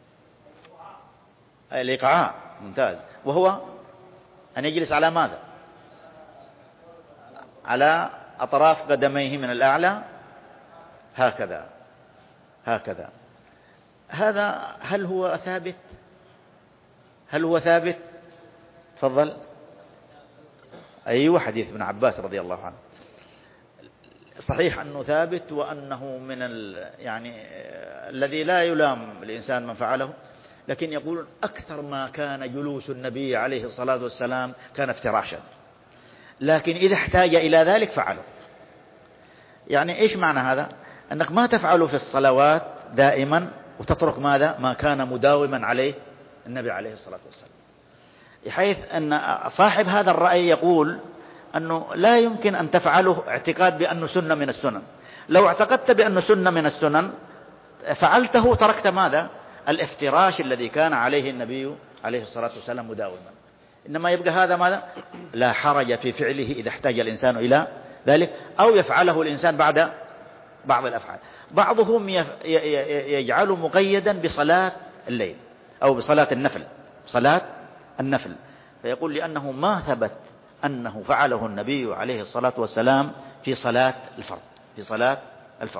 [SPEAKER 3] الإيقاع. ممتاز. وهو أن يجلس على ماذا؟ على أطراف قدميه من الأعلى هكذا هكذا. هذا هل هو ثابت؟ هل هو ثابت؟ تفضل. أيوة، حديث ابن عباس رضي الله عنه صحيح أنه ثابت، وأنه من يعني الذي لا يلام الإنسان من فعله، لكن يقول أكثر ما كان جلوس النبي عليه الصلاة والسلام كان افتراشا، لكن إذا احتاج إلى ذلك فعله. يعني إيش معنى هذا؟ أنك ما تفعله في الصلوات دائما وتترك ماذا؟ ما كان مداوما عليه النبي عليه الصلاة والسلام، بحيث أن صاحب هذا الرأي يقول أنه لا يمكن أن تفعله اعتقاد بأنه سنة من السنن. لو اعتقدت بأنه سنة من السنن فعلته، تركت ماذا؟ الافتراش الذي كان عليه النبي عليه الصلاة والسلام مداوما. إنما يبقى هذا ماذا؟ لا حرج في فعله إذا احتاج الإنسان إلى ذلك، أو يفعله الإنسان بعد بعض الأفعال. بعضهم يجعله مقيدا بصلاة الليل أو بصلاة النفل، صلاة النفل، فيقول لأنه ما ثبت أنه فعله النبي عليه الصلاة والسلام في صلاة الفرض، في صلاة الفرض.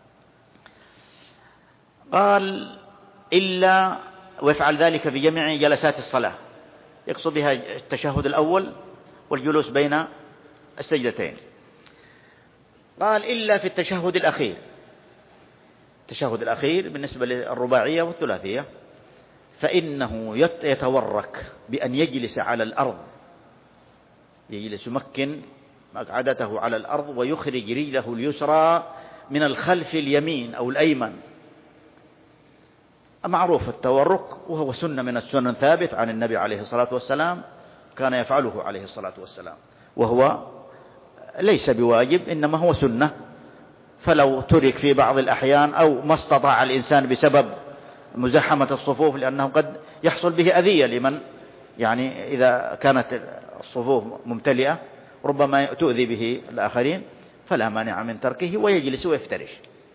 [SPEAKER 3] قال إلا ويفعل ذلك في جميع جلسات الصلاة، يقصد بها التشهد الأول والجلوس بين السجدتين. قال إلا في التشهد الأخير. التشهد الأخير بالنسبة للرباعية والثلاثية فإنه يتورك بأن يجلس على الأرض، يجلس يمكن مقعدته على الأرض ويخرج رجله اليسرى من الخلف اليمين أو الأيمن. معروف التورك، وهو سنة من السنن ثابت عن النبي عليه الصلاة والسلام، كان يفعله عليه الصلاة والسلام، وهو ليس بواجب إنما هو سنة، فلو ترك في بعض الأحيان أو ما استطاع الإنسان بسبب مزاحمة الصفوف، لأنه قد يحصل به أذية لمن يعني إذا كانت الصفوف ممتلئة ربما تؤذي به الآخرين، فلا مانع من تركه ويجلس ويفترش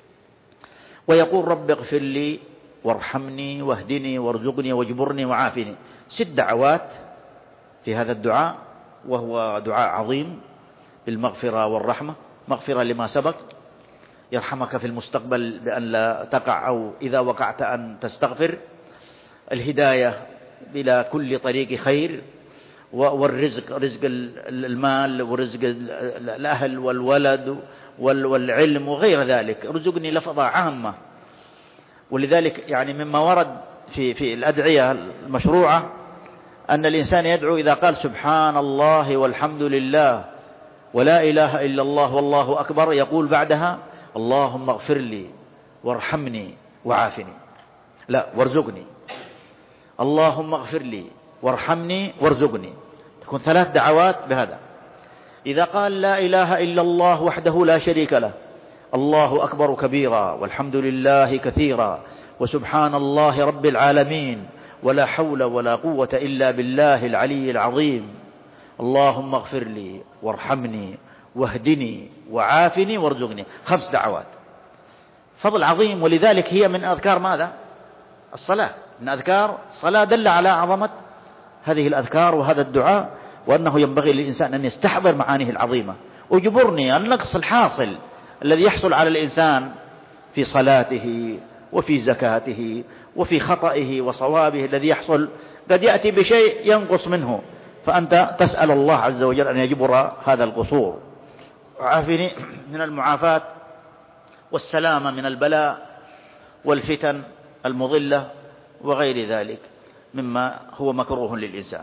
[SPEAKER 3] ويقول رب اغفر لي وارحمني واهدني وارزقني واجبرني وعافني. 6 دعوات في هذا الدعاء، وهو دعاء عظيم بالمغفرة والرحمة. مغفرة لما سبق، يرحمك في المستقبل بأن لا تقع، أو إذا وقعت أن تستغفر. الهداية إلى كل طريق خير، والرزق، رزق المال ورزق الأهل والولد والعلم وغير ذلك. رزقني لفظة عامة، ولذلك يعني مما ورد في الأدعية المشروعة أن الإنسان يدعو إذا قال سبحان الله والحمد لله ولا إله إلا الله والله أكبر، يقول بعدها اللهم اغفر لي وارحمني وعافني، لا وارزقني. اللهم اغفر لي وارحمني وارزقني، تكون 3 دعوات بهذا. إذا قال لا إله إلا الله وحده لا شريك له، الله أكبر كبيرا والحمد لله كثيرا وسبحان الله رب العالمين ولا حول ولا قوة إلا بالله العلي العظيم، اللهم اغفر لي وارحمني واهدني وعافني وارزقني. 5 دعوات، فضل عظيم. ولذلك هي من أذكار ماذا؟ الصلاة، من أذكار الصلاة. دل على عظمة هذه الأذكار وهذا الدعاء، وأنه ينبغي للإنسان أن يستحضر معانيه العظيمة. وجبرني النقص الحاصل الذي يحصل على الإنسان في صلاته وفي زكاته وفي خطئه وصوابه الذي يحصل، قد يأتي بشيء ينقص منه، فأنت تسأل الله عز وجل أن يجبر هذا القصور. وعافني من المعافاة والسلامة من البلاء والفتن المضلة وغير ذلك مما هو مكروه للإنسان.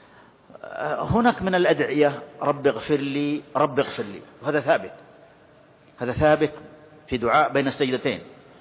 [SPEAKER 3] هناك من الأدعية رب اغفر لي رب اغفر لي، وهذا ثابت، هذا ثابت في دعاء بين السجدتين.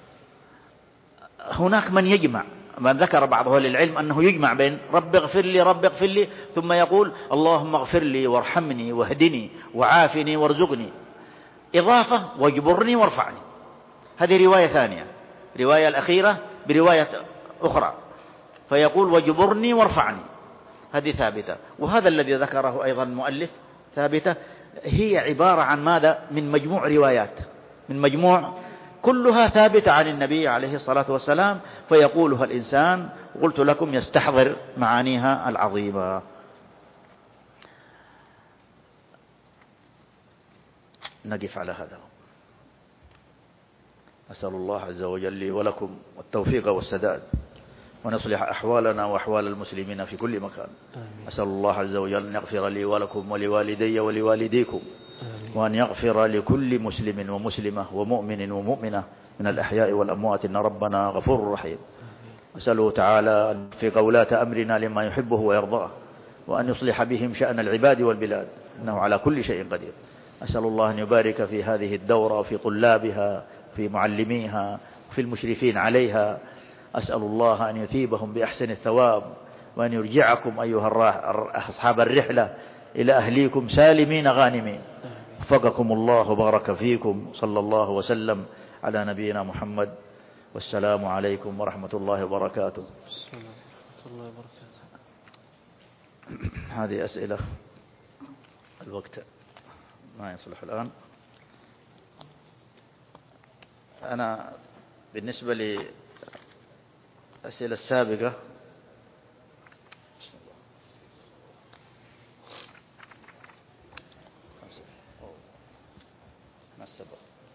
[SPEAKER 3] هناك من يجمع، من ذكر بعض أهل العلم أنه يجمع بين رب اغفر لي رب اغفر لي ثم يقول اللهم اغفر لي وارحمني واهدني وعافني وارزقني، إضافة واجبرني وارفعني. هذه رواية ثانية، رواية الأخيرة برواية أخرى، فيقول واجبرني وارفعني، هذه ثابتة. وهذا الذي ذكره أيضا المؤلف ثابتة، هي عبارة عن ماذا؟ من مجموع روايات، من مجموع كلها ثابتة عن النبي عليه الصلاة والسلام، فيقولها الإنسان قلت لكم يستحضر معانيها العظيمة. نقف على هذا. أسأل الله عز وجل لي ولكم التوفيق والسداد، ونصلح أحوالنا وأحوال المسلمين في كل مكان. أسأل الله عز وجل أن يغفر لي ولكم ولوالدي ولوالديكم، وأن يغفر لكل مسلم ومسلمة ومؤمن ومؤمنة من الأحياء والأموات، إن ربنا غفور رحيم. أسأله تعالى أن يوفق ولاة أمرنا لما يحبه ويرضاه، وأن يصلح بهم شأن العباد والبلاد، إنه على كل شيء قدير. أسأل الله أن يبارك في هذه الدورة وفي طلابها، في معلميها، وفي المشرفين عليها. أسأل الله أن يثيبهم بأحسن الثواب، وأن يرجعكم أيها أصحاب الرحلة إلى أهليكم سالمين غانمين. وفقكم الله وبارك فيكم. صلى الله وسلم على نبينا محمد، والسلام عليكم ورحمة الله وبركاته. هذه أسئلة، الوقت ما يصلح الآن. أنا بالنسبة للأسئلة السابقة ما السبب؟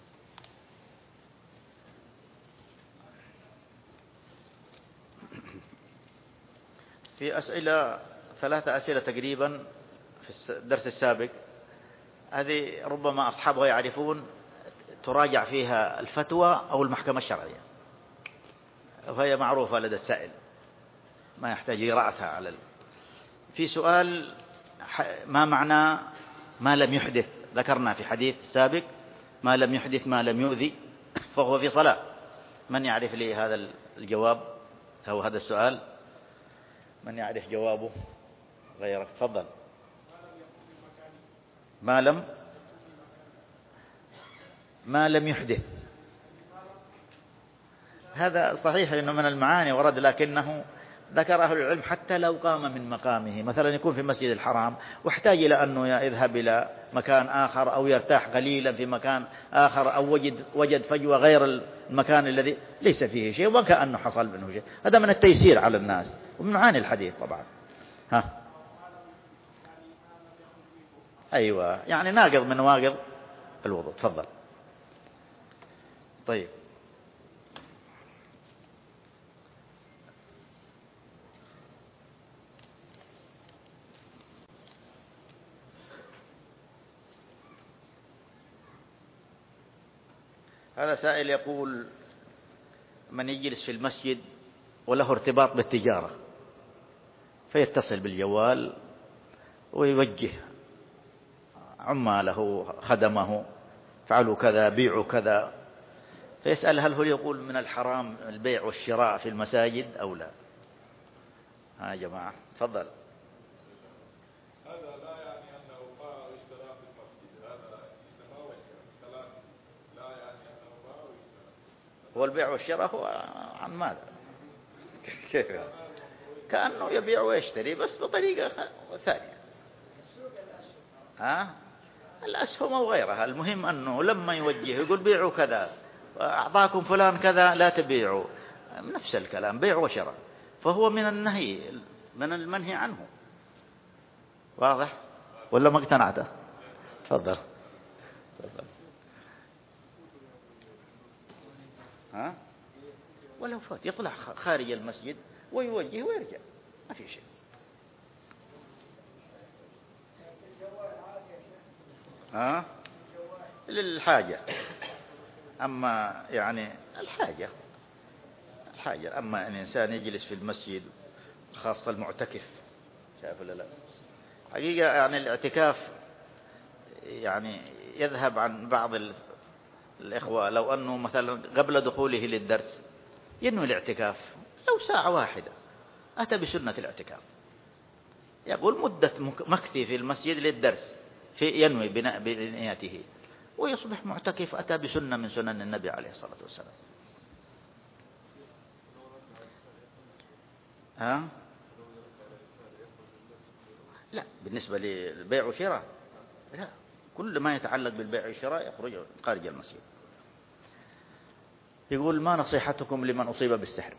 [SPEAKER 3] في أسئلة 3 أسئلة تقريبا في الدرس السابق، هذه ربما أصحابها يعرفون، تراجع فيها الفتوى أو المحكمة الشرعية، وهي معروفة لدى السائل، ما يحتاج قراءتها على في سؤال: ما معنى ما لم يحدث؟ ذكرنا في حديث سابق ما لم يحدث ما لم يؤذي فهو في صلاة. من يعرف لي هذا الجواب أو هذا السؤال؟ من يعرف جوابه غيرك؟ تفضل. ما لم يحدث، هذا صحيح أنه من المعاني ورد، لكنه ذكر أهل العلم حتى لو قام من مقامه، مثلا يكون في المسجد الحرام واحتاج إلى أنه يذهب إلى مكان آخر، أو يرتاح قليلا في مكان آخر، أو وجد فجوة غير المكان الذي ليس فيه شيء وكأنه حصل منه شيء، هذا من التيسير على الناس ومن معاني الحديث طبعا. أيوة، يعني ناقض من نواقض الوضوء. تفضل. طيب، هذا سائل يقول: من يجلس في المسجد وله ارتباط بالتجارة، فيتصل بالجوال ويوجه عماله خدمه: فعلوا كذا، بيعوا كذا، فيسأل: هل هو يقول من الحرام البيع والشراء في المساجد أو لا؟ ها يا جماعة، تفضل.
[SPEAKER 4] هذا لا يعني أنه باع واشترى في المسجد، هذا إنما كلام لا يعني أنه باع واشترى.
[SPEAKER 3] هو البيع والشراء هو عن ماذا؟ كيف؟ كأنه يبيع ويشتري بس بطريقة ثانية. الأسهم أو غيرها، المهم أنه لما يوجه يقول بيعوا كذا، أعطاكم فلان كذا لا تبيعوا، نفس الكلام، بيع وشراء، فهو من النهي، من المنهي عنه. واضح ولا ما اقتنعته؟ تفضل. ولو فات يطلع خارج المسجد ويوجه ويرجع، ما في شيء. للحاجة، أما يعني الحاجة، أما أن الإنسان يجلس في المسجد، خاصة المعتكف، شايف ولا لا؟ حقيقة يعني الاعتكاف يعني يذهب عن بعض الإخوة، لو أنه مثلا قبل دخوله للدرس ينوي الاعتكاف لو ساعة واحدة، أتى بسنة الاعتكاف، يقول مدة مكثي في المسجد للدرس، ينوي بنيته، ويصبح معتكف، أتى بسنة من سنن النبي عليه الصلاة والسلام. لا، بالنسبة للبيع والشراء لا، كل ما يتعلق بالبيع والشراء يخرج خارج المسجد. يقول: ما نصيحتكم لمن أصيب بالسحر؟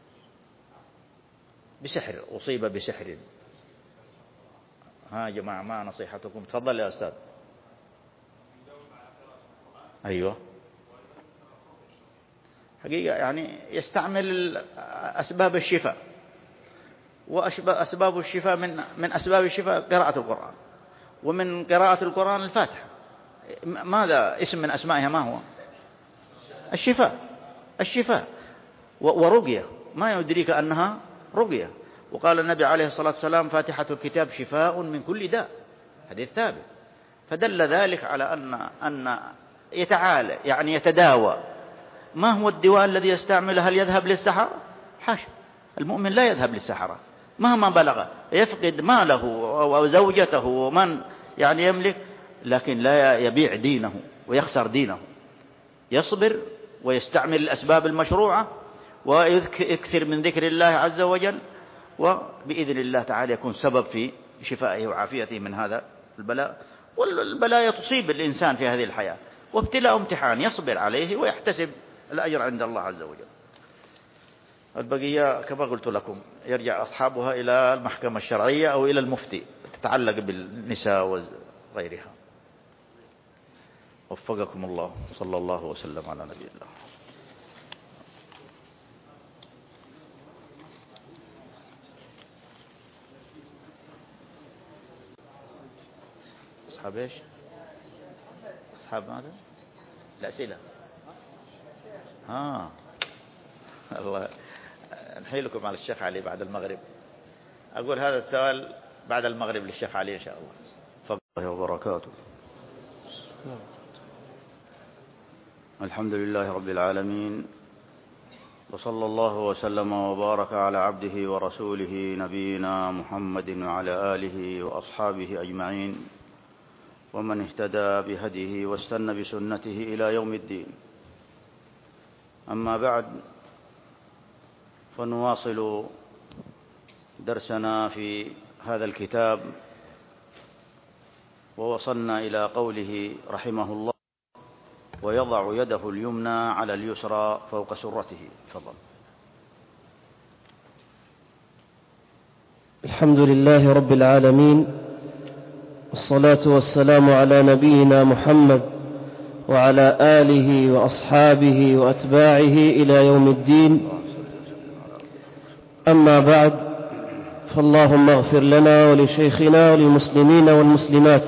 [SPEAKER 3] أصيب بسحر. يا جماعة، ما نصيحتكم؟ تفضل يا أستاذ. أيوة، حقيقة يعني يستعمل أسباب الشفاء، وأسباب الشفاء من أسباب الشفاء قراءة القرآن، ومن قراءة القرآن الفاتحة. ماذا اسم من أسمائها ما هو؟ الشفاء ورقية، ما يدريك أنها رقية. وقال النبي عليه الصلاة والسلام: فاتحة الكتاب شفاء من كل داء، حديث ثابت. فدل ذلك على أن يتعالى يعني يتداوى. ما هو الدواء الذي يستعمله؟ هل يذهب للسحرة؟ حاشا، المؤمن لا يذهب للسحرة مهما بلغ، يفقد ماله وزوجته ومن يعني يملك، لكن لا يبيع دينه ويخسر دينه. يصبر ويستعمل الأسباب المشروعة ويكثر من ذكر الله عز وجل، وبإذن الله تعالى يكون سبب في شفائه وعافيته من هذا البلاء. والبلاء تصيب الإنسان في هذه الحياة، وابتلاء امتحان يصبر عليه ويحتسب الأجر عند الله عز وجل. البقية كما قلت لكم يرجع أصحابها إلى المحكمة الشرعية أو إلى المفتي، تتعلق بالنساء وغيرها. وفقكم الله، صلى الله وسلم على نبي الله. أصحاب إيش؟ أصحاب ماذا؟ الأسئلة. الله نحيلكم على الشيخ علي بعد المغرب. أقول هذا السؤال بعد المغرب للشيخ علي إن شاء الله.
[SPEAKER 1] الله وبركاته. الحمد لله رب العالمين، وصلى الله وسلم وبارك على عبده ورسوله نبينا محمد وعلى آله وأصحابه أجمعين، ومن اهتدى بهديه واستنى بسنته إلى يوم الدين. أما بعد، فنواصل درسنا في هذا الكتاب، ووصلنا إلى قوله رحمه الله: ويضع يده اليمنى على اليسرى فوق سرته. تفضل.
[SPEAKER 2] الحمد لله رب العالمين، والصلاة والسلام على نبينا محمد وعلى آله وأصحابه وأتباعه إلى يوم الدين. أما بعد، فاللهم اغفر لنا ولشيخنا وللمسلمين والمسلمات.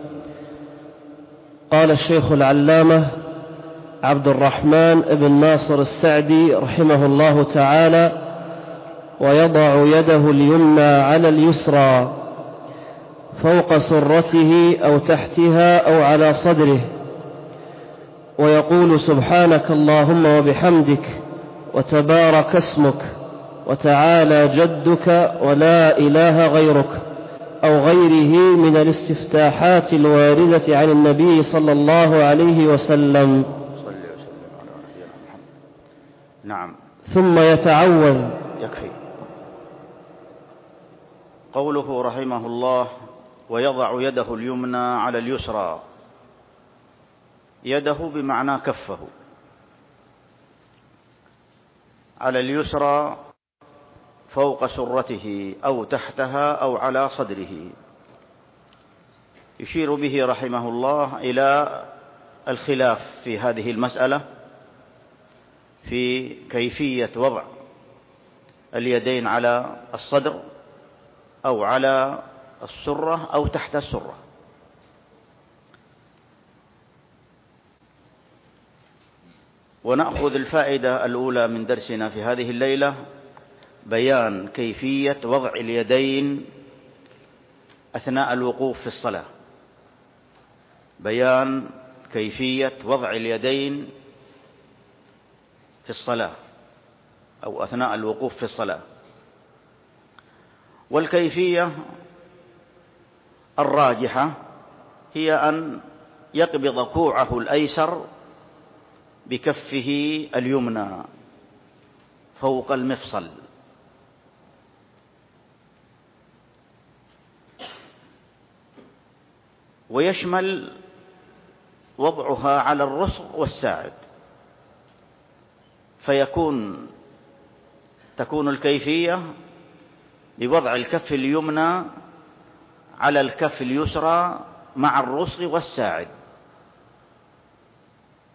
[SPEAKER 2] قال الشيخ العلامة عبد الرحمن بن ناصر السعدي رحمه الله تعالى: ويضع يده اليمنى على اليسرى فوق سرته أو تحتها أو على صدره، ويقول: سبحانك اللهم وبحمدك، وتبارك اسمك، وتعالى جدك، ولا إله غيرك، أو غيره من الاستفتاحات الواردة عن النبي صلى الله عليه وسلم.
[SPEAKER 1] نعم.
[SPEAKER 2] ثم يتعوذ.
[SPEAKER 1] يكفي. قوله رحمه الله: ويضع يده اليمنى على اليسرى. يده بمعنى كفه على اليسرى فوق سرته أو تحتها أو على صدره. يشير به رحمه الله إلى الخلاف في هذه المسألة في كيفية وضع اليدين على الصدر أو على السرة أو تحت السرة. ونأخذ الفائدة الأولى من درسنا في هذه الليلة: بيان كيفية وضع اليدين أثناء الوقوف في الصلاة. بيان كيفية وضع اليدين في الصلاة أو أثناء الوقوف في الصلاة. والكيفية الراجحة هي أن يقبض كوعه الأيسر بكفه اليمنى فوق المفصل، ويشمل وضعها على الرسغ والساعد، تكون الكيفية بوضع الكف اليمنى على الكف اليسرى مع الرسغ والساعد.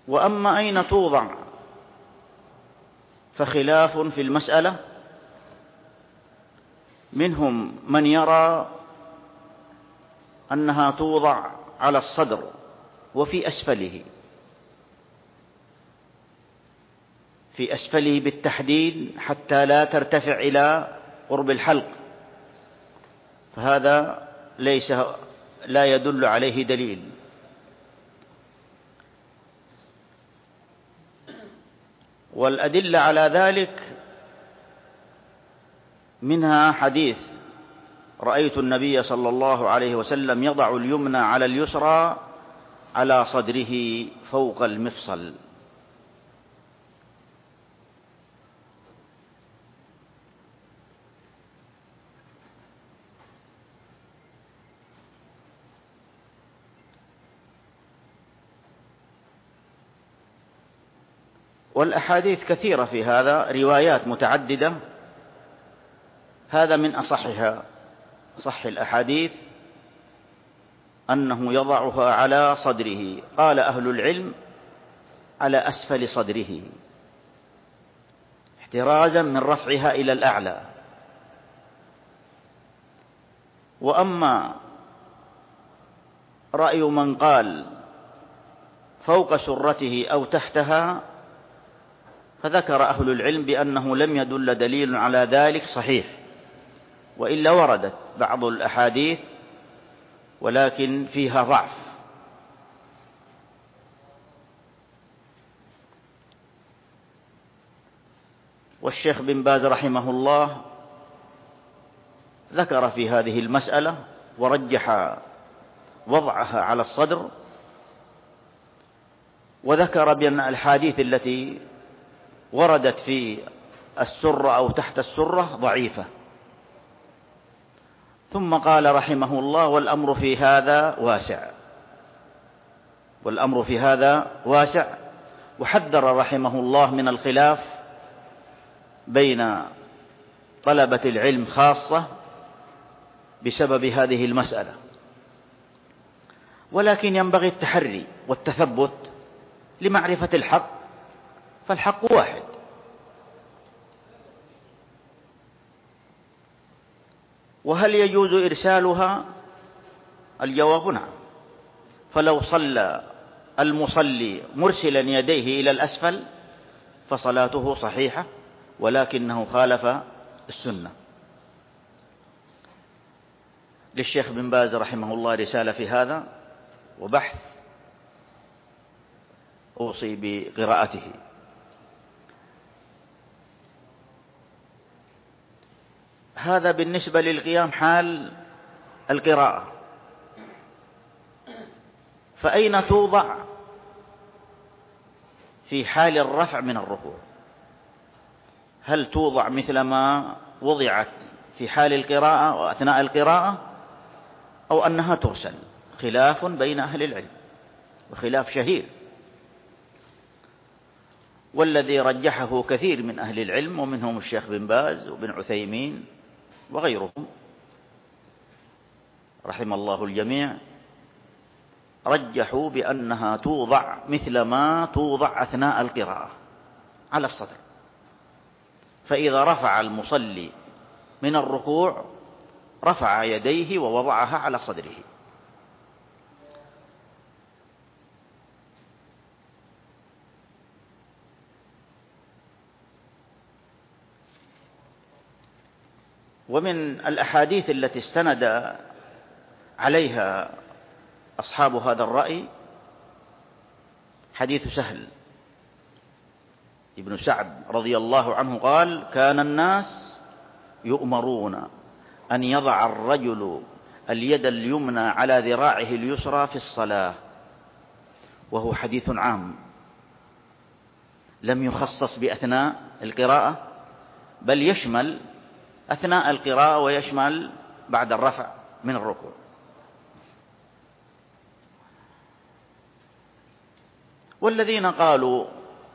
[SPEAKER 3] وأما أين توضع فخلاف في المسألة، منهم من يرى أنها توضع على الصدر وفي أسفله، في أسفله بالتحديد حتى لا ترتفع إلى قرب الحلق، فهذا لا يدل عليه دليل. والأدلة على ذلك منها حديث: رأيت النبي صلى الله عليه وسلم يضع اليمنى على اليسرى على صدره فوق المفصل. والأحاديث كثيرة في هذا، روايات متعددة، هذا من أصحها. صح الأحاديث أنه يضعها على صدره، قال أهل العلم على أسفل صدره احترازا من رفعها إلى الأعلى. وأما رأي من قال فوق سرته أو تحتها، فذكر أهل العلم بأنه لم يدل دليل على ذلك صحيح، وإلا وردت بعض الأحاديث ولكن فيها ضعف. والشيخ بن باز رحمه الله ذكر في هذه المسألة ورجح وضعها على الصدر، وذكر بأن الأحاديث التي وردت في السرة أو تحت السرة ضعيفة. ثم قال رحمه الله: والأمر في هذا واسع. والأمر في هذا واسع. وحذر رحمه الله من الخلاف بين طلبة العلم خاصة بسبب هذه المسألة، ولكن ينبغي التحري والتثبت لمعرفة الحق، فالحق واحد. وهل يجوز إرسالها؟ الجواب نعم. فلو صلى المصلي مرسلا يديه إلى الأسفل فصلاته صحيحة، ولكنه خالف السنة. للشيخ بن باز رحمه الله رسالة في هذا وبحث أوصي بقراءته. هذا بالنسبة للقيام حال القراءة. فأين توضع في حال الرفع من الركوع؟ هل توضع مثل ما وضعت في حال القراءة وأثناء القراءة، أو أنها ترسل؟ خلاف بين أهل العلم، وخلاف شهير، والذي رجحه كثير من أهل العلم، ومنهم الشيخ بن باز وابن عثيمين وغيرهم رحم الله الجميع، رجحوا بأنها توضع مثل ما توضع أثناء القراءة على الصدر. فإذا رفع المصلي من الركوع رفع يديه ووضعها على صدره. ومن الأحاديث التي استند عليها أصحاب هذا الرأي حديث سهل ابن سعد رضي الله عنه قال: كان الناس يؤمرون أن يضع الرجل اليد اليمنى على ذراعه اليسرى في الصلاة، وهو حديث عام لم يخصص بأثناء القراءة، بل يشمل أثناء القراءة ويشمل بعد الرفع من الركوع. والذين قالوا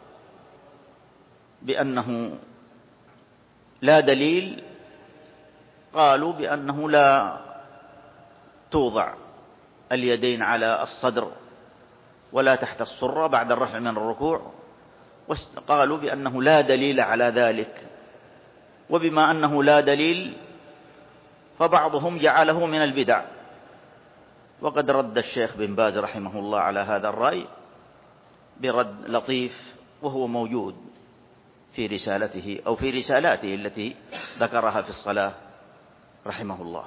[SPEAKER 3] بأنه لا دليل قالوا بأنه لا توضع اليدين على الصدر ولا تحت السرة بعد الرفع من الركوع، وقالوا بأنه لا دليل على ذلك. وبما أنه لا دليل فبعضهم جعله من البدع، وقد رد الشيخ بن باز رحمه الله على هذا الرأي برد لطيف، وهو موجود في رسالته أو في رسالاته التي ذكرها في الصلاة رحمه الله.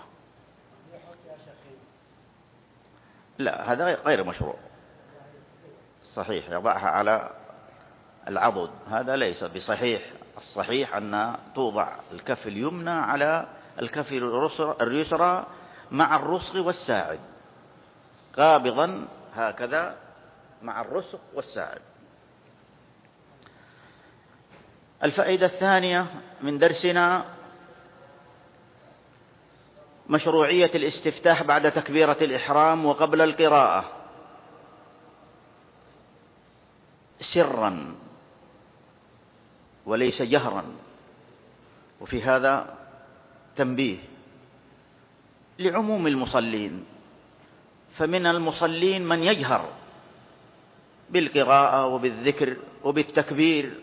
[SPEAKER 3] لا، هذا غير مشروع صحيح، يضعها على العضد، هذا ليس بصحيح. الصحيح أن توضع الكف اليمنى على الكف اليسرى مع الرسغ والساعد، قابضا هكذا مع الرسغ والساعد. الفائدة الثانية من درسنا مشروعية الاستفتاح بعد تكبيرة الإحرام وقبل القراءة سرا وليس جهرا. وفي هذا تنبيه لعموم المصلين، فمن المصلين من يجهر بالقراءة وبالذكر وبالتكبير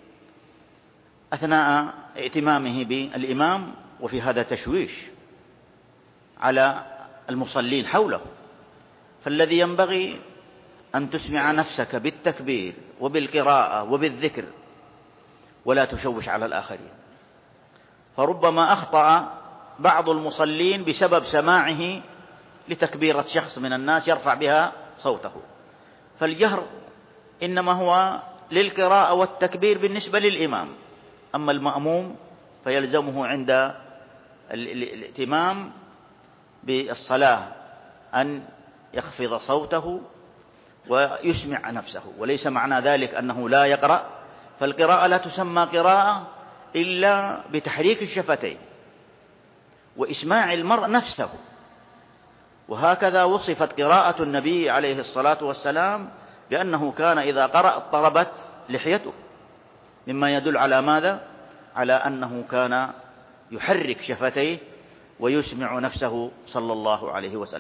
[SPEAKER 3] أثناء ائتمامه بالإمام، وفي هذا تشويش على المصلين حوله. فالذي ينبغي أن تسمع نفسك بالتكبير وبالقراءة وبالذكر ولا تشوش على الآخرين. فربما أخطأ بعض المصلين بسبب سماعه لتكبيرة شخص من الناس يرفع بها صوته. فالجهر إنما هو للقراءة والتكبير بالنسبة للإمام، أما المأموم فيلزمه عند الائتمام بالصلاة أن يخفض صوته ويسمع نفسه. وليس معنى ذلك أنه لا يقرأ، فالقراءة لا تسمى قراءة إلا بتحريك الشفتين وإسماع المرء نفسه. وهكذا وصفت قراءة النبي عليه الصلاة والسلام بأنه كان إذا قرأ اضطربت لحيته، مما يدل على ماذا؟ على أنه كان يحرك شفتيه ويسمع نفسه صلى الله عليه وسلم.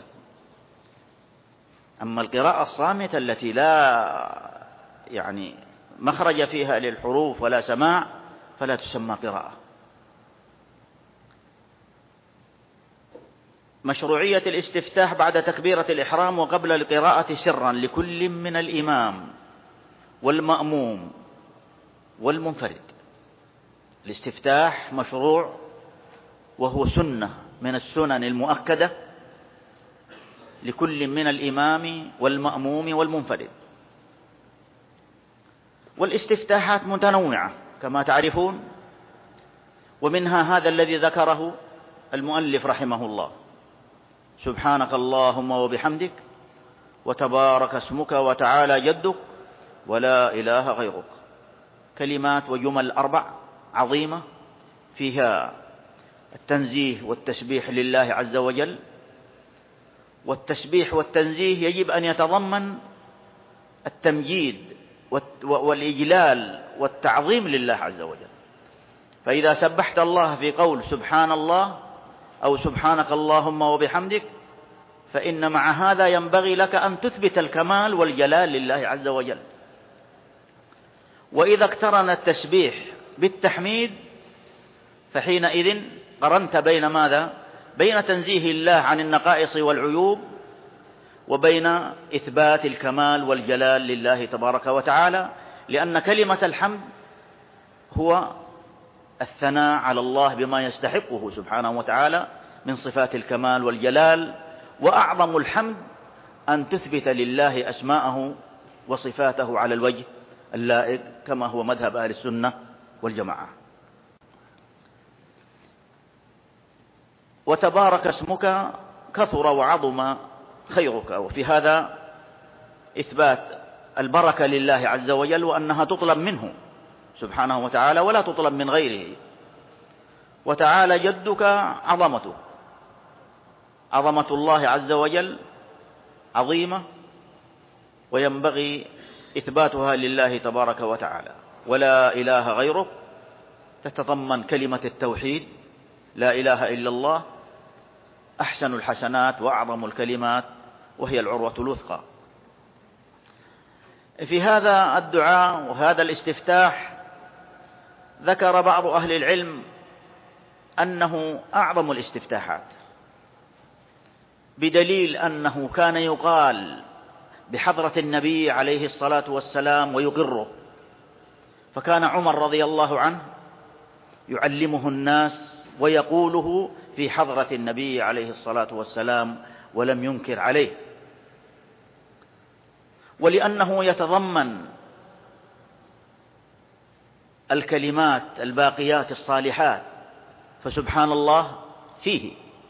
[SPEAKER 3] أما القراءة الصامتة التي لا مخرج فيها للحروف ولا سماع فلا تسمى قراءة. مشروعية الاستفتاح بعد تكبيرة الإحرام وقبل القراءة سرا لكل من الإمام والمأموم والمنفرد. الاستفتاح مشروع وهو سنة من السنن المؤكدة لكل من الإمام والمأموم والمنفرد. والاستفتاحات متنوعة كما تعرفون، ومنها هذا الذي ذكره المؤلف رحمه الله: سبحانك اللهم وبحمدك وتبارك اسمك وتعالى جدك ولا إله غيرك. كلمات وجمل 4 عظيمة فيها التنزيه والتسبيح لله عز وجل. والتسبيح والتنزيه يجب أن يتضمن التمجيد والإجلال والتعظيم لله عز وجل. فإذا سبحت الله في قول سبحان الله أو سبحانك اللهم وبحمدك، فإن مع هذا ينبغي لك أن تثبت الكمال والجلال لله عز وجل. وإذا اقترن التسبيح بالتحميد فحينئذ قرنت بين ماذا؟ بين تنزيه الله عن النقائص والعيوب وبين إثبات الكمال والجلال لله تبارك وتعالى، لأن كلمة الحمد هو الثناء على الله بما يستحقه سبحانه وتعالى من صفات الكمال والجلال. وأعظم الحمد أن تثبت لله أسماءه وصفاته على الوجه اللائق كما هو مذهب أهل السنة والجماعة. وتبارك اسمك كثر وعظم خيرك، وفي هذا إثبات البركة لله عز وجل وأنها تطلب منه سبحانه وتعالى ولا تطلب من غيره. وتعالى جدك عظمته، عظمة الله عز وجل عظيمة وينبغي إثباتها لله تبارك وتعالى. ولا إله غيرك تتضمن كلمة التوحيد، لا إله إلا الله أحسن الحسنات وأعظم الكلمات، وهي العروة الوثقى. في هذا الدعاء وهذا الاستفتاح ذكر بعض أهل العلم أنه أعظم الاستفتاحات، بدليل أنه كان يقال بحضرة النبي عليه الصلاة والسلام ويقره، فكان عمر رضي الله عنه يعلمه الناس ويقوله في حضرة النبي عليه الصلاة والسلام ولم ينكر عليه، ولأنه يتضمن الكلمات الباقيات الصالحات، فسبحان الله فيه،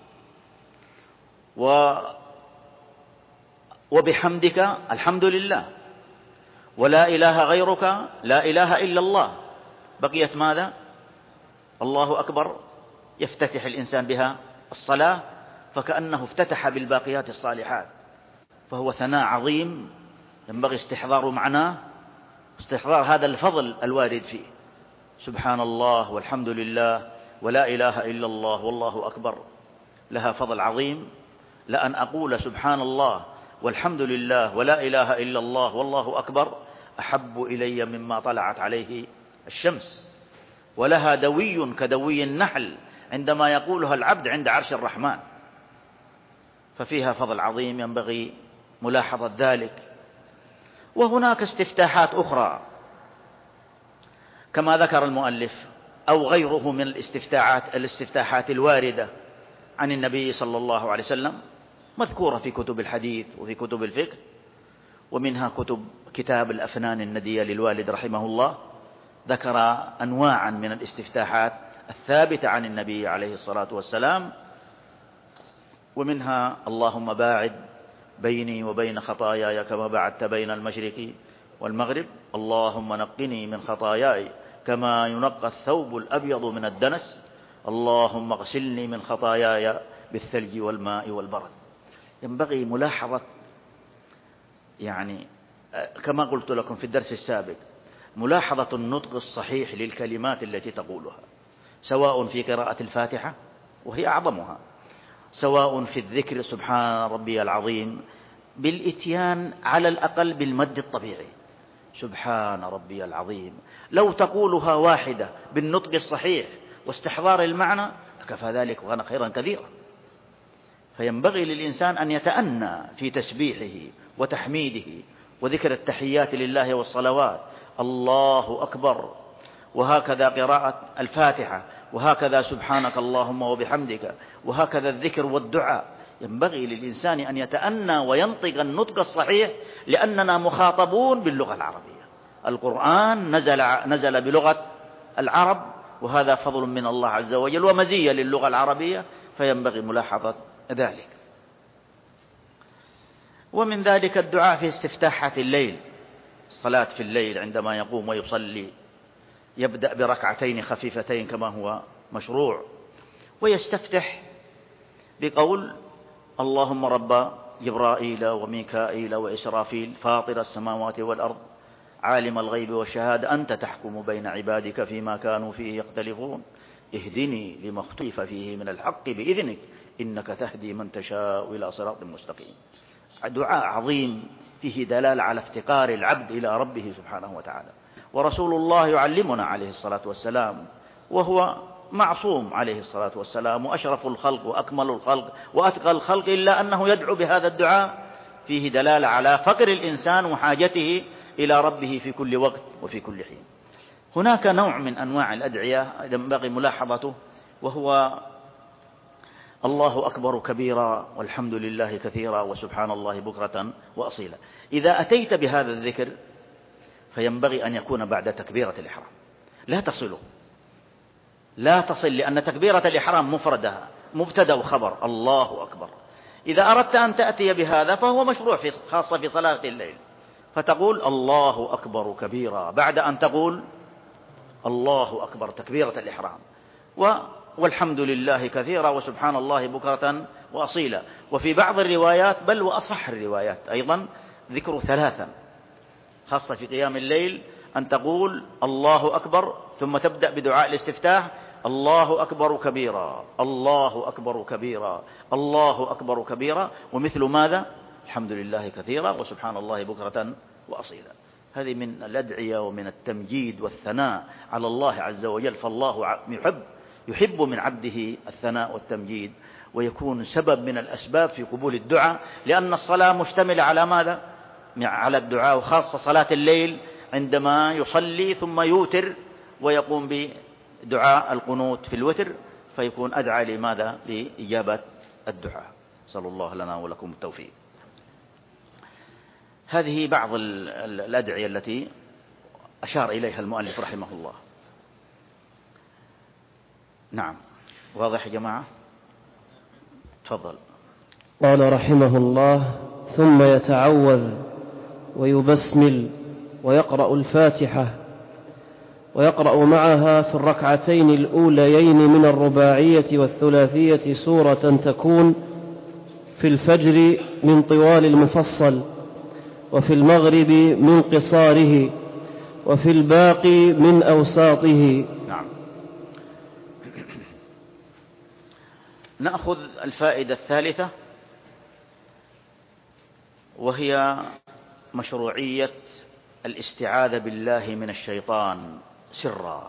[SPEAKER 3] وبحمدك الحمد لله، ولا إله غيرك لا إله إلا الله. بقيت ماذا؟ الله أكبر، يفتتح الإنسان بها الصلاة، فكأنه افتتح بالباقيات الصالحات، فهو ثناء عظيم ينبغي استحضار معناه، استحضار هذا الفضل الوارد فيه. سبحان الله والحمد لله ولا إله إلا الله والله أكبر، لها فضل عظيم. لأن أقول سبحان الله والحمد لله ولا إله إلا الله والله أكبر أحب إلي مما طلعت عليه الشمس، ولها دوي كدوي النحل عندما يقولها العبد عند عرش الرحمن، ففيها فضل عظيم ينبغي ملاحظة ذلك. وهناك استفتاحات أخرى كما ذكر المؤلف أو غيره من الاستفتاحات الواردة عن النبي صلى الله عليه وسلم، مذكورة في كتب الحديث وفي كتب الفقه، ومنها كتاب الأفنان الندية للوالد رحمه الله، ذكر أنواعا من الاستفتاحات الثابتة عن النبي عليه الصلاة والسلام، ومنها اللهم باعد بيني وبين خطاياي كما بعدت بين المشرق والمغرب، اللهم نقني من خطاياي كما ينقى الثوب الأبيض من الدنس، اللهم اغسلني من خطاياي بالثلج والماء والبرد. ينبغي ملاحظة، يعني كما قلت لكم في الدرس السابق، ملاحظة النطق الصحيح للكلمات التي تقولها، سواء في قراءة الفاتحة وهي أعظمها، سواء في الذكر سبحان ربي العظيم، بالإتيان على الأقل بالمد الطبيعي سبحان ربي العظيم، لو تقولها واحدة بالنطق الصحيح واستحضار المعنى كفى ذلك وكان خيرا كثيرا. فينبغي للإنسان أن يتأنى في تسبيحه وتحميده وذكر التحيات لله والصلوات، الله أكبر، وهكذا قراءة الفاتحة، وهكذا سبحانك اللهم وبحمدك، وهكذا الذكر والدعاء. ينبغي للإنسان أن يتأنى وينطق النطق الصحيح، لأننا مخاطبون باللغة العربية، القرآن نزل بلغة العرب، وهذا فضل من الله عز وجل ومزية للغة العربية، فينبغي ملاحظة ذلك. ومن ذلك الدعاء في استفتاحات الليل، الصلاة في الليل عندما يقوم ويصلي يبدأ بركعتين خفيفتين كما هو مشروع، ويستفتح بقول اللهم رب جبرائيل وميكائيل وإسرافيل فاطر السماوات والأرض عالم الغيب والشهادة أنت تحكم بين عبادك فيما كانوا فيه يختلفون اهدني لما اختلف فيه من الحق بإذنك إنك تهدي من تشاء إلى صراط مستقيم. دعاء عظيم فيه دلالة على افتقار العبد إلى ربه سبحانه وتعالى، ورسول الله يعلمنا عليه الصلاة والسلام، وهو معصوم عليه الصلاة والسلام، وأشرف الخلق وأكمل الخلق وأتقى الخلق، إلا أنه يدعو بهذا الدعاء فيه دلالة على فقر الإنسان وحاجته إلى ربه في كل وقت وفي كل حين. هناك نوع من أنواع الأدعية ينبغي ملاحظته، وهو الله أكبر كبيرا والحمد لله كثيرا وسبحان الله بكرة وأصيلا. إذا أتيت بهذا الذكر فينبغي أن يكون بعد تكبيرة الإحرام، لا تصل لأن تكبيرة الإحرام مفردها مبتدأ وخبر الله أكبر. إذا أردت أن تأتي بهذا فهو مشروع خاصة في صلاة الليل، فتقول الله أكبر كبيرا بعد أن تقول الله أكبر تكبيرة الإحرام، والحمد لله كثيرا وسبحان الله بكرة وأصيلا. وفي بعض الروايات بل وأصح الروايات أيضا ذكر ثلاثا، خاصة في قيام الليل، أن تقول الله أكبر ثم تبدأ بدعاء الاستفتاح الله أكبر كبيرا الله أكبر كبيرا الله أكبر كبيرا، ومثل ماذا الحمد لله كثيرا وسبحان الله بكرة وأصيلا. هذه من الأدعية ومن التمجيد والثناء على الله عز وجل. فالله يحب من عبده الثناء والتمجيد، ويكون سبب من الأسباب في قبول الدعاء، لأن الصلاة مشتملة على ماذا؟ على الدعاء، وخاصة صلاة الليل عندما يصلي ثم يوتر ويقوم بدعاء القنوت في الوتر، فيكون أدعى لماذا؟ لإجابة الدعاء. صلى الله لنا ولكم التوفيق. هذه بعض الأدعية التي أشار إليها المؤلف رحمه الله. نعم، واضح يا جماعة؟ تفضل.
[SPEAKER 2] قال رحمه الله: ثم يتعوذ ويبسمل ويقرأ الفاتحة، ويقرأ معها في الركعتين الأوليين من الرباعية والثلاثية سورة تكون في الفجر من طوال المفصل، وفي المغرب من قصاره، وفي الباقي من أوساطه.
[SPEAKER 3] نعم. نأخذ الفائدة الثالثة، وهي مشروعية الاستعاذة بالله من الشيطان سرا،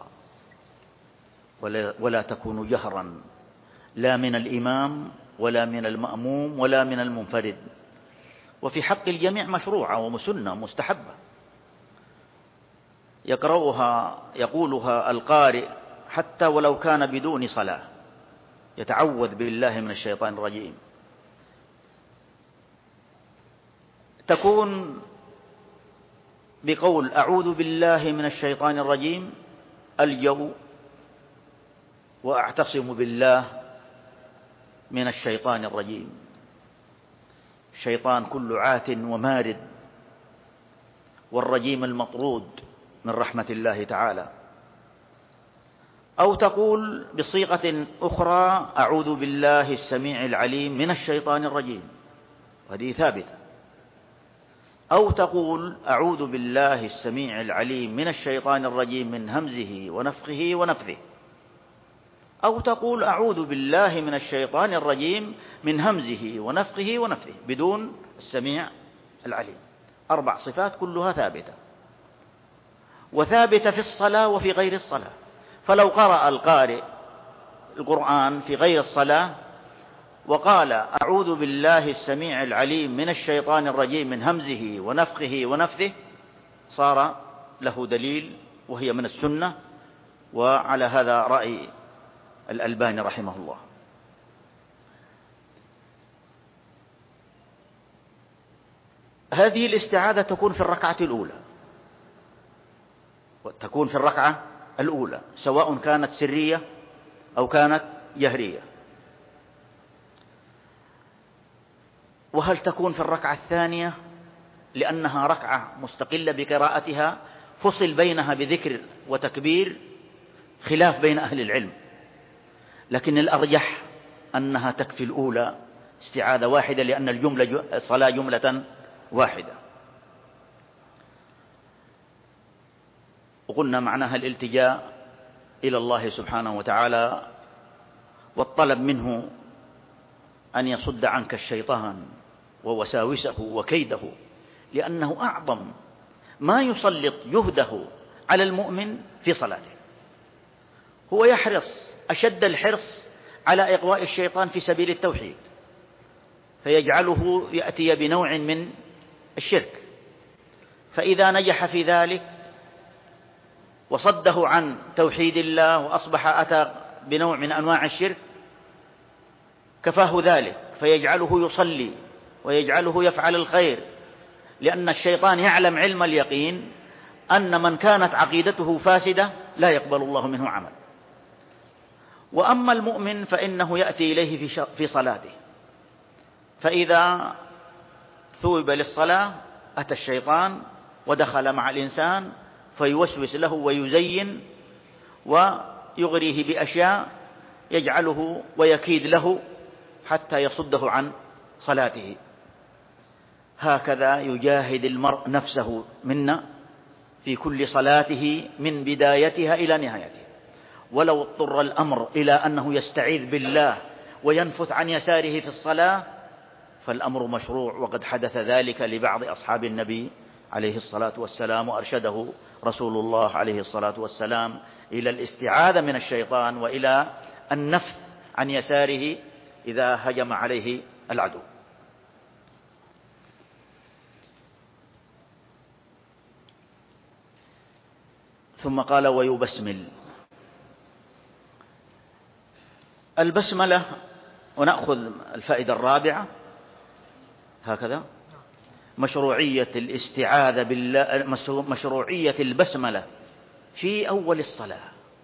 [SPEAKER 3] ولا تكون جهرا، لا من الإمام ولا من المأموم ولا من المنفرد، وفي حق الجميع مشروعة ومسنة مستحبة. يقولها القارئ حتى ولو كان بدون صلاة، يتعوذ بالله من الشيطان الرجيم. تكون بقول أعوذ بالله من الشيطان الرجيم، ألجأ وأعتصم بالله من الشيطان الرجيم. الشيطان كل عات ومارد، والرجيم المطرود من رحمة الله تعالى. أو تقول بصيغة أخرى أعوذ بالله السميع العليم من الشيطان الرجيم، وهذه ثابتة. أو تقول أعوذ بالله السميع العليم من الشيطان الرجيم من همزه ونفخه ونفثه. أو تقول أعوذ بالله من الشيطان الرجيم من همزه ونفخه ونفثه بدون السميع العليم. 4 صفات كلها ثابتة، وثابتة في الصلاة وفي غير الصلاة. فلو قرأ القارئ القرآن في غير الصلاة وقال أعوذ بالله السميع العليم من الشيطان الرجيم من همزه ونفخه ونفثه، صار له دليل، وهي من السنة، وعلى هذا رأي الألباني رحمه الله. هذه الاستعاذة تكون في الركعة الأولى، سواء كانت سرية أو كانت جهرية. وهل تكون في الركعة الثانية؟ لأنها ركعة مستقلة بقراءتها، فصل بينها بذكر وتكبير، خلاف بين أهل العلم، لكن الأرجح أنها تكفي الأولى استعاذة واحدة، لأن الصلاة جملة واحدة. وقلنا معناها الالتجاء إلى الله سبحانه وتعالى، والطلب منه أن يصد عنك الشيطان ووساوسه وكيده، لأنه أعظم ما يسلط جهده على المؤمن في صلاته. هو يحرص أشد الحرص على إغواء الشيطان في سبيل التوحيد، فيجعله يأتي بنوع من الشرك. فإذا نجح في ذلك وصده عن توحيد الله وأصبح أتى بنوع من أنواع الشرك، كفاه ذلك، فيجعله يصلي ويجعله يفعل الخير، لأن الشيطان يعلم علم اليقين أن من كانت عقيدته فاسدة لا يقبل الله منه عمل. وأما المؤمن فإنه يأتي إليه في صلاته، فإذا ثوب للصلاة أتى الشيطان ودخل مع الإنسان فيوسوس له ويزين ويغريه بأشياء يجعله ويكيد له حتى يصده عن صلاته. هكذا يجاهد المرء نفسه منا في كل صلاته من بدايتها إلى نهايتها. ولو اضطر الأمر إلى أنه يستعيذ بالله وينفث عن يساره في الصلاة فالأمر مشروع، وقد حدث ذلك لبعض أصحاب النبي عليه الصلاة والسلام، وأرشده رسول الله عليه الصلاة والسلام إلى الاستعاذة من الشيطان وإلى النفث عن يساره إذا هجم عليه العدو. ثم قال ويبسمل. البسملة، ونأخذ الفائدة الرابعة هكذا: مشروعية الاستعاذة بالله، مشروعية البسملة في أول الصلاة،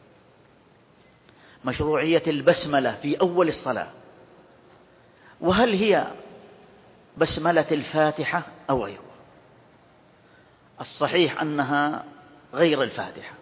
[SPEAKER 3] مشروعية البسملة في أول الصلاة. وهل هي بسملة الفاتحة أو غيرها؟ الصحيح أنها غير الفاتحة،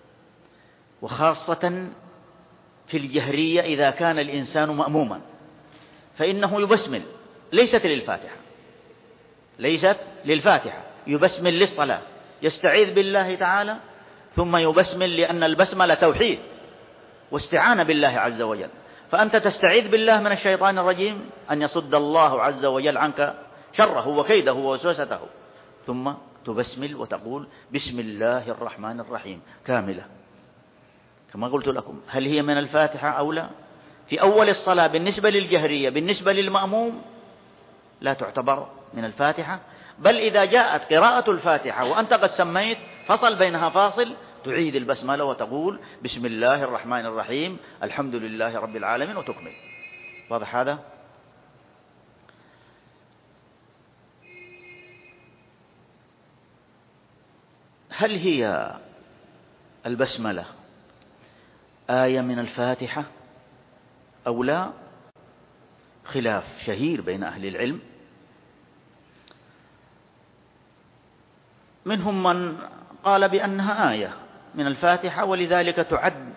[SPEAKER 3] وخاصة في الجهرية إذا كان الإنسان مأموما فإنه يبسمل، ليست للفاتحة، ليست للفاتحة، يبسمل للصلاة، يستعيذ بالله تعالى ثم يبسمل، لأن البسملة توحيد واستعانة بالله عز وجل. فأنت تستعيذ بالله من الشيطان الرجيم أن يصد الله عز وجل عنك شره وكيده ووسوسته، ثم تبسمل وتقول بسم الله الرحمن الرحيم كاملة. كما قلت لكم، هل هي من الفاتحة أو لا؟ في أول الصلاة بالنسبة للجهرية، بالنسبة للمأموم لا تعتبر من الفاتحة، بل إذا جاءت قراءة الفاتحة وأنت قد سميت فصل بينها فاصل، تعيد البسملة وتقول بسم الله الرحمن الرحيم الحمد لله رب العالمين وتكمل. واضح هذا؟ هل هي البسملة آية من الفاتحة أو لا؟ خلاف شهير بين أهل العلم. منهم من قال بأنها آية من الفاتحة، ولذلك تعد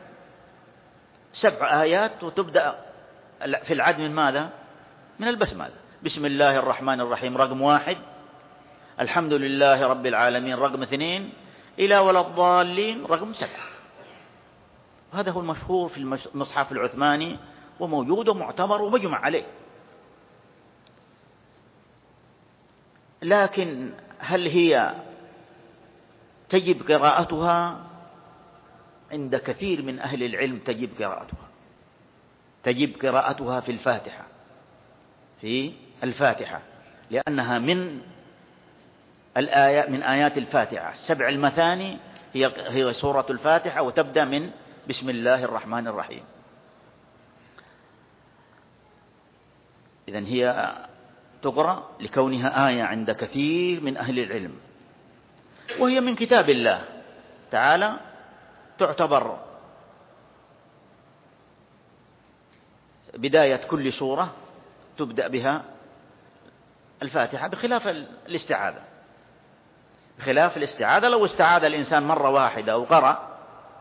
[SPEAKER 3] 7 آيات وتبدأ في العد من ماذا؟ من البسملة. بسم الله الرحمن الرحيم رقم 1، الحمد لله رب العالمين رقم 2، إلى ولا الضالين رقم 7. هذا هو المشهور في المصحف العثماني، وموجود ومعتبر ومجمع عليه. لكن هل هي تجب قراءتها؟ عند كثير من أهل العلم تجب قراءتها، تجب قراءتها في الفاتحة، في الفاتحة، لأنها من الآيات، من آيات الفاتحة 7 المثاني هي سورة الفاتحة، وتبدأ من بسم الله الرحمن الرحيم. إذن هي تقرأ لكونها آية عند كثير من أهل العلم، وهي من كتاب الله تعالى، تعتبر بداية كل سورة تبدأ بها الفاتحة، بخلاف الاستعاذة. بخلاف الاستعاذة، لو استعاذ الإنسان مرة واحدة أو قرأ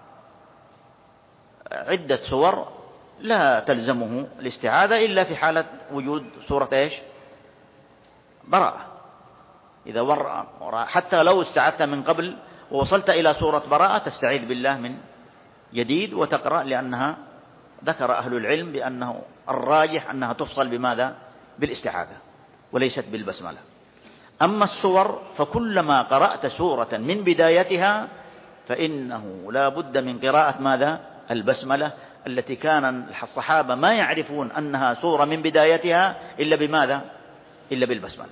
[SPEAKER 3] عدة سور لا تلزمه الاستعاذة إلا في حالة وجود سورة إيش؟ براءة. إذا حتى لو استعذت من قبل ووصلت إلى سورة براءة تستعيذ بالله من جديد وتقرأ، لأنها ذكر أهل العلم بأنه الراجح أنها تفصل بماذا؟ بالاستعاذة وليست بالبسملة. أما السور فكلما قرأت سورة من بدايتها فإنه لا بد من قراءة ماذا؟ البسملة، التي كان الصحابة ما يعرفون أنها سورة من بدايتها إلا بماذا؟ إلا بالبسملة.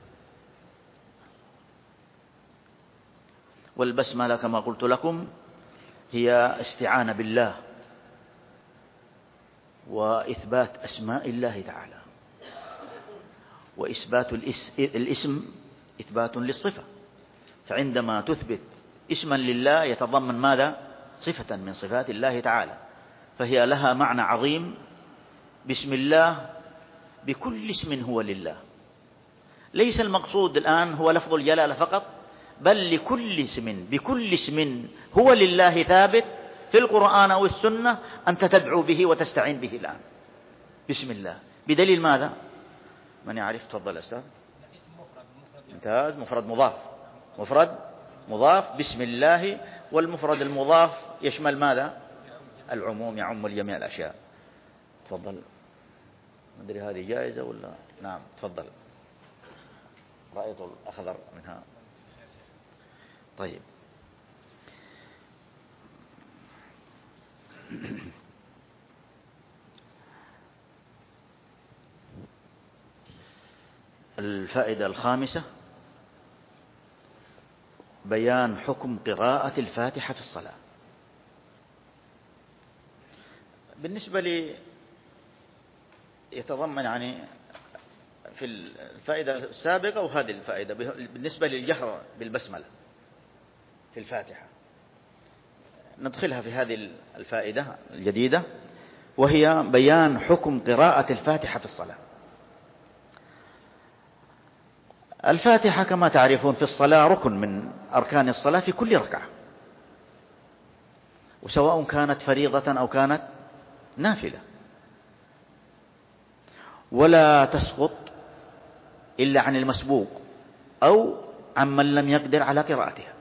[SPEAKER 3] والبسملة كما قلت لكم هي استعانة بالله وإثبات أسماء الله تعالى، وإثبات الاسم إثبات للصفة. فعندما تثبت اسما لله يتضمن ماذا؟ صفة من صفات الله تعالى، فهي لها معنى عظيم. بسم الله بكل اسم هو لله، ليس المقصود الآن هو لفظ الجلالة فقط، بل لكل اسم، بكل اسم هو لله ثابت في القرآن أو السنة أنت تدعو به وتستعين به الآن. بسم الله بدليل ماذا؟ من يعرف؟ تفضل أستاذ. ممتاز. مفرد مضاف، مفرد مضاف بسم الله، والمفرد المضاف يشمل ماذا؟ العموم، يعم الجميع الأشياء. تفضل. ما أدري هذه جائزة ولا؟ نعم تفضل. رأيت الأخضر منها. طيب. الفائدة الخامسة: بيان حكم قراءة الفاتحة في الصلاة. بالنسبة لي يتضمن يعني في الفائدة السابقة وهذه الفائدة بالنسبة للجهر بالبسملة في الفاتحة، ندخلها في هذه الفائدة الجديدة، وهي بيان حكم قراءة الفاتحة في الصلاة. الفاتحة كما تعرفون في الصلاة ركن من أركان الصلاة في كل ركعة، وسواء كانت فريضة أو كانت نافلة، ولا تسقط إلا عن المسبوق أو عمن لم يقدر على قراءتها.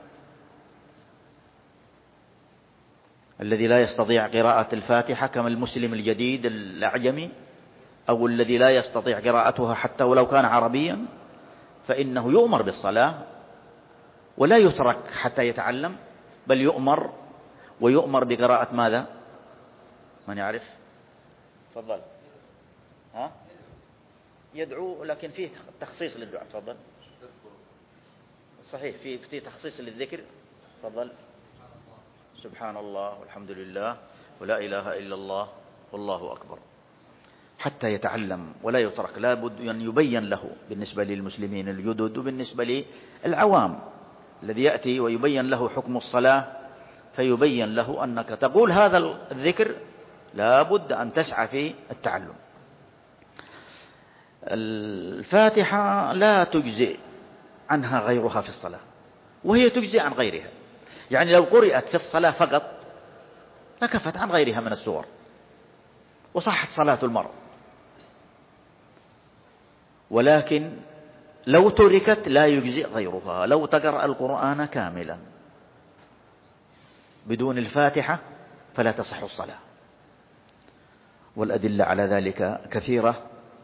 [SPEAKER 3] الذي لا يستطيع قراءة الفاتحة كما المسلم الجديد الأعجمي، أو الذي لا يستطيع قراءتها حتى ولو كان عربيا، فإنه يؤمر بالصلاة ولا يترك حتى يتعلم، بل يؤمر، ويؤمر بقراءة ماذا؟ من يعرف؟ تفضل. ها؟ يدعو، لكن فيه تخصيص للدعاء. تفضل. صحيح، في تخصيص للذكر. تفضل. سبحان الله والحمد لله ولا إله إلا الله والله أكبر، حتى يتعلم ولا يترك. لا بد أن يبين له بالنسبة للمسلمين الجدد وبالنسبة للعوام الذي يأتي ويبين له حكم الصلاة، فيبين له أنك تقول هذا الذكر لا بد أن تسعى في التعلم. الفاتحة لا تجزئ عنها غيرها في الصلاة، وهي تجزئ عن غيرها. يعني لو قرأت في الصلاة فقط لكفت عن غيرها من السور وصحت صلاة المرء، ولكن لو تركت لا يجزئ غيرها. لو تقرأ القرآن كاملا بدون الفاتحة فلا تصح الصلاة، والأدلة على ذلك كثيرة،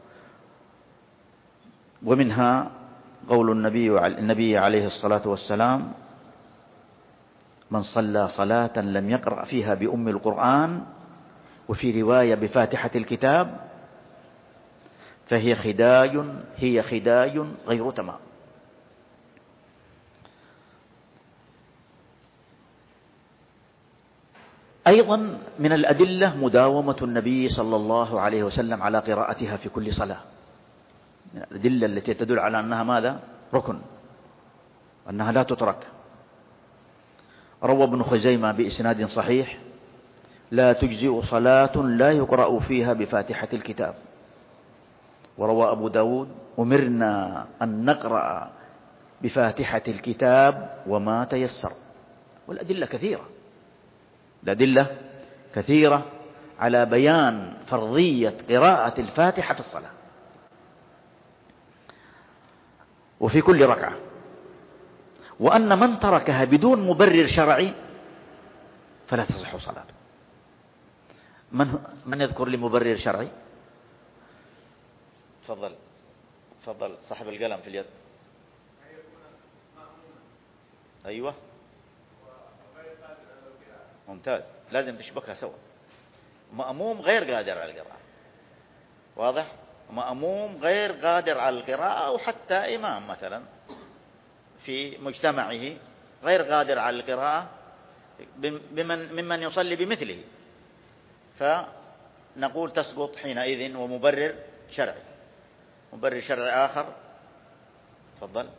[SPEAKER 3] ومنها قول النبي عليه الصلاة والسلام: من صلى صلاة لم يقرأ فيها بأم القرآن، وفي رواية بفاتحة الكتاب، فهي خداج غير تمام. أيضا من الأدلة مداومة النبي صلى الله عليه وسلم على قراءتها في كل صلاة، من الأدلة التي تدل على أنها ماذا؟ ركن، أنها لا تترك. روى ابن خزيمة بإسناد صحيح: لا تجزئ صلاة لا يقرأ فيها بفاتحة الكتاب. وروى أبو داود: أمرنا أن نقرأ بفاتحة الكتاب وما تيسر. والأدلة كثيرة، الأدلة كثيرة على بيان فرضية قراءة الفاتحة في الصلاة وفي كل ركعة، وأن من تركها بدون مبرر شرعي فلا تصح صلاته. من يذكر لي مبرر شرعي؟ تفضل صاحب القلم في اليد. أيوة ممتاز، لازم تشبكها سوا. مأموم غير قادر على القراءة، واضح؟ مأموم غير قادر على القراءة، أو حتى إمام مثلا في مجتمعه غير قادر على القراءة ممن يصلي بمثله، فنقول تسقط حينئذ، ومبرر شرعي، مبرر شرعي آخر. تفضل.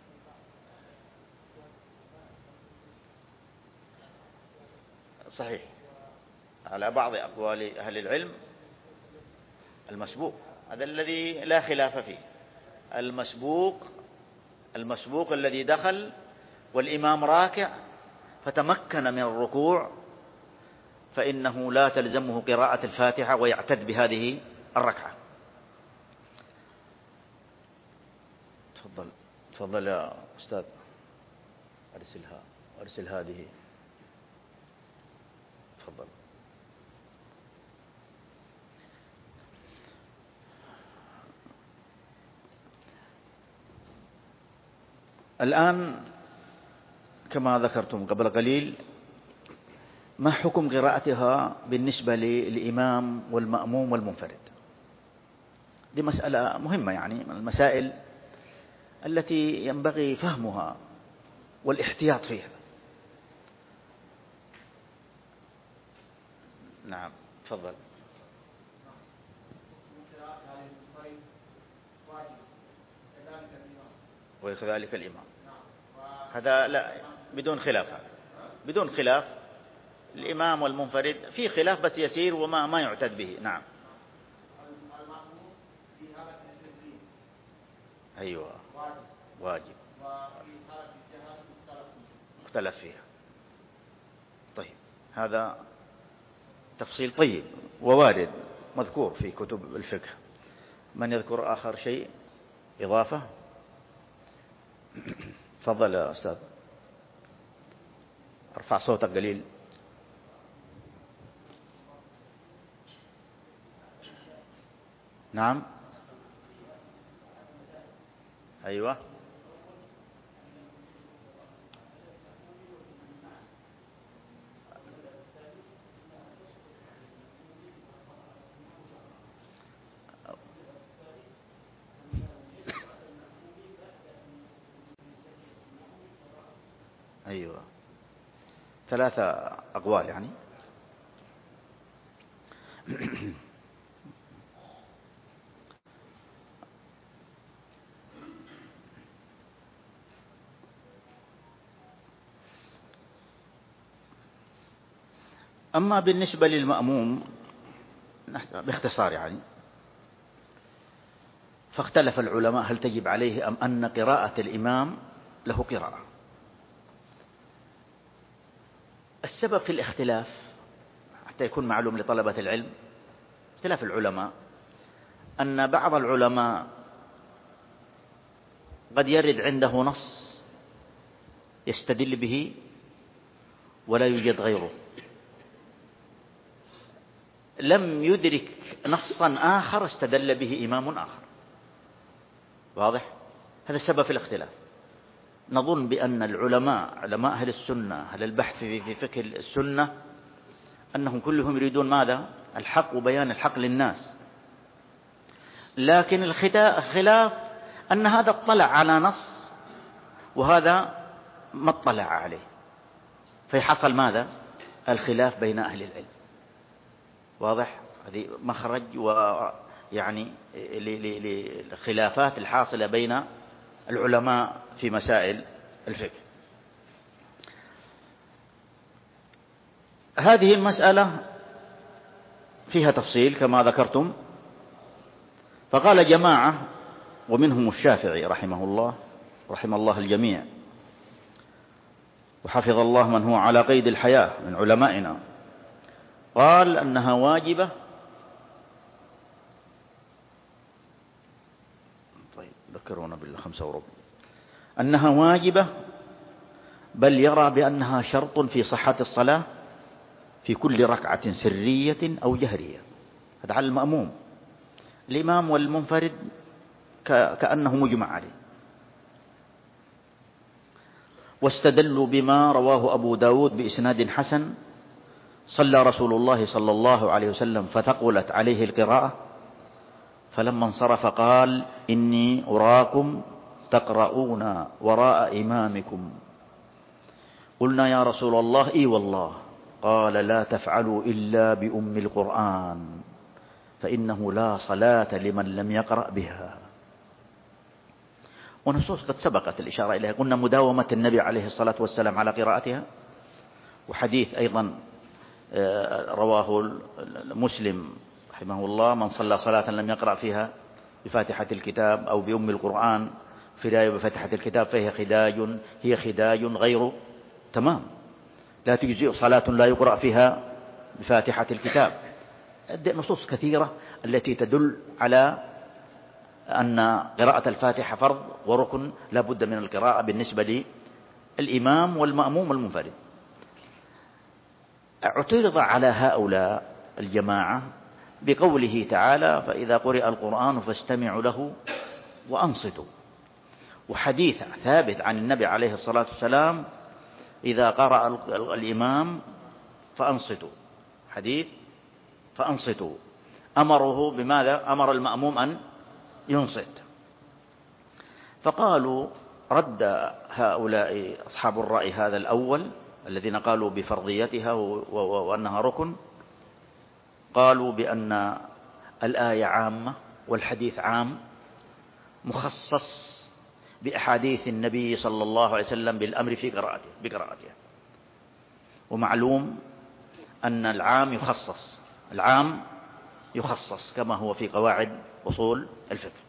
[SPEAKER 3] صحيح، على بعض أقوال أهل العلم المسبوق، هذا الذي لا خلاف فيه، المسبوق الذي دخل والإمام راكع فتمكن من الركوع، فإنه لا تلزمه قراءة الفاتحة ويعتد بهذه الركعة. تفضل يا أستاذ، أرسل هذه. تفضل. الآن كما ذكرتم قبل قليل، ما حكم قراءتها بالنسبة للإمام والمأموم والمنفرد؟ دي مسألة مهمة، يعني من المسائل التي ينبغي فهمها والاحتياط فيها. نعم تفضل. وكذلك الإمام، هذا لا بدون خلاف، بدون خلاف. الإمام والمنفرد في خلاف بس يسير وما يعتد به. نعم أيوة واجب مختلف فيها. طيب هذا تفصيل طيب ووارد مذكور في كتب الفقه. من يذكر آخر شيء إضافة؟ تفضل يا أستاذ، ارفع صوتك قليل. نعم أيوة أيوة، ثلاثة أقوال يعني. أما بالنسبة للمأموم باختصار يعني، فاختلف العلماء هل تجب عليه أم أن قراءة الإمام له قراءة. السبب في الاختلاف حتى يكون معلوم لطلبة العلم، اختلاف العلماء أن بعض العلماء قد يرد عنده نص يستدل به ولا يوجد غيره، لم يدرك نصا آخر استدل به إمام آخر. واضح؟ هذا السبب في الاختلاف. نظن بأن العلماء، علماء أهل السنة، أهل البحث في فقه السنة، أنهم كلهم يريدون ماذا؟ الحق وبيان الحق للناس. لكن الخلاف أن هذا اطلع على نص وهذا ما اطلع عليه، فيحصل ماذا؟ الخلاف بين أهل العلم. واضح؟ هذه مخرج ويعني للخلافات الحاصلة بين العلماء في مسائل الفقه. هذه المسألة فيها تفصيل كما ذكرتم. فقال جماعة ومنهم الشافعي رحمه الله، رحم الله الجميع وحفظ الله من هو على قيد الحياة من علمائنا، قال أنها واجبة. طيب ذكرونا بال5:15. أنها واجبة، بل يرى بأنها شرط في صحة الصلاة في كل ركعة سرية أو جهرية. هذا على المأموم. الإمام والمنفرد كأنه مجمع عليه. واستدلوا بما رواه أبو داود بإسناد حسن: صلى رسول الله صلى الله عليه وسلم فثقلت عليه القراءة، فلما انصرف قال: إني أراكم تقرؤون وراء إمامكم. قلنا: يا رسول الله إي والله. قال: لا تفعلوا إلا بأم القرآن، فإنه لا صلاة لمن لم يقرأ بها. ونصوص قد سبقت الإشارة إليها. قلنا مداومة النبي عليه الصلاة والسلام على قراءتها، وحديث أيضا رواه مسلم رحمه الله: من صلى صلاة لم يقرأ فيها بفاتحة الكتاب أو بأم القرآن في رواية بفاتحة الكتاب فهي خداج غير تمام، لا تجزئ صلاة لا يقرأ فيها بفاتحة الكتاب. نصوص كثيرة التي تدل على أن قراءة الفاتحة فرض وركن لا بد من القراءة بالنسبة للإمام والمأموم والمنفرد. اعترض على هؤلاء الجماعة بقوله تعالى: فإذا قرئ القرآن فاستمعوا له وأنصتوا. وحديث ثابت عن النبي عليه الصلاة والسلام إذا قرأ الإمام فأنصتوا، حديث فأنصتوا، أمره بماذا؟ أمر المأموم أن ينصت. فقالوا رد هؤلاء أصحاب الرأي هذا الأول الذين قالوا بفرضيتها وأنها ركن، قالوا بأن الآية عامة والحديث عام مخصص بأحاديث النبي صلى الله عليه وسلم بالأمر في بقراءتها. ومعلوم أن العام يخصص كما هو في قواعد أصول الفقه.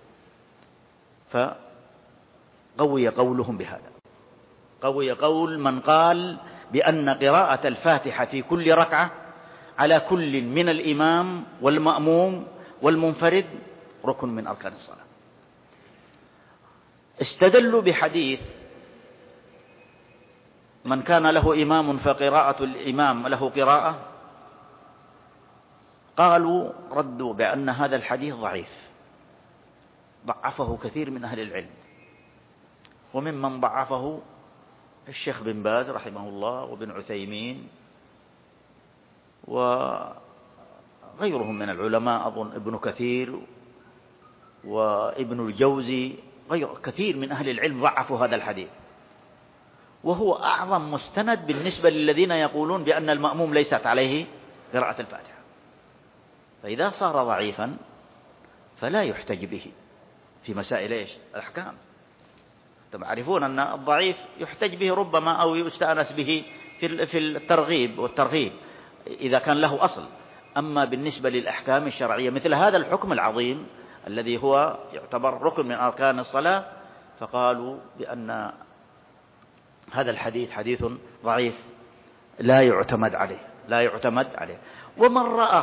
[SPEAKER 3] فقوي قولهم بهذا، قوي قول من قال بأن قراءة الفاتحة في كل ركعة على كل من الإمام والمأموم والمنفرد ركن من أركان الصلاة. استدلوا بحديث من كان له إمام فقراءة الإمام له قراءة، قالوا ردوا بأن هذا الحديث ضعيف، ضعفه كثير من أهل العلم، وممن ضعفه الشيخ بن باز رحمه الله وابن عثيمين وغيرهم من العلماء، أظن ابن كثير وابن الجوزي، غير كثير من أهل العلم ضعفوا هذا الحديث، وهو أعظم مستند بالنسبة للذين يقولون بأن المأموم ليست عليه قراءة الفاتحة. فإذا صار ضعيفا فلا يحتج به في مسائل الأحكام. تعرفون أن الضعيف يحتج به ربما أو يستأنس به في الترغيب والترغيب إذا كان له أصل. أما بالنسبة للأحكام الشرعية مثل هذا الحكم العظيم الذي هو يعتبر ركن من أركان الصلاة، فقالوا بأن هذا الحديث حديث ضعيف لا يعتمد عليه. ومن رأى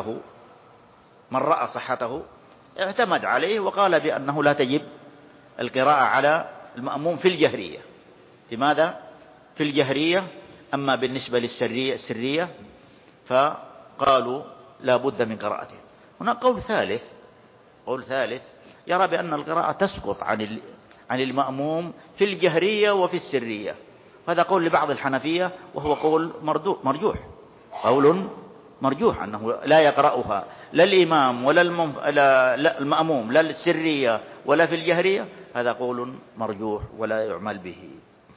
[SPEAKER 3] صحته اعتمد عليه وقال بأنه لا تجب القراءة على المأموم في الجهرية. لماذا؟ في الجهرية. أما بالنسبة السرية فقالوا لا بد من قراءته. هنا قول ثالث يرى بأن القراءة تسقط عن المأموم في الجهرية وفي السرية. هذا قول لبعض الحنفية وهو قول مرجوح، قول مرجوح أنه لا يقرأها لا الإمام ولا المأموم لا السرية ولا في الجهرية. هذا قول مرجوح ولا يعمل به.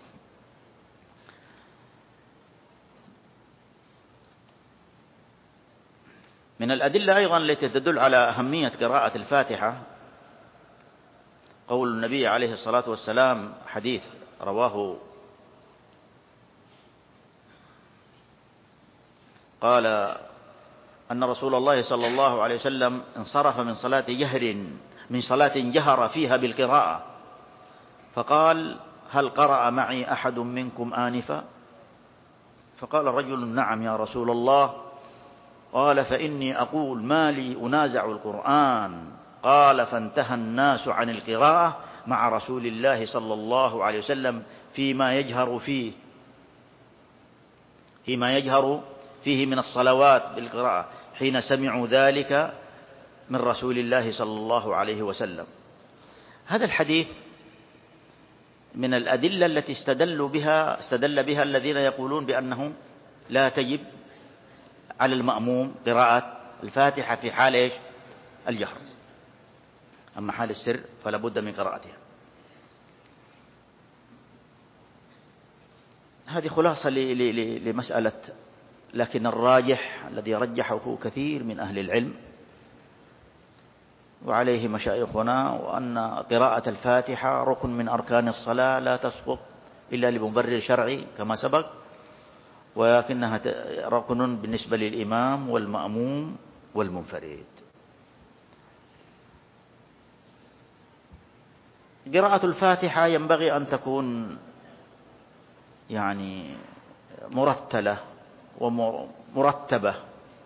[SPEAKER 3] من الأدلة أيضا التي تدل على أهمية قراءة الفاتحة قول النبي عليه الصلاة والسلام، حديث رواه قال أن رسول الله صلى الله عليه وسلم انصرف من صلاة جهر فيها بالقراءة، فقال هل قرأ معي أحد منكم آنفا؟ فقال رجل نعم يا رسول الله. قال فإني أقول ما لي أنازع القرآن. قال فانتهى الناس عن القراءة مع رسول الله صلى الله عليه وسلم فيما يجهر فيه من الصلوات بالقراءة حين سمعوا ذلك من رسول الله صلى الله عليه وسلم. هذا الحديث من الأدلة التي استدل بها الذين يقولون بأنه لا تجب على المأموم قراءة الفاتحة في حال الجهر، أما حال السر فلا بد من قراءتها. هذه خلاصة لمسألة، لكن الراجح الذي رجحه كثير من أهل العلم وعليه مشايخنا وأن قراءة الفاتحة ركن من أركان الصلاة لا تسقط إلا لمبرر شرعي كما سبق، ولكنها ركن بالنسبة للإمام والمأموم والمنفرد. قراءة الفاتحة ينبغي أن تكون يعني مرتلة ومرتبة،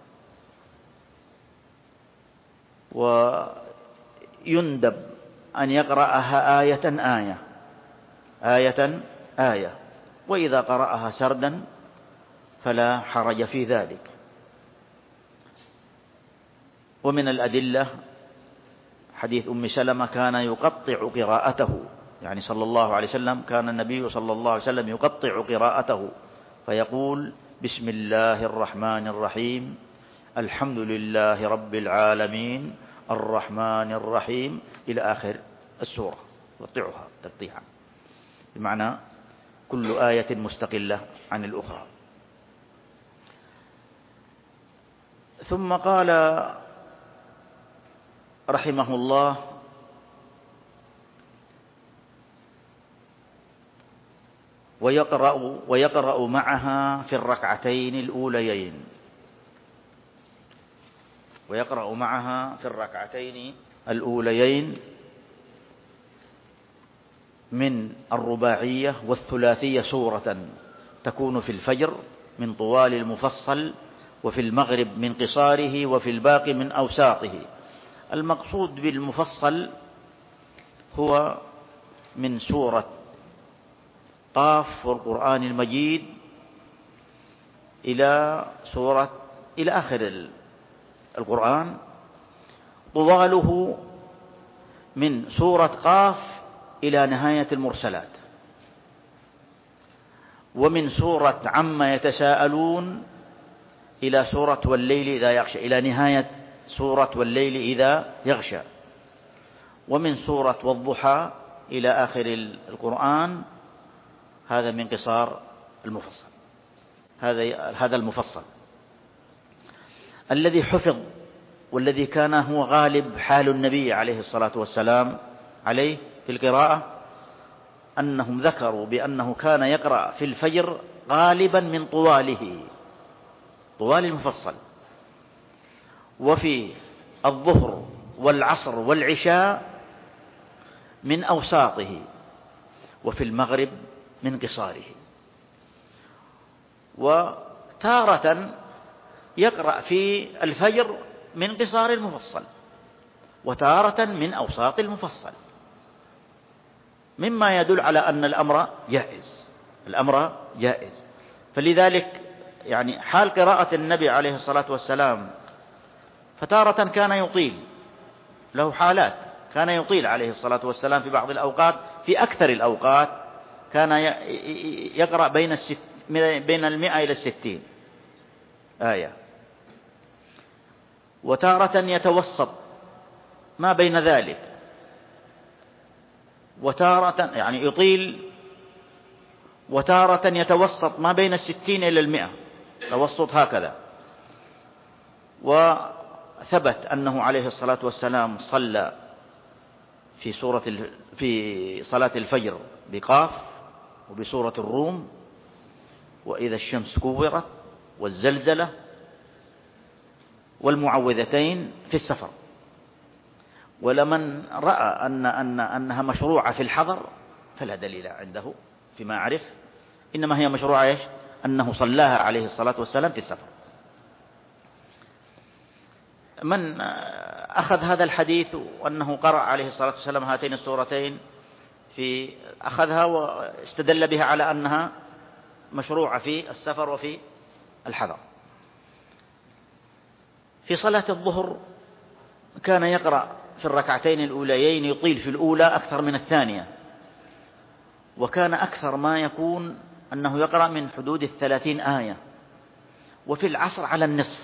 [SPEAKER 3] ويندب أن يقرأها آية، وإذا قرأها سردا فلا حرج في ذلك. ومن الأدلة حديث أم سلمة كان يقطع قراءته يعني صلى الله عليه وسلم كان النبي صلى الله عليه وسلم يقطع قراءته فيقول بسم الله الرحمن الرحيم الحمد لله رب العالمين الرحمن الرحيم إلى آخر السورة، يقطعها تقطيعا، بمعنى كل آية مستقلة عن الأخرى. ثم قال رحمه الله: ويقرأ معها في الركعتين الأوليين، ويقرأ معها في الركعتين الأوليين من الرباعية والثلاثية سورة تكون في الفجر من طوال المفصل، وفي المغرب من قصاره، وفي الباقي من أوساطه. المقصود بالمفصل هو من سورة قاف والقرآن المجيد إلى آخر القرآن، طواله من سورة قاف إلى نهاية المرسلات، ومن سورة عما يتساءلون إلى سورة والليل إذا يغشى، إلى نهاية سورة والليل إذا يغشى، ومن سورة والضحى إلى آخر القرآن. هذا من قصار المفصل. هذا المفصل الذي حفظ والذي كان هو غالب حال النبي عليه الصلاة والسلام عليه في القراءة، أنهم ذكروا بأنه كان يقرأ في الفجر غالبا من طوال المفصل، وفي الظهر والعصر والعشاء من أوساطه، وفي المغرب من قصاره. وتارة يقرأ في الفجر من قصار المفصل، وتارة من أوساط المفصل، مما يدل على أن الأمر جائز. فلذلك يعني حال قراءة النبي عليه الصلاة والسلام، فتارة كان يطيل، له حالات كان يطيل عليه الصلاة والسلام في بعض الأوقات، في أكثر الأوقات كان يقرأ بين 100 إلى 60 آية، وتارة يتوسط ما بين ذلك، وتارة يعني يطيل، وتارة يتوسط ما بين 60 إلى 100 توسط هكذا. وثبت أنه عليه الصلاة والسلام صلى في صلاة الفجر بقاف، وبسورة الروم، وإذا الشمس كورت، والزلزلة، والمعوذتين في السفر. ولمن رأى أنها مشروعة في الحضر فلا دليل عنده فيما أعرف، إنما هي مشروعة أنه صلاها عليه الصلاة والسلام في السفر. من أخذ هذا الحديث وأنه قرأ عليه الصلاة والسلام هاتين السورتين أخذها واستدل بها على أنها مشروعة في السفر وفي الحضر. في صلاة الظهر كان يقرأ في الركعتين الأوليين، يطيل في الأولى أكثر من الثانية، وكان أكثر ما يكون أنه يقرأ من حدود 30 آية، وفي العصر على النصف،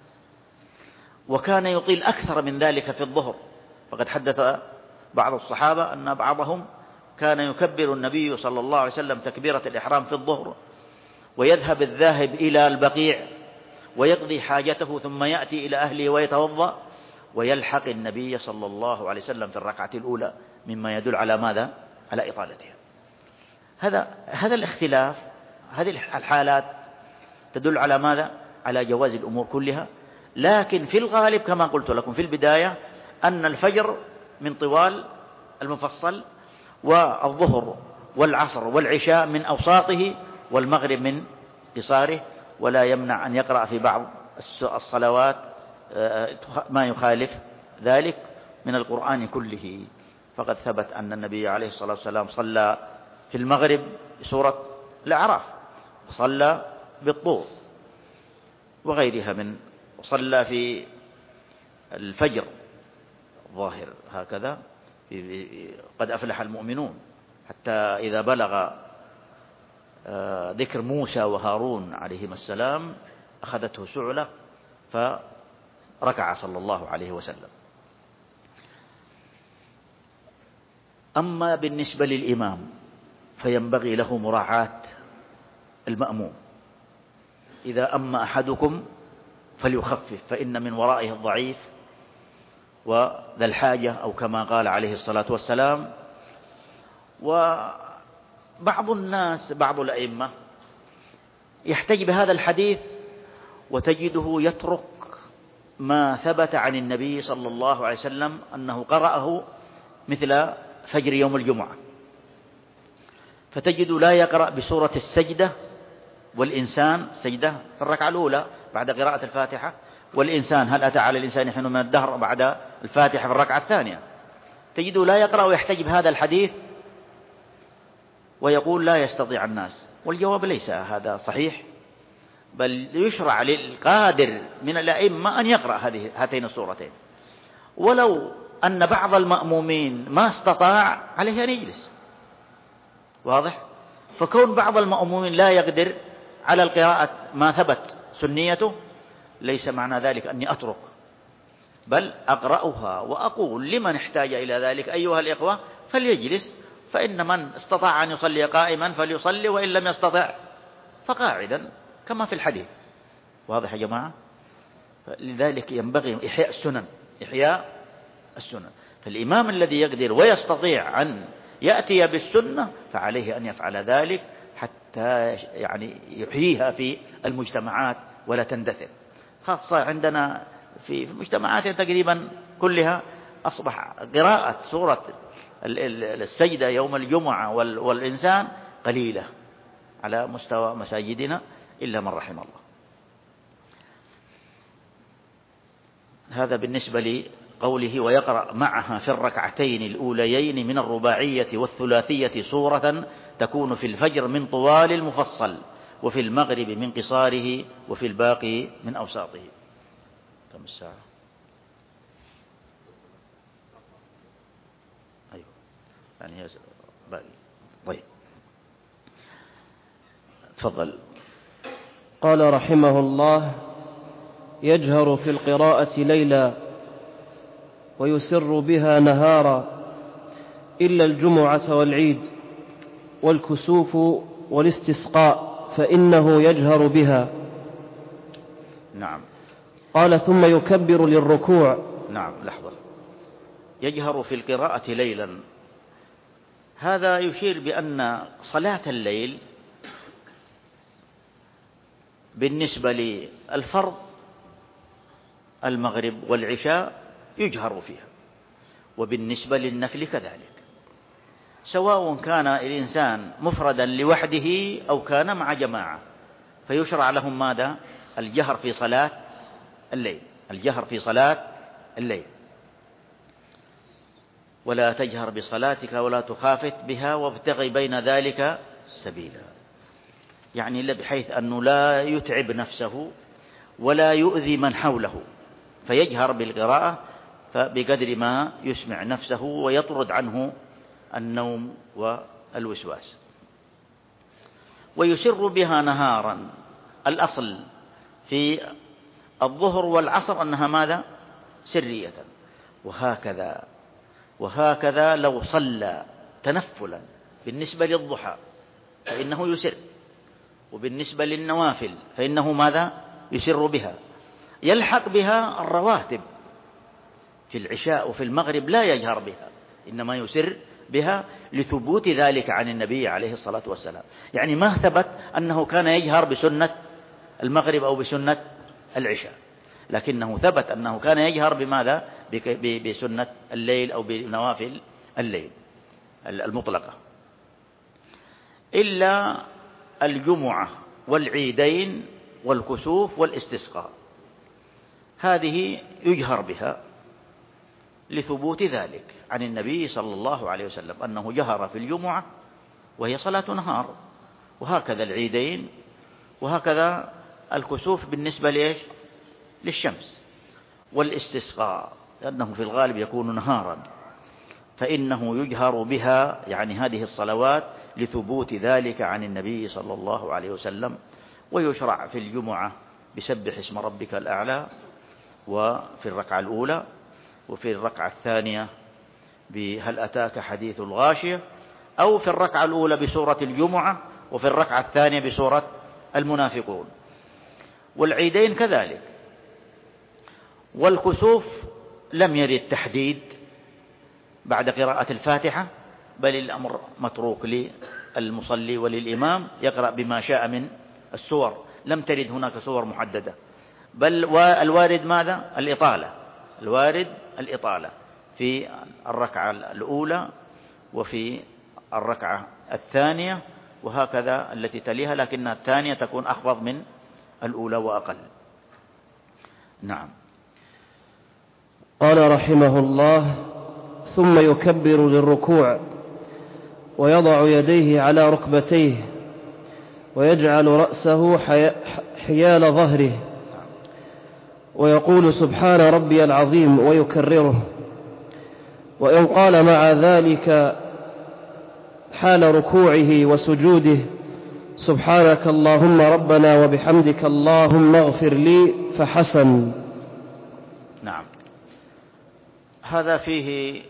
[SPEAKER 3] وكان يطيل أكثر من ذلك في الظهر. فقد حدث بعض الصحابة أن بعضهم كان يكبر النبي صلى الله عليه وسلم تكبيرة الإحرام في الظهر، ويذهب الذاهب إلى البقيع ويقضي حاجته، ثم يأتي إلى أهله ويتوضأ، ويلحق النبي صلى الله عليه وسلم في الركعة الأولى، مما يدل على ماذا؟ على إطالتها. هذا الاختلاف، هذه الحالات تدل على ماذا؟ على جواز الأمور كلها. لكن في الغالب كما قلت لكم في البداية أن الفجر من طوال المفصل، والظهر والعصر والعشاء من أوساطه، والمغرب من قصاره، ولا يمنع أن يقرأ في بعض الصلوات ما يخالف ذلك من القرآن كله. فقد ثبت أن النبي عليه الصلاة والسلام صلى في المغرب بسورة الأعراف، وصلى بالطور وغيرها وصلى في الفجر الظاهر هكذا قد أفلح المؤمنون، حتى إذا بلغ ذكر موسى وهارون عليهما السلام أخذته سعلة فركع صلى الله عليه وسلم. أما بالنسبة للإمام فينبغي له مراعاة المأموم. إذا أما أحدكم فليخفف فإن من ورائه الضعيف وذا الحاجة، أو كما قال عليه الصلاة والسلام. وبعض الناس بعض الأئمة يحتج بهذا الحديث وتجده يترك ما ثبت عن النبي صلى الله عليه وسلم أنه قرأه مثل فجر يوم الجمعة، فتجد لا يقرأ بسورة السجدة والإنسان، السجدة في الركعة الأولى بعد قراءة الفاتحة، والإنسان هل أتى على الإنسان حين من الدهر بعد الفاتحة في الركعة الثانية، تجده لا يقرأ ويحتج بهذا الحديث ويقول لا يستطيع الناس. والجواب ليس هذا صحيح، بل يشرع للقادر من الأئمة أن يقرأ هاتين السورتين، ولو أن بعض المأمومين ما استطاع عليه أن يجلس. واضح؟ فكون بعض المأمومين لا يقدر على القراءة ما ثبت سنيته ليس معنى ذلك أني أترك، بل أقرأها وأقول لمن احتاج إلى ذلك أيها الإخوة فليجلس، فإن من استطاع أن يصلي قائما فليصلي، وإن لم يستطع فقاعدا كما في الحديث. واضح يا جماعة؟ لذلك ينبغي إحياء السنن. فالإمام الذي يقدر ويستطيع أن يأتي بالسنة فعليه أن يفعل ذلك حتى يعني يحييها في المجتمعات ولا تندثر، خاصة عندنا في مجتمعات تقريبا كلها أصبح قراءة سورة السجدة يوم الجمعة والإنسان قليلة على مستوى مساجدنا إلا من رحم الله. هذا بالنسبة لقوله ويقرأ معها في الركعتين الأوليين من الرباعية والثلاثية سورة تكون في الفجر من طوال المفصل، وفي المغرب من قصاره، وفي الباقي من أوساطه. كم الساعة؟ أيوة يعني هي باقي. طيب تفضل.
[SPEAKER 2] قال رحمه الله: يجهر في القراءة ليلا ويسر بها نهارا إلا الجمعة والعيد والكسوف والاستسقاء فإنه يجهر بها.
[SPEAKER 3] نعم.
[SPEAKER 2] قال: ثم يكبر للركوع.
[SPEAKER 3] نعم، لحظة. يجهر في القراءة ليلا، هذا يشير بأن صلاة الليل بالنسبة للفرض المغرب والعشاء يجهر فيها، وبالنسبة للنفل كذلك، سواء كان الإنسان مفردا لوحده أو كان مع جماعة، فيشرع لهم ماذا؟ الجهر في صلاة الليل. ولا تجهر بصلاتك ولا تخافت بها وابتغي بين ذلك سبيلا، يعني بحيث أنه لا يتعب نفسه ولا يؤذي من حوله، فيجهر بالقراءة بقدر ما يسمع نفسه ويطرد عنه النوم والوسواس. ويسر بها نهارا، الأصل في الظهر والعصر أنها ماذا؟ سرية. وهكذا لو صلى تنفلا بالنسبة للضحى فإنه يسر، وبالنسبة للنوافل فإنه ماذا؟ يسر بها. يلحق بها الرواتب في العشاء وفي المغرب لا يجهر بها، إنما يسر بها لثبوت ذلك عن النبي عليه الصلاة والسلام. يعني ما ثبت أنه كان يجهر بسنة المغرب أو بسنة العشاء، لكنه ثبت أنه كان يجهر بماذا؟ بسنة الليل أو بنوافل الليل المطلقة، إلا الجمعة والعيدين والكسوف والاستسقاء، هذه يجهر بها لثبوت ذلك عن النبي صلى الله عليه وسلم أنه جهر في الجمعة وهي صلاة نهار، وهكذا العيدين، وهكذا الكسوف بالنسبة للشمس، والاستسقاء لأنه في الغالب يكون نهارا. فإنه يجهر بها، يعني هذه الصلوات، لثبوت ذلك عن النبي صلى الله عليه وسلم. ويشرع في الجمعة بسبح اسم ربك الأعلى، وفي الركعة الأولى، وفي الركعة الثانية بهل أتاك حديث الغاشية، أو في الركعة الأولى بسورة الجمعة، وفي الركعة الثانية بسورة المنافقون. والعيدين كذلك. والكسوف لم يرد تحديد بعد قراءة الفاتحة، بل الأمر متروك للمصلي وللإمام يقرأ بما شاء من السور، لم ترد هناك سور محددة، بل والوارد ماذا؟ الإطالة. الوارد الإطالة في الركعة الأولى وفي الركعة الثانية، وهكذا التي تليها، لكن الثانية تكون أخفض من الأولى وأقل. نعم.
[SPEAKER 2] قال رحمه الله: ثم يكبر للركوع ويضع يديه على ركبتيه ويجعل رأسه حيال ظهره ويقول سبحان ربي العظيم ويكرره. وإن قال مع ذلك حال ركوعه وسجوده سبحانك اللهم ربنا وبحمدك اللهم اغفر لي فحسن.
[SPEAKER 3] نعم. هذا فيه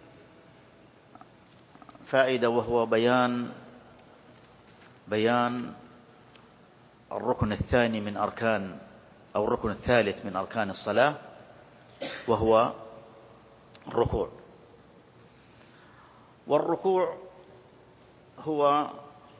[SPEAKER 3] فائدة، وهو بيان الركن الثاني من أركان، أو الركن الثالث من أركان الصلاة، وهو الركوع. والركوع هو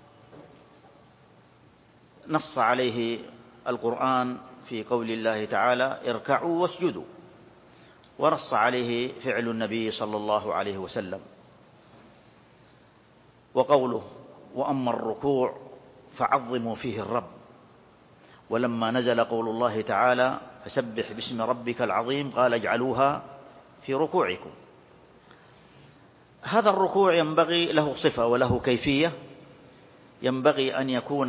[SPEAKER 3] نص عليه القرآن في قول الله تعالى: اركعوا واسجدوا، ونص عليه فعل النبي صلى الله عليه وسلم. وقوله: وأما الركوع فعظموا فيه الرب. ولما نزل قول الله تعالى: فسبح باسم ربك العظيم، قال: اجعلوها في ركوعكم. هذا الركوع ينبغي له صفة وله كيفية. ينبغي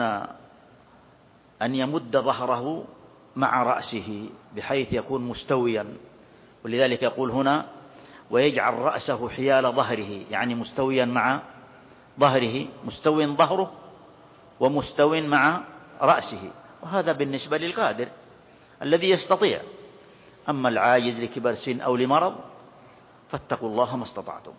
[SPEAKER 3] أن يمد ظهره مع رأسه بحيث يكون مستويا، ولذلك يقول هنا: ويجعل رأسه حيال ظهره، يعني مستويا مع ظهره، مستوي ظهره ومستوي مع رأسه. وهذا بالنسبة للقادر الذي يستطيع. أما العاجز لكبر سن أو لمرض فاتقوا الله ما استطعتم.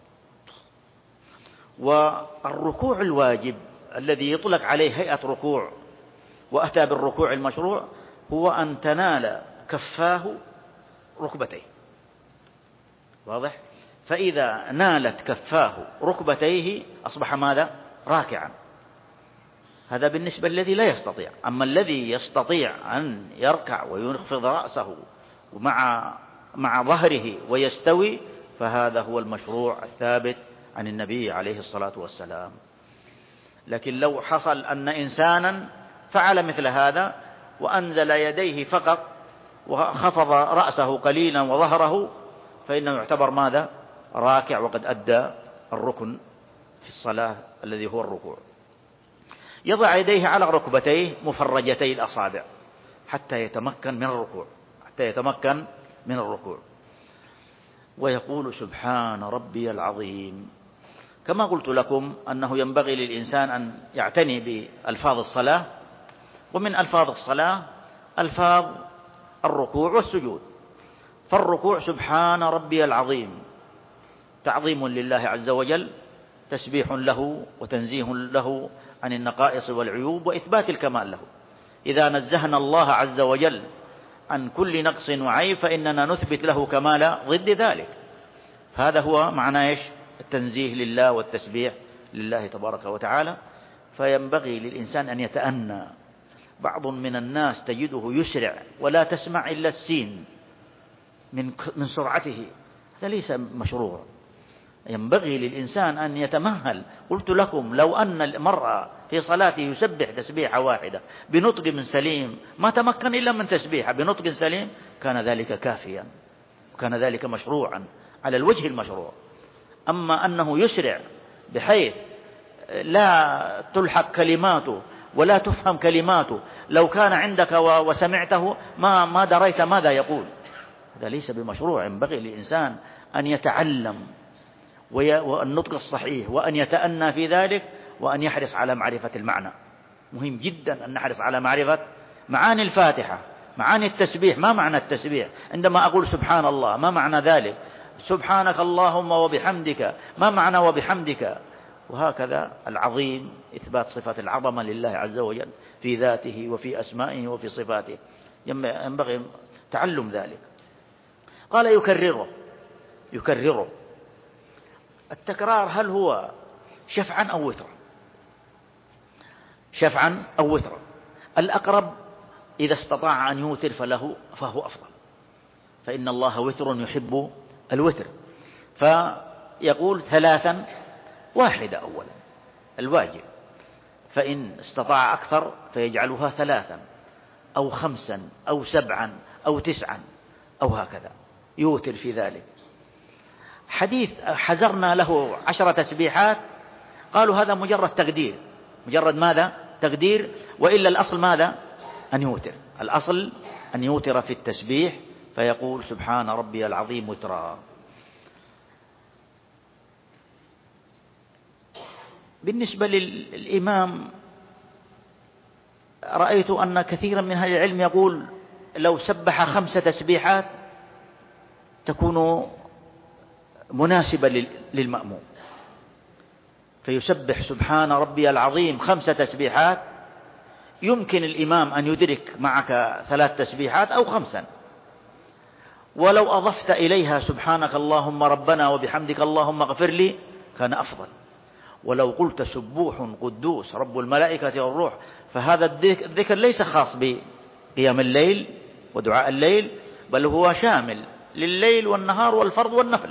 [SPEAKER 3] والركوع الواجب الذي يطلق عليه هيئة ركوع وأتى بالركوع المشروع هو أن تنال كفاه ركبتيه. واضح؟ فإذا نالت كفاه ركبتيه أصبح ماذا؟ راكعا. هذا بالنسبة للذي لا يستطيع. أما الذي يستطيع أن يركع ويخفض رأسه مع ظهره ويستوي، فهذا هو المشروع الثابت عن النبي عليه الصلاة والسلام. لكن لو حصل أن إنسانا فعل مثل هذا وأنزل يديه فقط وخفض رأسه قليلا وظهره، فإنه يعتبر ماذا؟ راكع، وقد أدى الركن في الصلاة الذي هو الركوع. يضع يديه على ركبتيه مفرجتي الأصابع حتى يتمكن من الركوع. ويقول سبحان ربي العظيم. كما قلت لكم أنه ينبغي للإنسان أن يعتني بألفاظ الصلاة، ومن ألفاظ الصلاة ألفاظ الركوع والسجود. فالركوع سبحان ربي العظيم تعظيم لله عز وجل، تسبيح له وتنزيه له عن النقائص والعيوب وإثبات الكمال له. إذا نزهنا الله عز وجل عن كل نقص وعيب فإننا نثبت له كمال ضد ذلك. هذا هو معنى إيش؟ التنزيه لله والتسبيح لله تبارك وتعالى. فينبغي للإنسان أن يتأنى. بعض من الناس تجده يسرع ولا تسمع إلا السين من سرعته، هذا ليس مشروع. ينبغي للإنسان أن يتمهل. قلت لكم لو أن المرأة في صلاته يسبح تسبيحة واحدة بنطق من سليم، ما تمكن إلا من تسبيحة بنطق سليم، كان ذلك كافيا، وكان ذلك مشروعا على الوجه المشروع. أما أنه يسرع بحيث لا تلحق كلماته ولا تفهم كلماته، لو كان عندك وسمعته ما دريت ماذا يقول، هذا ليس بمشروع. ينبغي للإنسان أن يتعلم والنطق الصحيح، وأن يتأنى في ذلك، وأن يحرص على معرفة المعنى. مهم جدا أن نحرص على معرفة معاني الفاتحة، معاني التسبيح. ما معنى التسبيح؟ عندما أقول سبحان الله ما معنى ذلك؟ سبحانك اللهم وبحمدك ما معنى وبحمدك؟ وهكذا العظيم إثبات صفة العظمة لله عز وجل في ذاته وفي أسمائه وفي صفاته، ينبغي تعلم ذلك. قال يكرره. التكرار هل هو شفعا أو وترا؟ شفعا أو وترا. الأقرب إذا استطاع أن يوتر فهو أفضل، فإن الله وتر يحب الوتر، فيقول 3 واحدة أولا الواجب، فإن استطاع أكثر فيجعلها 3 أو 5 أو 7 أو 9 أو هكذا يوتر في ذلك. حديث حزرنا له 10 تسبيحات، قالوا هذا مجرد تقدير. مجرد ماذا؟ تقدير. وإلا الأصل ماذا؟ أن يوتر. الأصل أن يوتر في التسبيح، فيقول سبحان ربي العظيم وترا. بالنسبة للإمام رأيت أن كثيرا من أهل العلم يقول لو سبح 5 تسبيحات تكون مناسبة للمأموم، فيسبح سبحان ربي العظيم 5 تسبيحات، يمكن الإمام أن يدرك معك 3 تسبيحات أو 5. ولو أضفت إليها سبحانك اللهم ربنا وبحمدك اللهم اغفر لي كان أفضل. ولو قلت سبوح قدوس رب الملائكة والروح، فهذا الذكر ليس خاص بقيام الليل ودعاء الليل، بل هو شامل لليل والنهار والفرض والنفل.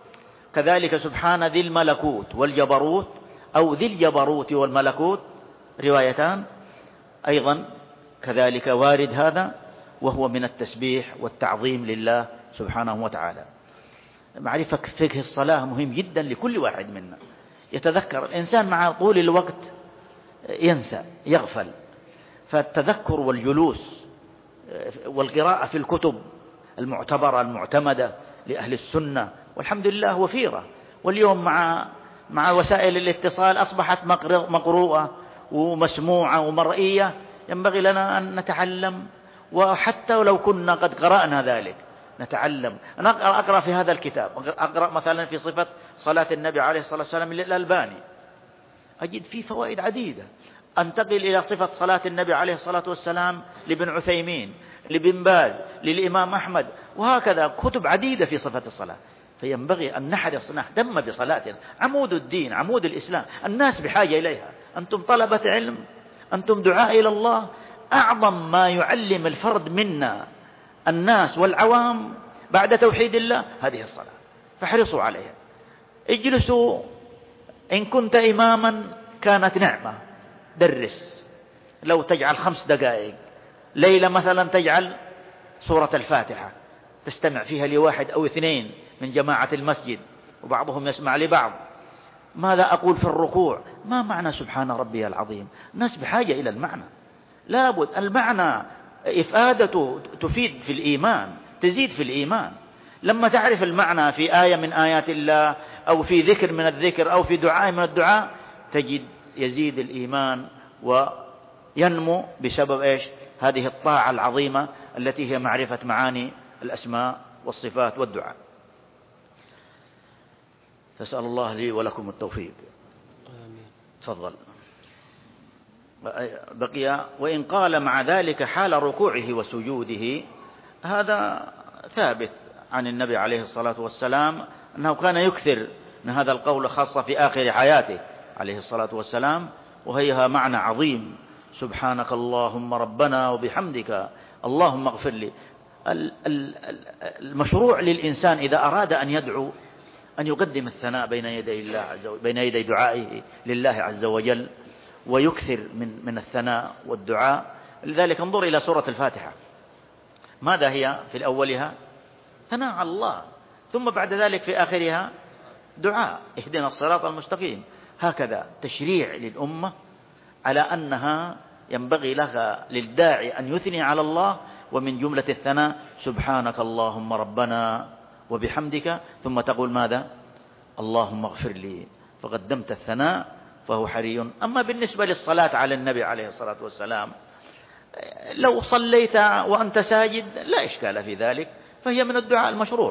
[SPEAKER 3] كذلك سبحان ذي الملكوت والجبروت، أو ذي الجبروت والملكوت، روايتان أيضا كذلك وارد هذا، وهو من التسبيح والتعظيم لله سبحانه وتعالى. معرفة فقه الصلاة مهم جدا لكل واحد منا. يتذكر الإنسان مع طول الوقت ينسى يغفل، فالتذكر والجلوس والقراءة في الكتب المعتبرة المعتمدة لأهل السنة والحمد لله وفيرة. واليوم مع وسائل الاتصال أصبحت مقروءة ومسموعة ومرئية، ينبغي لنا أن نتعلم، وحتى لو كنا قد قرأنا ذلك نتعلم. أنا أقرأ في هذا الكتاب، أقرأ مثلا في صفة صلاة النبي عليه الصلاة والسلام للألباني، أجد فيه فوائد عديدة. أنتقل إلى صفة صلاة النبي عليه الصلاة والسلام لابن عثيمين، لابن باز، للإمام أحمد، وهكذا كتب عديدة في صفة الصلاة. فينبغي أن نحرص نهتم بصلاتنا، عمود الدين، عمود الإسلام، الناس بحاجة إليها. أنتم طلبة علم، أنتم دعاء إلى الله. أعظم ما يعلم الفرد منا الناس والعوام بعد توحيد الله هذه الصلاة، فاحرصوا عليها. اجلسوا، إن كنت إماما كانت نعمة، درس. لو تجعل 5 دقائق ليلة مثلا، تجعل سورة الفاتحة تستمع فيها ل1 أو 2 من جماعة المسجد، وبعضهم يسمع لبعض. ماذا أقول في الركوع؟ ما معنى سبحان ربي العظيم؟ الناس بحاجة إلى المعنى، لابد المعنى إفادته تفيد في الإيمان، تزيد في الإيمان. لما تعرف المعنى في آية من آيات الله، أو في ذكر من الذكر، أو في دعاء من الدعاء، تجد يزيد الإيمان وينمو بسبب إيش؟ هذه الطاعة العظيمة التي هي معرفة معاني الأسماء والصفات والدعاء. فاسأل الله لي ولكم التوفيق.
[SPEAKER 2] آمين.
[SPEAKER 3] تفضل. بقي وإن قال مع ذلك حال ركوعه وسجوده، هذا ثابت عن النبي عليه الصلاة والسلام أنه كان يكثر من هذا القول، خاصة في آخر حياته عليه الصلاة والسلام، وهيها معنى عظيم. سبحانك اللهم ربنا وبحمدك اللهم اغفر لي. المشروع للإنسان إذا أراد أن يدعو أن يقدم الثناء بين يدي الله عز وجل، بين يدي دعائه لله عز وجل، ويكثر من الثناء والدعاء. لذلك انظر إلى سورة الفاتحة، ماذا هي في أولها؟ ثناء على الله، ثم بعد ذلك في آخرها دعاء، اهدنا الصراط المستقيم. هكذا تشريع للأمة على أنها ينبغي لها للداعي أن يثني على الله، ومن جملة الثناء سبحانك اللهم ربنا وبحمدك، ثم تقول ماذا؟ اللهم اغفر لي، فقدمت الثناء فهو حري. أما بالنسبة للصلاة على النبي عليه الصلاة والسلام، لو صليت وأنت ساجد لا إشكال في ذلك، فهي من الدعاء المشروع.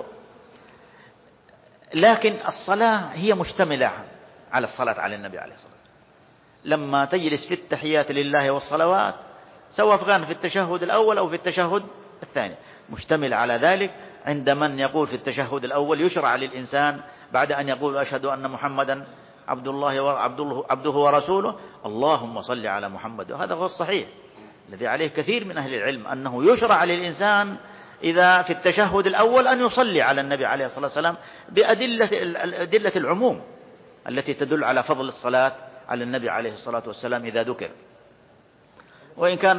[SPEAKER 3] لكن الصلاة هي مشتملة على الصلاة على النبي عليه الصلاة والسلام. لما تجلس في التحيات لله والصلوات، سواء كان في التشهد الأول أو في التشهد الثاني، مشتمل على ذلك. عند من يقول في التشهد الأول يشرع للإنسان بعد أن يقول أشهد أن محمدا عبده ورسوله اللهم صل على محمد، وهذا هو الصحيح الذي عليه كثير من أهل العلم، أنه يشرع للإنسان إذا في التشهد الأول أن يصلي على النبي عليه الصلاة والسلام بأدلة العموم التي تدل على فضل الصلاة على النبي عليه الصلاة والسلام إذا ذكر. وإن كان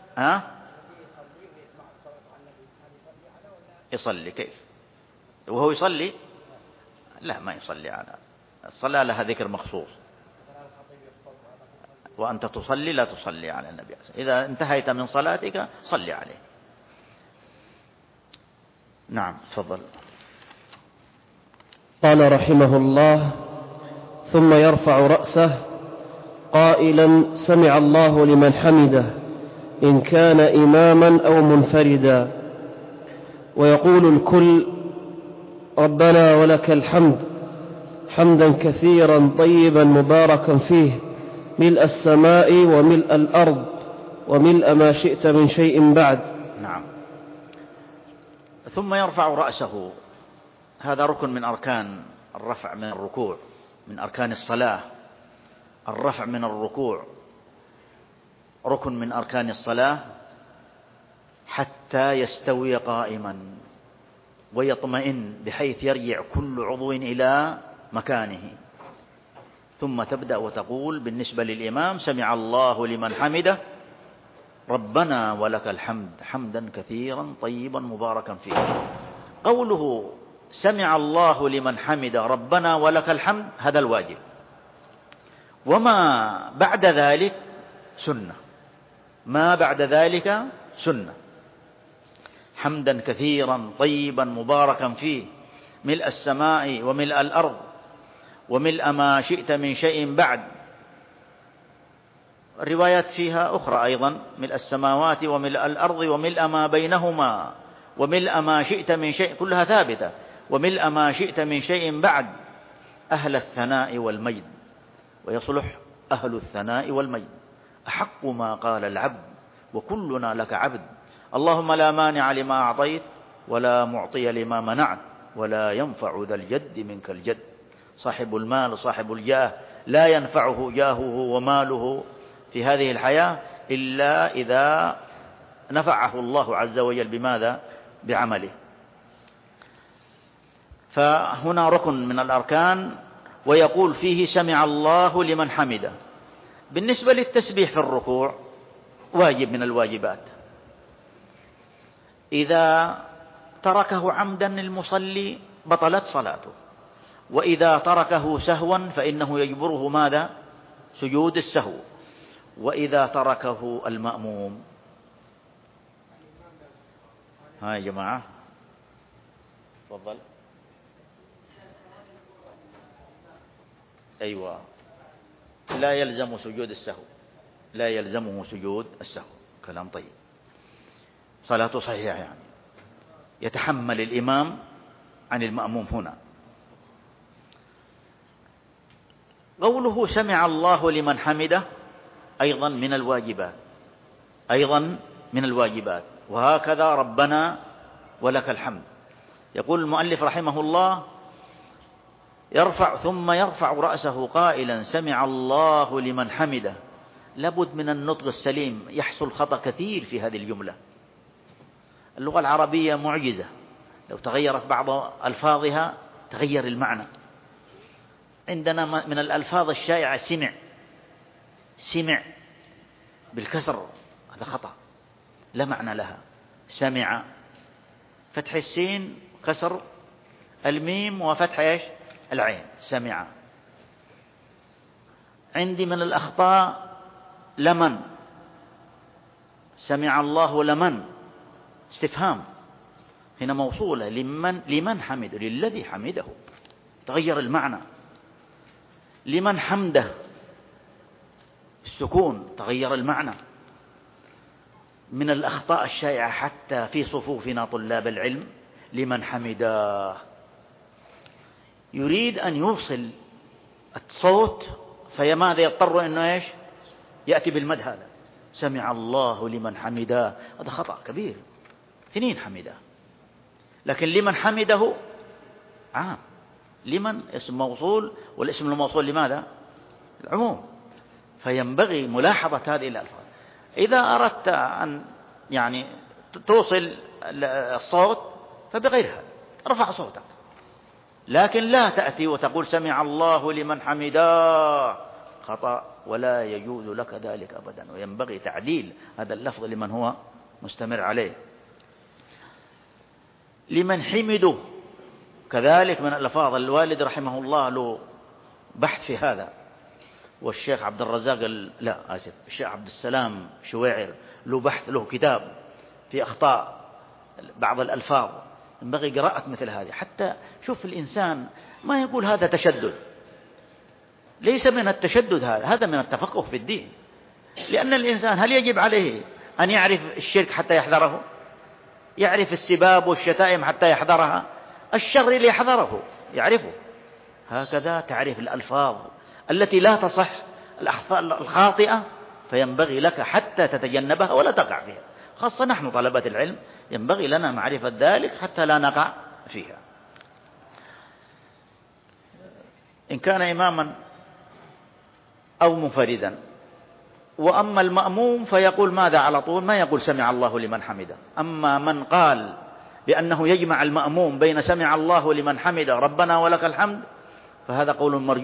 [SPEAKER 3] يصلي كيف وهو يصلي؟ لا، ما يصلي على الصلاة، لها ذكر مخصوص. وأنت تصلي لا تصلي على النبي، إذا انتهيت من صلاتك صلي عليه. نعم، تفضل.
[SPEAKER 2] قال رحمه الله: ثم يرفع رأسه قائلا سمع الله لمن حمده إن كان إماما أو منفردا، ويقول الكل ربنا ولك الحمد حمدا كثيرا طيبا مباركا فيه ملء السماء وملء الأرض وملء ما شئت من شيء بعد.
[SPEAKER 3] نعم. ثم يرفع رأسه، هذا ركن من أركان الرفع من الركوع، من أركان الصلاة. الرفع من الركوع ركن من أركان الصلاة حتى يستوي قائما ويطمئن بحيث يرجع كل عضو إلى مكانه، ثم تبدأ وتقول بالنسبة للإمام سمع الله لمن حمده ربنا ولك الحمد حمدا كثيرا طيبا مباركا فيه. قوله سمع الله لمن حمده ربنا ولك الحمد هذا الواجب، وما بعد ذلك سنة، ما بعد ذلك سنة. حمدا كثيرا طيبا مباركا فيه ملء السماء وملء الأرض وملء ما شئت من شيء بعد. الروايات فيها أخرى أيضا، ملء السماوات وملء الأرض وملء ما بينهما وملء ما شئت من شيء، كلها ثابتة. وملء ما شئت من شيء بعد أهل الثناء والمجد، ويصلح أهل الثناء والمجد أحق ما قال العبد وكلنا لك عبد. اللهم لا مانع لما أعطيت ولا معطي لما منعت ولا ينفع ذا الجد منك الجد. صاحب المال صاحب الجاه لا ينفعه جاهه وماله في هذه الحياة إلا إذا نفعه الله عز وجل بماذا؟ بعمله. فهنا ركن من الأركان، ويقول فيه سمع الله لمن حمده. بالنسبة للتسبيح في الركوع واجب من الواجبات، إذا تركه عمدا المصلي بطلت صلاته، وإذا تركه سهوا فإنه يجبره ماذا؟ سجود السهو. وإذا تركه المأموم، ها يا جماعة تفضل. أيوة، لا يلزم سجود السهو، لا يلزمه سجود السهو. كلام طيب، صلاته صحيحة، يعني يتحمل الإمام عن المأموم هنا. قوله سمع الله لمن حمده أيضا من الواجبات، أيضا من الواجبات. وهكذا ربنا ولك الحمد. يقول المؤلف رحمه الله ثم يرفع رأسه قائلا سمع الله لمن حمده. لابد من النطق السليم، يحصل خطأ كثير في هذه الجملة. اللغة العربية معجزة، لو تغيرت بعض ألفاظها تغير المعنى. عندنا من الألفاظ الشائعة سمع بالكسر، هذا خطأ لا معنى لها. سمع فتح السين كسر الميم وفتح ايش؟ العين، سمع. عندي من الأخطاء لمن، سمع الله لمن، استفهام، هنا موصولة لمن حمده، للذي حمده. تغير المعنى. لمن حمده السكون تغير المعنى. من الأخطاء الشائعة حتى في صفوفنا طلاب العلم لمن حمده، يريد أن يوصل الصوت فيماذا يضطر أنه إيش يأتي بالمد هذا سمع الله لمن حمده. هذا خطأ كبير. 2 حمده، لكن لمن حمده عام. لمن اسم موصول، والاسم الموصول لماذا؟ العموم. فينبغي ملاحظة هذه الألفاظ. إذا أردت أن يعني توصل الصوت فبغير هذا ارفع صوتك، لكن لا تأتي وتقول سمع الله لمن حمده، خطأ، ولا يجوز لك ذلك أبدا. وينبغي تعديل هذا اللفظ لمن هو مستمر عليه. لمن حمده كذلك من الألفاظ. الوالد رحمه الله له بحث في هذا، والشيخ عبد الرزاق الشيخ عبد السلام شويعر له بحث، له كتاب في أخطاء بعض الألفاظ. ينبغي قراءة مثل هذه حتى شوف الإنسان ما يقول هذا تشدد. ليس من التشدد هذا من التفقه في الدين. لأن الإنسان هل يجب عليه أن يعرف الشرك حتى يحذره؟ يعرف السباب والشتائم حتى يحذرها؟ الشر اللي يحذره يعرفه. هكذا تعرف الألفاظ التي لا تصح، الأخطاء الخاطئة، فينبغي لك حتى تتجنبها ولا تقع فيها. خاصة نحن طلبة العلم ينبغي لنا معرفة ذلك حتى لا نقع فيها. إن كان إماما أو منفردا. وأما المأموم فيقول ماذا على طول؟ ما يقول سمع الله لمن حمده. أما من قال بأنه يجمع المأموم بين سمع الله لمن حمده ربنا ولك الحمد فهذا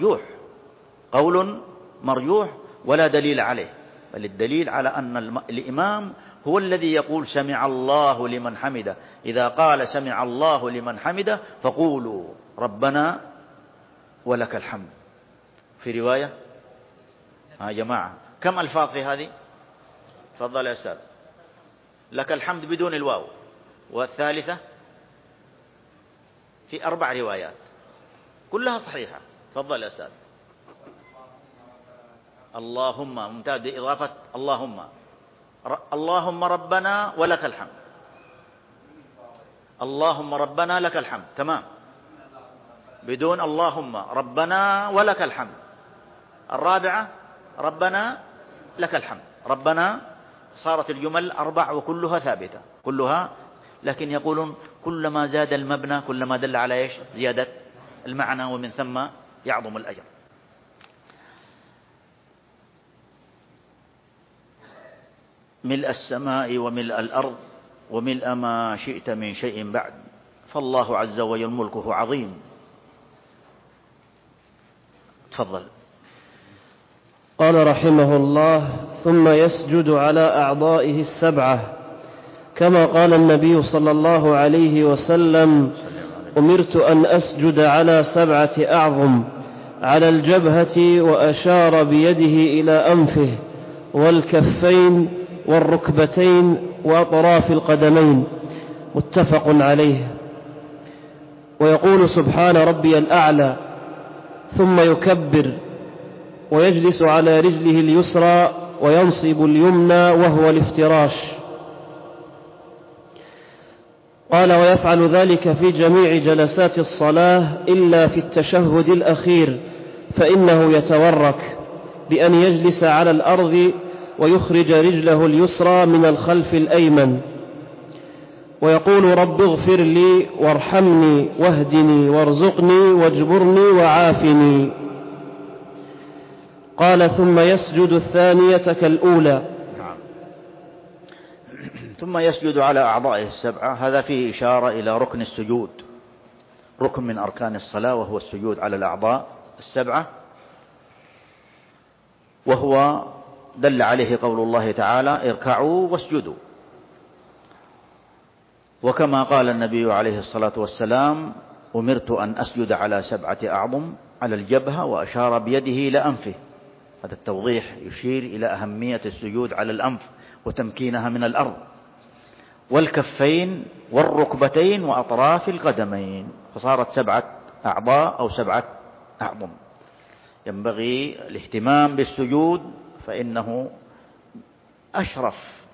[SPEAKER 3] قول مرجوح ولا دليل عليه. بل الدليل على أن الإمام هو الذي يقول سمع الله لمن حمده. إذا قال سمع الله لمن حمده فقولوا ربنا ولك الحمد. في رواية يا جماعة كم ألفاظ في هذه؟ تفضل يا أستاذ. لك الحمد بدون الواو، والثالثة في 4 روايات كلها صحيحة. تفضل يا أستاذ. اللهم، ممتاز، إضافة اللهم ربنا ولك الحمد. اللهم ربنا لك الحمد، تمام. بدون اللهم ربنا ولك الحمد. الرابعة ربنا لك الحمد. ربنا صارت الجمل 4 وكلها ثابتة كلها، لكن يقولون كلما زاد المبنى كلما دل على إيش؟ زيادة المعنى، ومن ثم يعظم الأجر. ملء السماء وملء الأرض وملء ما شئت من شيء بعد، فالله عز وجل ملكه عظيم. تفضل.
[SPEAKER 2] قال رحمه الله: ثم يسجد على أعضائه 7 كما قال النبي صلى الله عليه وسلم: أمرت أن أسجد على 7 أعظم، على الجبهة، وأشار بيده إلى أنفه والكفين والركبتين وأطراف القدمين. متفق عليه. ويقول سبحان ربي الأعلى، ثم يكبر ويجلس على رجله اليسرى وينصب اليمنى وهو الافتراش. قال: ويفعل ذلك في جميع جلسات الصلاة إلا في التشهد الأخير، فإنه يتورك بأن يجلس على الأرض ويخرج رجله اليسرى من الخلف الأيمن، ويقول: رب اغفر لي وارحمني واهدني وارزقني واجبرني وعافني. قال: ثم يسجد الثانية كالأولى.
[SPEAKER 3] ثم يسجد على أعضائه 7. هذا فيه إشارة إلى ركن السجود، ركن من أركان الصلاة، وهو السجود على الأعضاء 7، وهو دل عليه قول الله تعالى: اركعوا واسجدوا. وكما قال النبي عليه الصلاة والسلام: أمرت أن أسجد على 7 أعظم، على الجبهة، وأشار بيده إلى أنفه. هذا التوضيح يشير إلى أهمية السجود على الأنف وتمكينها من الأرض، والكفين والركبتين وأطراف القدمين، فصارت 7 أعضاء أو 7 أعظم. ينبغي الاهتمام بالسجود، فإنه أشرف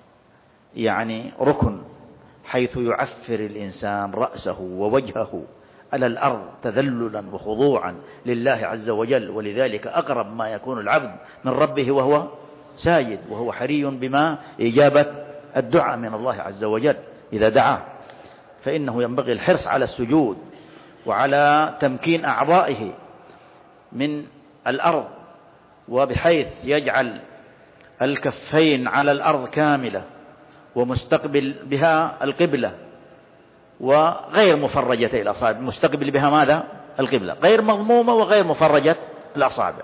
[SPEAKER 3] ركن، حيث يعفر الإنسان رأسه ووجهه على الأرض تذللا وخضوعا لله عز وجل. ولذلك أقرب ما يكون العبد من ربه وهو ساجد، وهو حري بما إجابة الدعاء من الله عز وجل إذا دعاه. فإنه ينبغي الحرص على السجود وعلى تمكين أعضائه من الأرض، وبحيث يجعل الكفين على الأرض كاملة ومستقبل بها القبلة، وغير مفرجة الأصابع. مستقبل بها ماذا؟ القبلة، غير مضمومة وغير مفرجة الأصابع.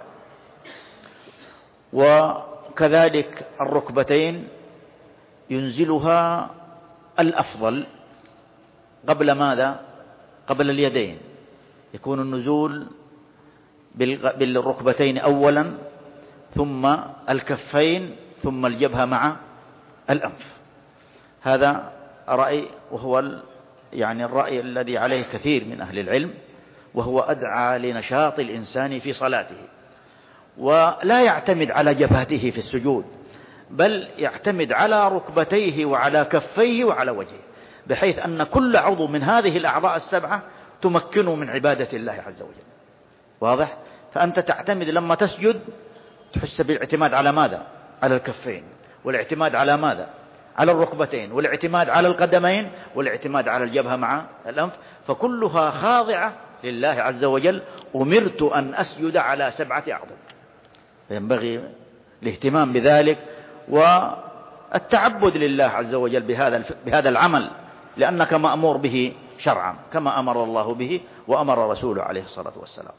[SPEAKER 3] وكذلك الركبتين ينزلها الأفضل قبل ماذا؟ قبل اليدين. يكون النزول بالركبتين أولا، ثم الكفين، ثم الجبهة مع الأنف. هذا رأي، وهو الرأي الذي عليه كثير من أهل العلم، وهو أدعى لنشاط الإنسان في صلاته. ولا يعتمد على جبهته في السجود، بل يعتمد على ركبتيه وعلى كفيه وعلى وجهه، بحيث أن كل عضو من هذه الأعضاء 7 تمكنه من عبادة الله عز وجل. واضح؟ فأنت تعتمد لما تسجد تحس بالاعتماد على ماذا؟ على الكفين، والاعتماد على ماذا؟ على الركبتين، والاعتماد على القدمين، والاعتماد على الجبهة مع الأنف، فكلها خاضعة لله عز وجل. أمرت أن أسجد على 7 أعضاء، فينبغي الاهتمام بذلك والتعبد لله عز وجل بهذا العمل، لأنك مأمور به شرعا كما أمر الله به وأمر رسوله عليه الصلاة والسلام.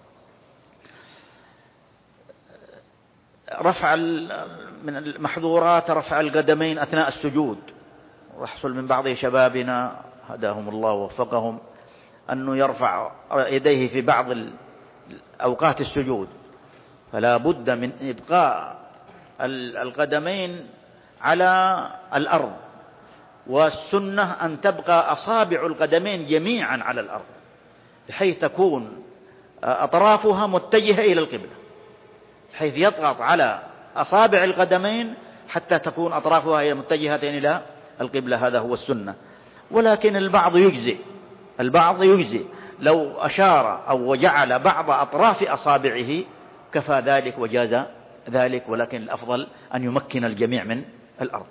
[SPEAKER 3] من المحظورات رفع القدمين أثناء السجود. ويحصل من بعض شبابنا هداهم الله ووفقهم أنه يرفع يديه في بعض أوقات السجود، فلا بد من إبقاء القدمين على الأرض، والسنة أن تبقى أصابع القدمين جميعا على الأرض، بحيث تكون أطرافها متجهة إلى القبلة، بحيث يضغط على أصابع القدمين حتى تكون أطرافها متجهة إلى القبلة. هذا هو السنة. ولكن البعض يجزئ لو أشار أو وجعل بعض أطراف أصابعه كفى ذلك وجاز ذلك، ولكن الأفضل أن يمكن الجميع من الأرض.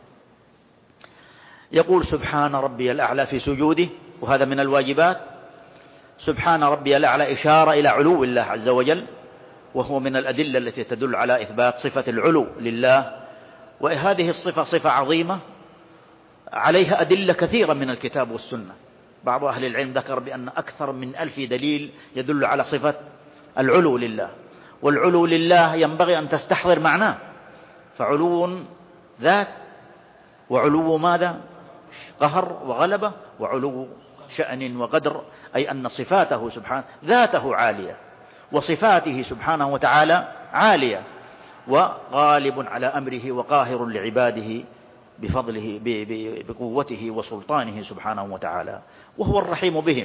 [SPEAKER 3] يقول سبحان ربي الأعلى في سجوده، وهذا من الواجبات. سبحان ربي الأعلى إشارة إلى علو الله عز وجل، وهو من الأدلة التي تدل على إثبات صفة العلو لله. وهذه الصفة صفة عظيمة عليها أدلة كثيرة من الكتاب والسنة. بعض أهل العلم ذكر بأن أكثر من 1000 دليل يدل على صفة العلو لله. والعلو لله ينبغي أن تستحضر معناه، فعلو ذات، وعلو ماذا؟ قهر وغلبة، وعلو شأن وقدر، أي أن صفاته سبحانه ذاته عالية، وصفاته سبحانه وتعالى عالية، وغالب على أمره وقاهر لعباده بفضله بقوته وسلطانه سبحانه وتعالى، وهو الرحيم بهم.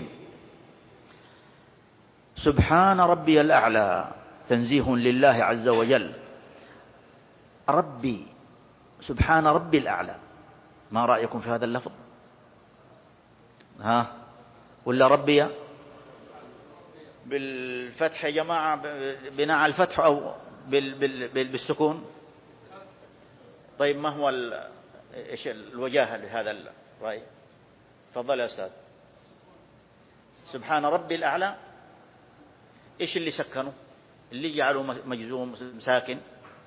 [SPEAKER 3] سبحان ربي الأعلى تنزيه لله عز وجل. ربي، سبحان ربي الأعلى، ما رأيكم في هذا اللفظ؟ ولا ربي بالفتح يا جماعة، بناء على الفتح أو بالسكون؟ طيب ما هو إيش الوجاهة لهذا الرأي؟ تفضل يا أستاذ. سبحان ربي الأعلى، إيش اللي سكنوا؟ اللي جعلوا مجزوم ساكن؟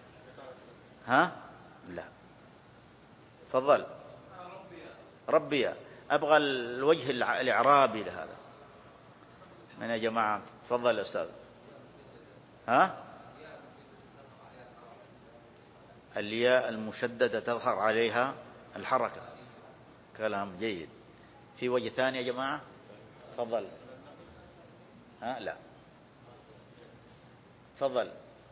[SPEAKER 3] لا، تفضل. ربي، أبغى الوجه الإعرابي لهذا من يا جماعة. تفضل يا أستاذ. الياء المشددة تظهر عليها الحركة. كلام جيد. في وجه ثاني يا جماعة؟ تفضل. لا، تفضل.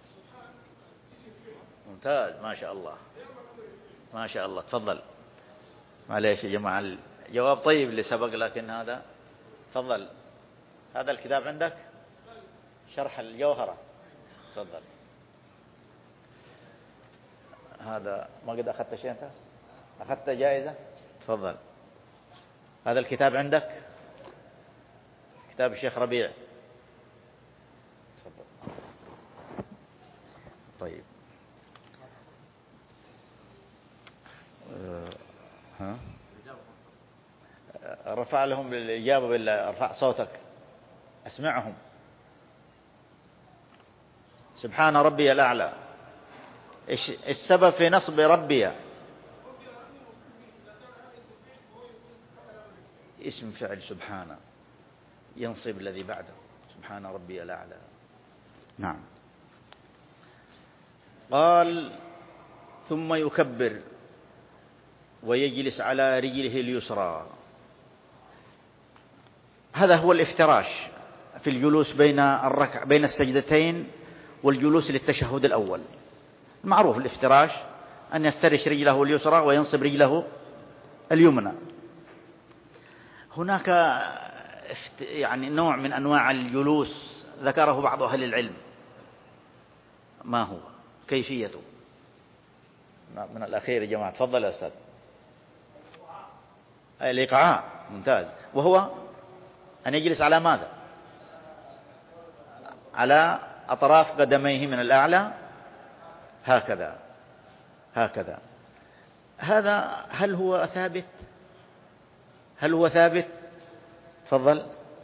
[SPEAKER 3] ممتاز، ما شاء الله ما شاء الله. تفضل. معليش يا جماعة، الجواب طيب اللي سبق، لكن هذا. تفضل. هذا الكتاب عندك؟ شرح الجوهرة. تفضل. هذا ما قد أخذت شيء أنت؟ أخذت جائزة؟ تفضل. هذا الكتاب عندك؟ كتاب الشيخ ربيع. تفضل. طيب. ها؟ رفع لهم الإجابة بالله، ارفع صوتك أسمعهم. سبحان ربي الأعلى. إيش السبب في نصب ربي؟ اسم فعل سبحانه ينصب الذي بعده. سبحان ربي الأعلى. نعم. قال ثم يكبر ويجلس على رجله اليسرى. هذا هو الافتراش في الجلوس بين السجدتين والجلوس للتشهد الأول. معروف الافتراش أن يفترش رجله اليسرى وينصب رجله اليمنى. هناك يعني نوع من أنواع الجلوس ذكره بعض أهل العلم. ما هو كيفيته؟ من الأخير يا جماعة. تفضل يا أستاذ. الإيقاع. ممتاز. وهو أن يجلس على ماذا؟ على أطراف قدميه من الأعلى هكذا هكذا. هذا هل هو ثابت؟ هل هو ثابت؟ تفضل.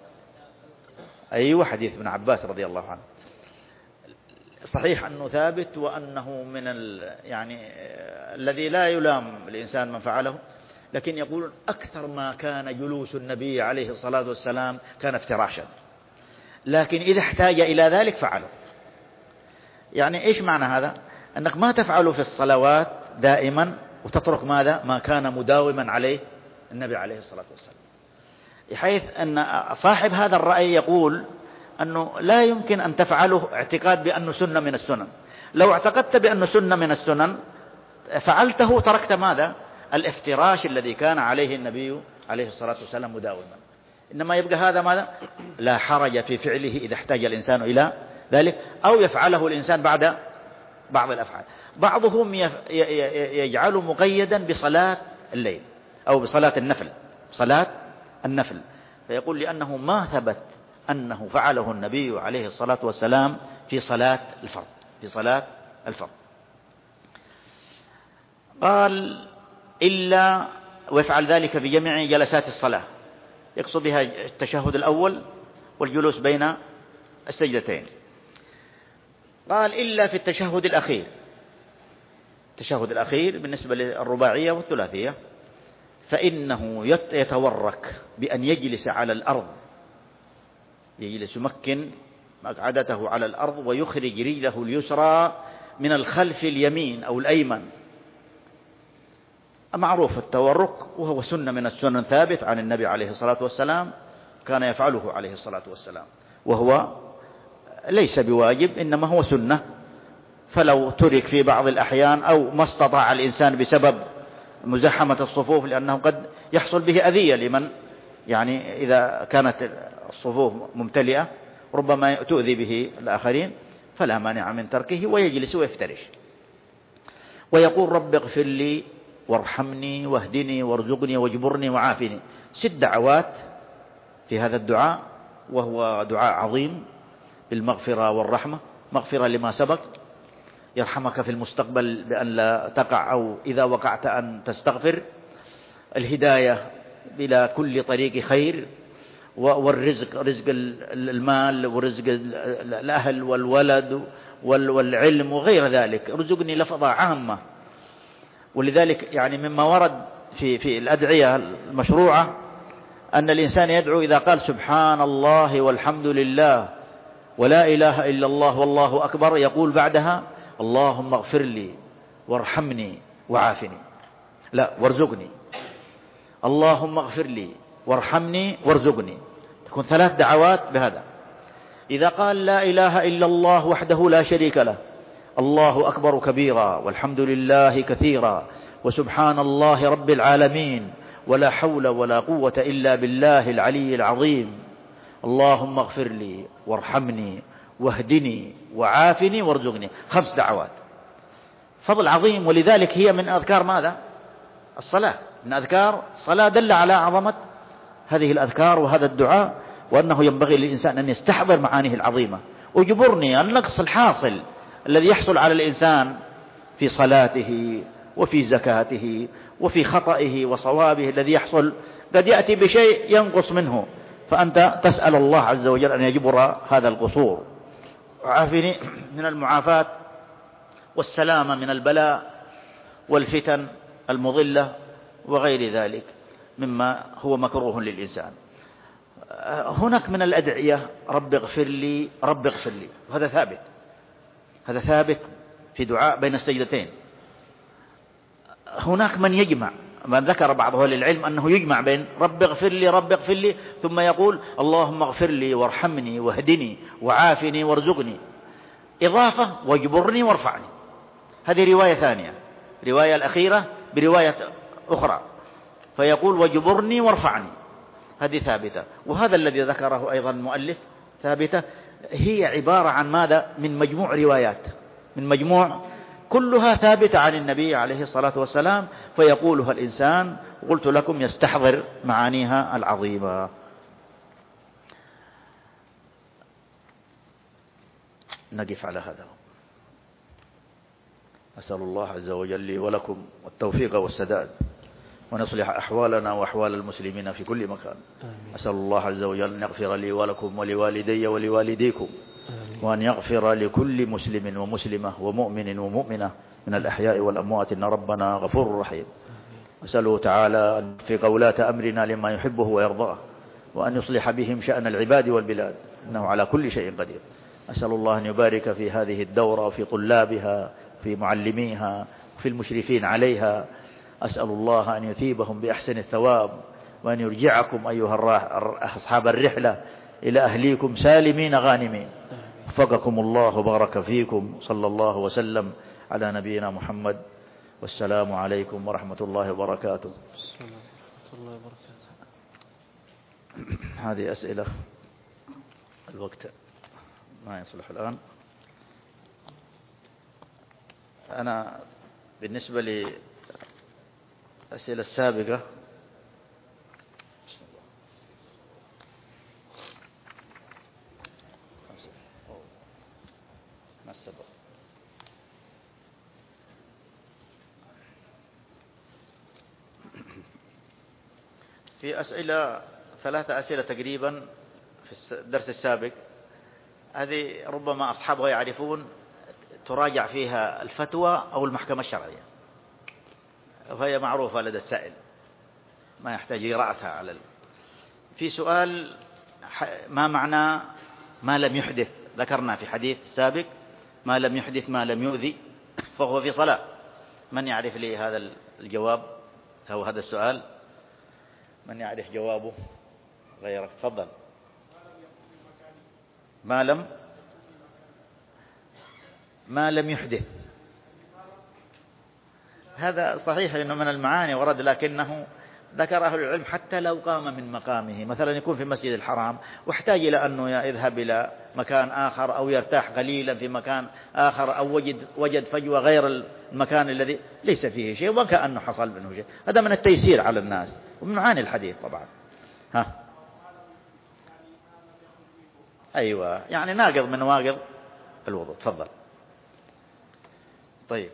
[SPEAKER 3] أيوة، حديث ابن عباس رضي الله عنه. صحيح أنه ثابت، وأنه من يعني الذي لا يلام الإنسان من فعله، لكن يقول أكثر ما كان جلوس النبي عليه الصلاة والسلام كان افتراشا، لكن إذا احتاج إلى ذلك فعله. يعني إيش معنى هذا؟ أنك ما تفعل في الصلوات دائما وتترك ماذا؟ ما كان مداوما عليه النبي عليه الصلاة والسلام، بحيث أن صاحب هذا الرأي يقول أنه لا يمكن أن تفعله اعتقاد بأنه سنة من السنن. لو اعتقدت بأنه سنة من السنن فعلته، تركت ماذا؟ الافتراش الذي كان عليه النبي عليه الصلاة والسلام مداوما. إنما يبقى هذا ماذا؟ لا حرج في فعله إذا احتاج الإنسان إلى ذلك، أو يفعله الإنسان بعد بعض الأفعال. بعضهم يجعله مقيدا بصلاة الليل أو بصلاة النفل، صلاة النفل، فيقول لأنه ما ثبت أنه فعله النبي عليه الصلاة والسلام في صلاة الفرض، في صلاة الفرض. قال إلا ويفعل ذلك في جميع جلسات الصلاة، يقصد بها التشهد الأول والجلوس بين السجدتين. قال إلا في التشهد الأخير. التشهد الأخير بالنسبة للرباعية والثلاثية فإنه يتورك بأن يجلس على الأرض، يجلس يمكن مقعدته على الأرض ويخرج رجله اليسرى من الخلف اليمين أو الأيمن. معروف التورك، وهو سنة من السنن ثابت عن النبي عليه الصلاة والسلام، كان يفعله عليه الصلاة والسلام، وهو ليس بواجب إنما هو سنة، فلو ترك في بعض الأحيان أو ما استطاع الإنسان بسبب مزاحمة الصفوف، لأنه قد يحصل به أذية لمن يعني إذا كانت الصفوف ممتلئة ربما تؤذي به الآخرين، فلا مانع من تركه ويجلس ويفترش ويقول رب اغفر لي وارحمني واهدني وارزقني واجبرني وعافني. 6 دعوات في هذا الدعاء، وهو دعاء عظيم بالمغفرة والرحمة. مغفرة لما سبق، يرحمك في المستقبل بأن لا تقع، أو إذا وقعت أن تستغفر. الهداية إلى كل طريق خير، والرزق، رزق المال ورزق الأهل والولد والعلم وغير ذلك. رزقني لفظة عامة، ولذلك يعني مما ورد في الأدعية المشروعة أن الإنسان يدعو إذا قال سبحان الله والحمد لله ولا إله إلا الله والله أكبر، يقول بعدها اللهم اغفر لي وارحمني وعافني، لا وارزقني. اللهم اغفر لي وارحمني وارزقني، تكون 3 دعوات بهذا. إذا قال لا إله إلا الله وحده لا شريك له، الله أكبر كبيرا والحمد لله كثيرا وسبحان الله رب العالمين ولا حول ولا قوة إلا بالله العلي العظيم، اللهم اغفر لي وارحمني واهدني وعافني وارزقني، 5 دعوات، فضل عظيم. ولذلك هي من أذكار ماذا؟ الصلاة، من أذكار الصلاة، دل على عظمة هذه الأذكار وهذا الدعاء، وأنه ينبغي للإنسان أن يستحضر معانيه العظيمة. وجبرني النقص الحاصل الذي يحصل على الإنسان في صلاته وفي زكاته وفي خطئه وصوابه الذي يحصل، قد يأتي بشيء ينقص منه، فأنت تسأل الله عز وجل أن يجبر هذا القصور. وعافني من المعافاة والسلامة من البلاء والفتن المضلة وغير ذلك مما هو مكروه للإنسان. هناك من الأدعية رب اغفر لي رب اغفر لي، وهذا ثابت، هذا ثابت في دعاء بين السجدتين. هناك من يجمع، من ذكر بعض أهل العلم أنه يجمع بين رب اغفر لي رب اغفر لي ثم يقول اللهم اغفر لي وارحمني واهدني وعافني وارزقني، إضافة واجبرني وارفعني. هذه رواية ثانية، رواية الأخيرة برواية أخرى، فيقول واجبرني وارفعني، هذه ثابتة. وهذا الذي ذكره أيضا المؤلف ثابتة، هي عبارة عن ماذا؟ من مجموع روايات، من مجموع كلها ثابتة عن النبي عليه الصلاة والسلام، فيقولها الإنسان قلت لكم يستحضر معانيها العظيمة. نقف على هذا. أسأل الله عز وجل لي ولكم التوفيق والسداد، ونصلح أحوالنا وأحوال المسلمين في كل مكان. أسأل الله عز وجل أن يغفر لي ولكم ولوالدي ولوالديكم، وأن يغفر لكل مسلم ومسلمة ومؤمن ومؤمنة من الأحياء والأموات، إن ربنا غفور رحيم. أسأله تعالى أن يوفق ولاة أمرنا لما يحبه ويرضاه، وأن يصلح بهم شأن العباد والبلاد، إنه على كل شيء قدير. أسأل الله أن يبارك في هذه الدورة وفي طلابها، في معلميها، وفي المشرفين عليها. أسأل الله أن يثيبهم بأحسن الثواب، وأن يرجعكم أيها أصحاب الرحلة إلى أهليكم سالمين غانمين. وفقكم الله وبارك فيكم. صلى الله وسلم على نبينا محمد، والسلام عليكم ورحمة الله وبركاته. هذه أسئلة، الوقت ما يصلح الآن. أنا بالنسبة للأسئلة السابقة في أسئلة 3 أسئلة تقريبا في الدرس السابق، هذه ربما أصحابها يعرفون، تراجع فيها الفتوى أو المحكمة الشرعية، فهي معروفة لدى السائل، ما يحتاج قراءتها على في سؤال ما معنى ما لم يحدث؟ ذكرنا في حديث سابق ما لم يحدث ما لم يؤذي فهو في صلاة. من يعرف لي هذا الجواب أو هذا السؤال؟ من يعرف جوابه غيرك؟ تفضل. ما لم يحدث، هذا صحيح أنه من المعاني ورد، لكنه ذكر أهل العلم حتى لو قام من مقامه، مثلا يكون في المسجد الحرام واحتاج إلى أنه يذهب إلى مكان آخر، أو يرتاح قليلا في مكان آخر، أو وجد فجوة غير المكان الذي ليس فيه شيء وكأنه حصل منه شيء، هذا من التيسير على الناس ومن معاني الحديث طبعا. أيوة، يعني ناقض من نواقض الوضوء. تفضل. طيب،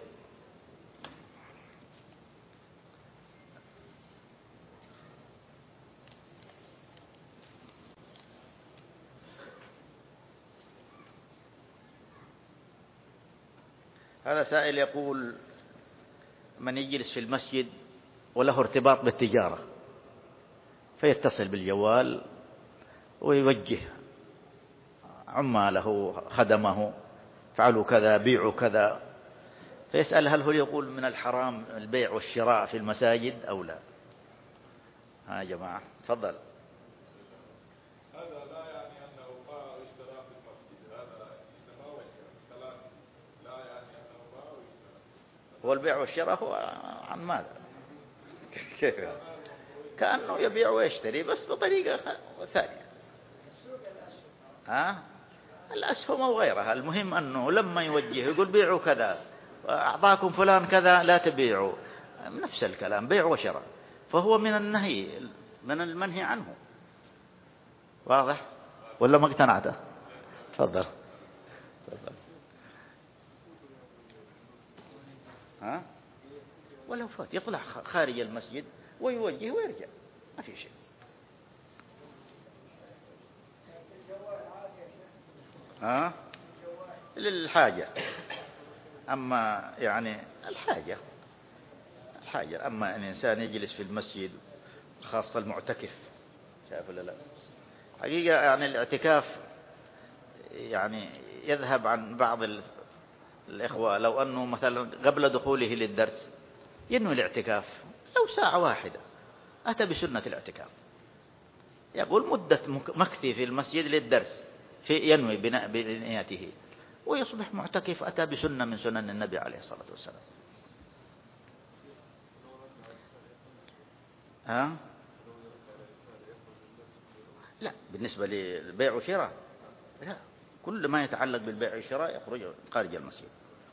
[SPEAKER 3] هذا سائل يقول: من يجلس في المسجد وله ارتباط بالتجارة فيتصل بالجوال ويوجه عماله خدمه فعلوا كذا بيعوا كذا، فيسأل هل هو يقول من الحرام البيع والشراء في المساجد أو لا؟ يا جماعة تفضل.
[SPEAKER 4] هذا لا يعني أنه ما اشترى في المسجد، هذا إنما كلام لا يعني أنه ما اشترى.
[SPEAKER 3] هو البيع والشراء هو عن ماذا؟ كيف يعني؟ كأنه يبيع ويشتري بس بطريقة ثانية. الأسهم أو غيرها، المهم أنه لما يوجه يقول بيعوا كذا، أعطاكم فلان كذا لا تبيعوا، نفس الكلام بيع وشراء، فهو من النهي، من المنهي عنه. واضح ولا ما اقتنعت؟ تفضل. ها ولو فات يطلع خارج المسجد ويوجه ويرجع، ما في شيء. ها للحاجة، أما يعني الحاجة، أما أن الإنسان يجلس في المسجد خاصة المعتكف، شايف ولا لا؟ حقيقة يعني الاعتكاف يعني يذهب عن بعض الإخوة، لو أنه مثلا قبل دخوله للدرس ينوي الاعتكاف لو ساعة واحدة، أتى بسنة الاعتكاف، يقول مدة مكثي في المسجد للدرس ينوي بنيته، ويصبح معتكف، أتى بسنة من سنن النبي عليه الصلاة والسلام. ها؟ لا، بالنسبة للبيع والشراء لا، كل ما يتعلق بالبيع والشراء يخرج خارج المسجد.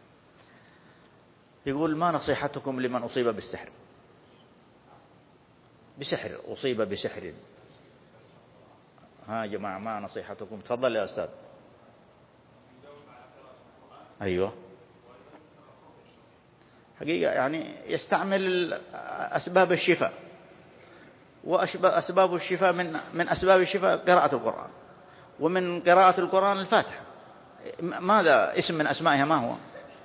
[SPEAKER 3] يقول ما نصيحتكم لمن أصيب بالسحر؟ بسحر، أصيب بسحر. ها يا جماعة ما نصيحتكم؟ تفضل يا أستاذ. أيوه، حقيقة يعني يستعمل أسباب الشفاء، وأسباب الشفاء من أسباب الشفاء قراءة القرآن، ومن قراءة القرآن الفاتحة. ماذا اسم من أسمائها؟ ما هو؟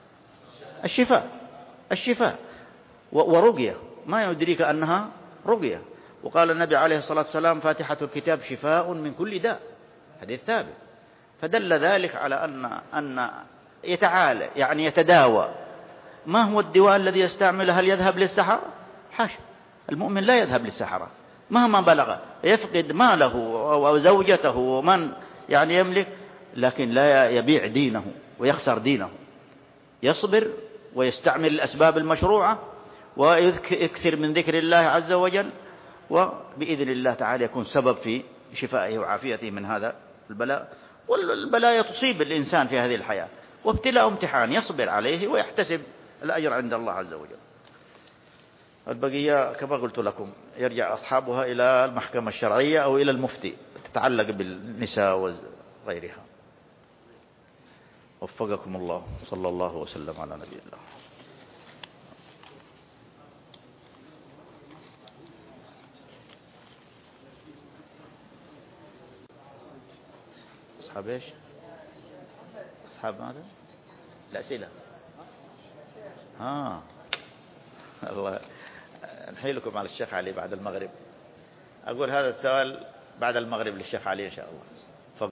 [SPEAKER 3] الشفاء ورقية، ما يدريك أنها رقية. وقال النبي عليه الصلاة والسلام فاتحة الكتاب شفاء من كل داء، حديث ثابت. فدل ذلك على أن يتعالى يعني يتداوى. ما هو الدواء الذي يستعمله؟ هل يذهب للسحرة؟ حاشا، المؤمن لا يذهب للسحرة مهما بلغ، يفقد ماله وزوجته ومن يعني يملك، لكن لا يبيع دينه ويخسر دينه. يصبر ويستعمل الأسباب المشروعة ويكثر من ذكر الله عز وجل، وبإذن الله تعالى يكون سبب في شفائه وعافيته من هذا البلاء. والبلايا تصيب الإنسان في هذه الحياة، وابتلاء امتحان يصبر عليه ويحتسب الأجر عند الله عز وجل. البقية كما قلت لكم يرجع أصحابها إلى المحكمة الشرعية أو إلى المفتي، تتعلق بالنساء وغيرها. وفقكم الله، صلى الله وسلم على نبي الله. أصحاب إيش؟ أصحاب ماذا؟ الأسئلة. الله نحيلكم على الشيخ علي بعد المغرب. أقول هذا السؤال بعد المغرب للشيخ علي إن شاء الله.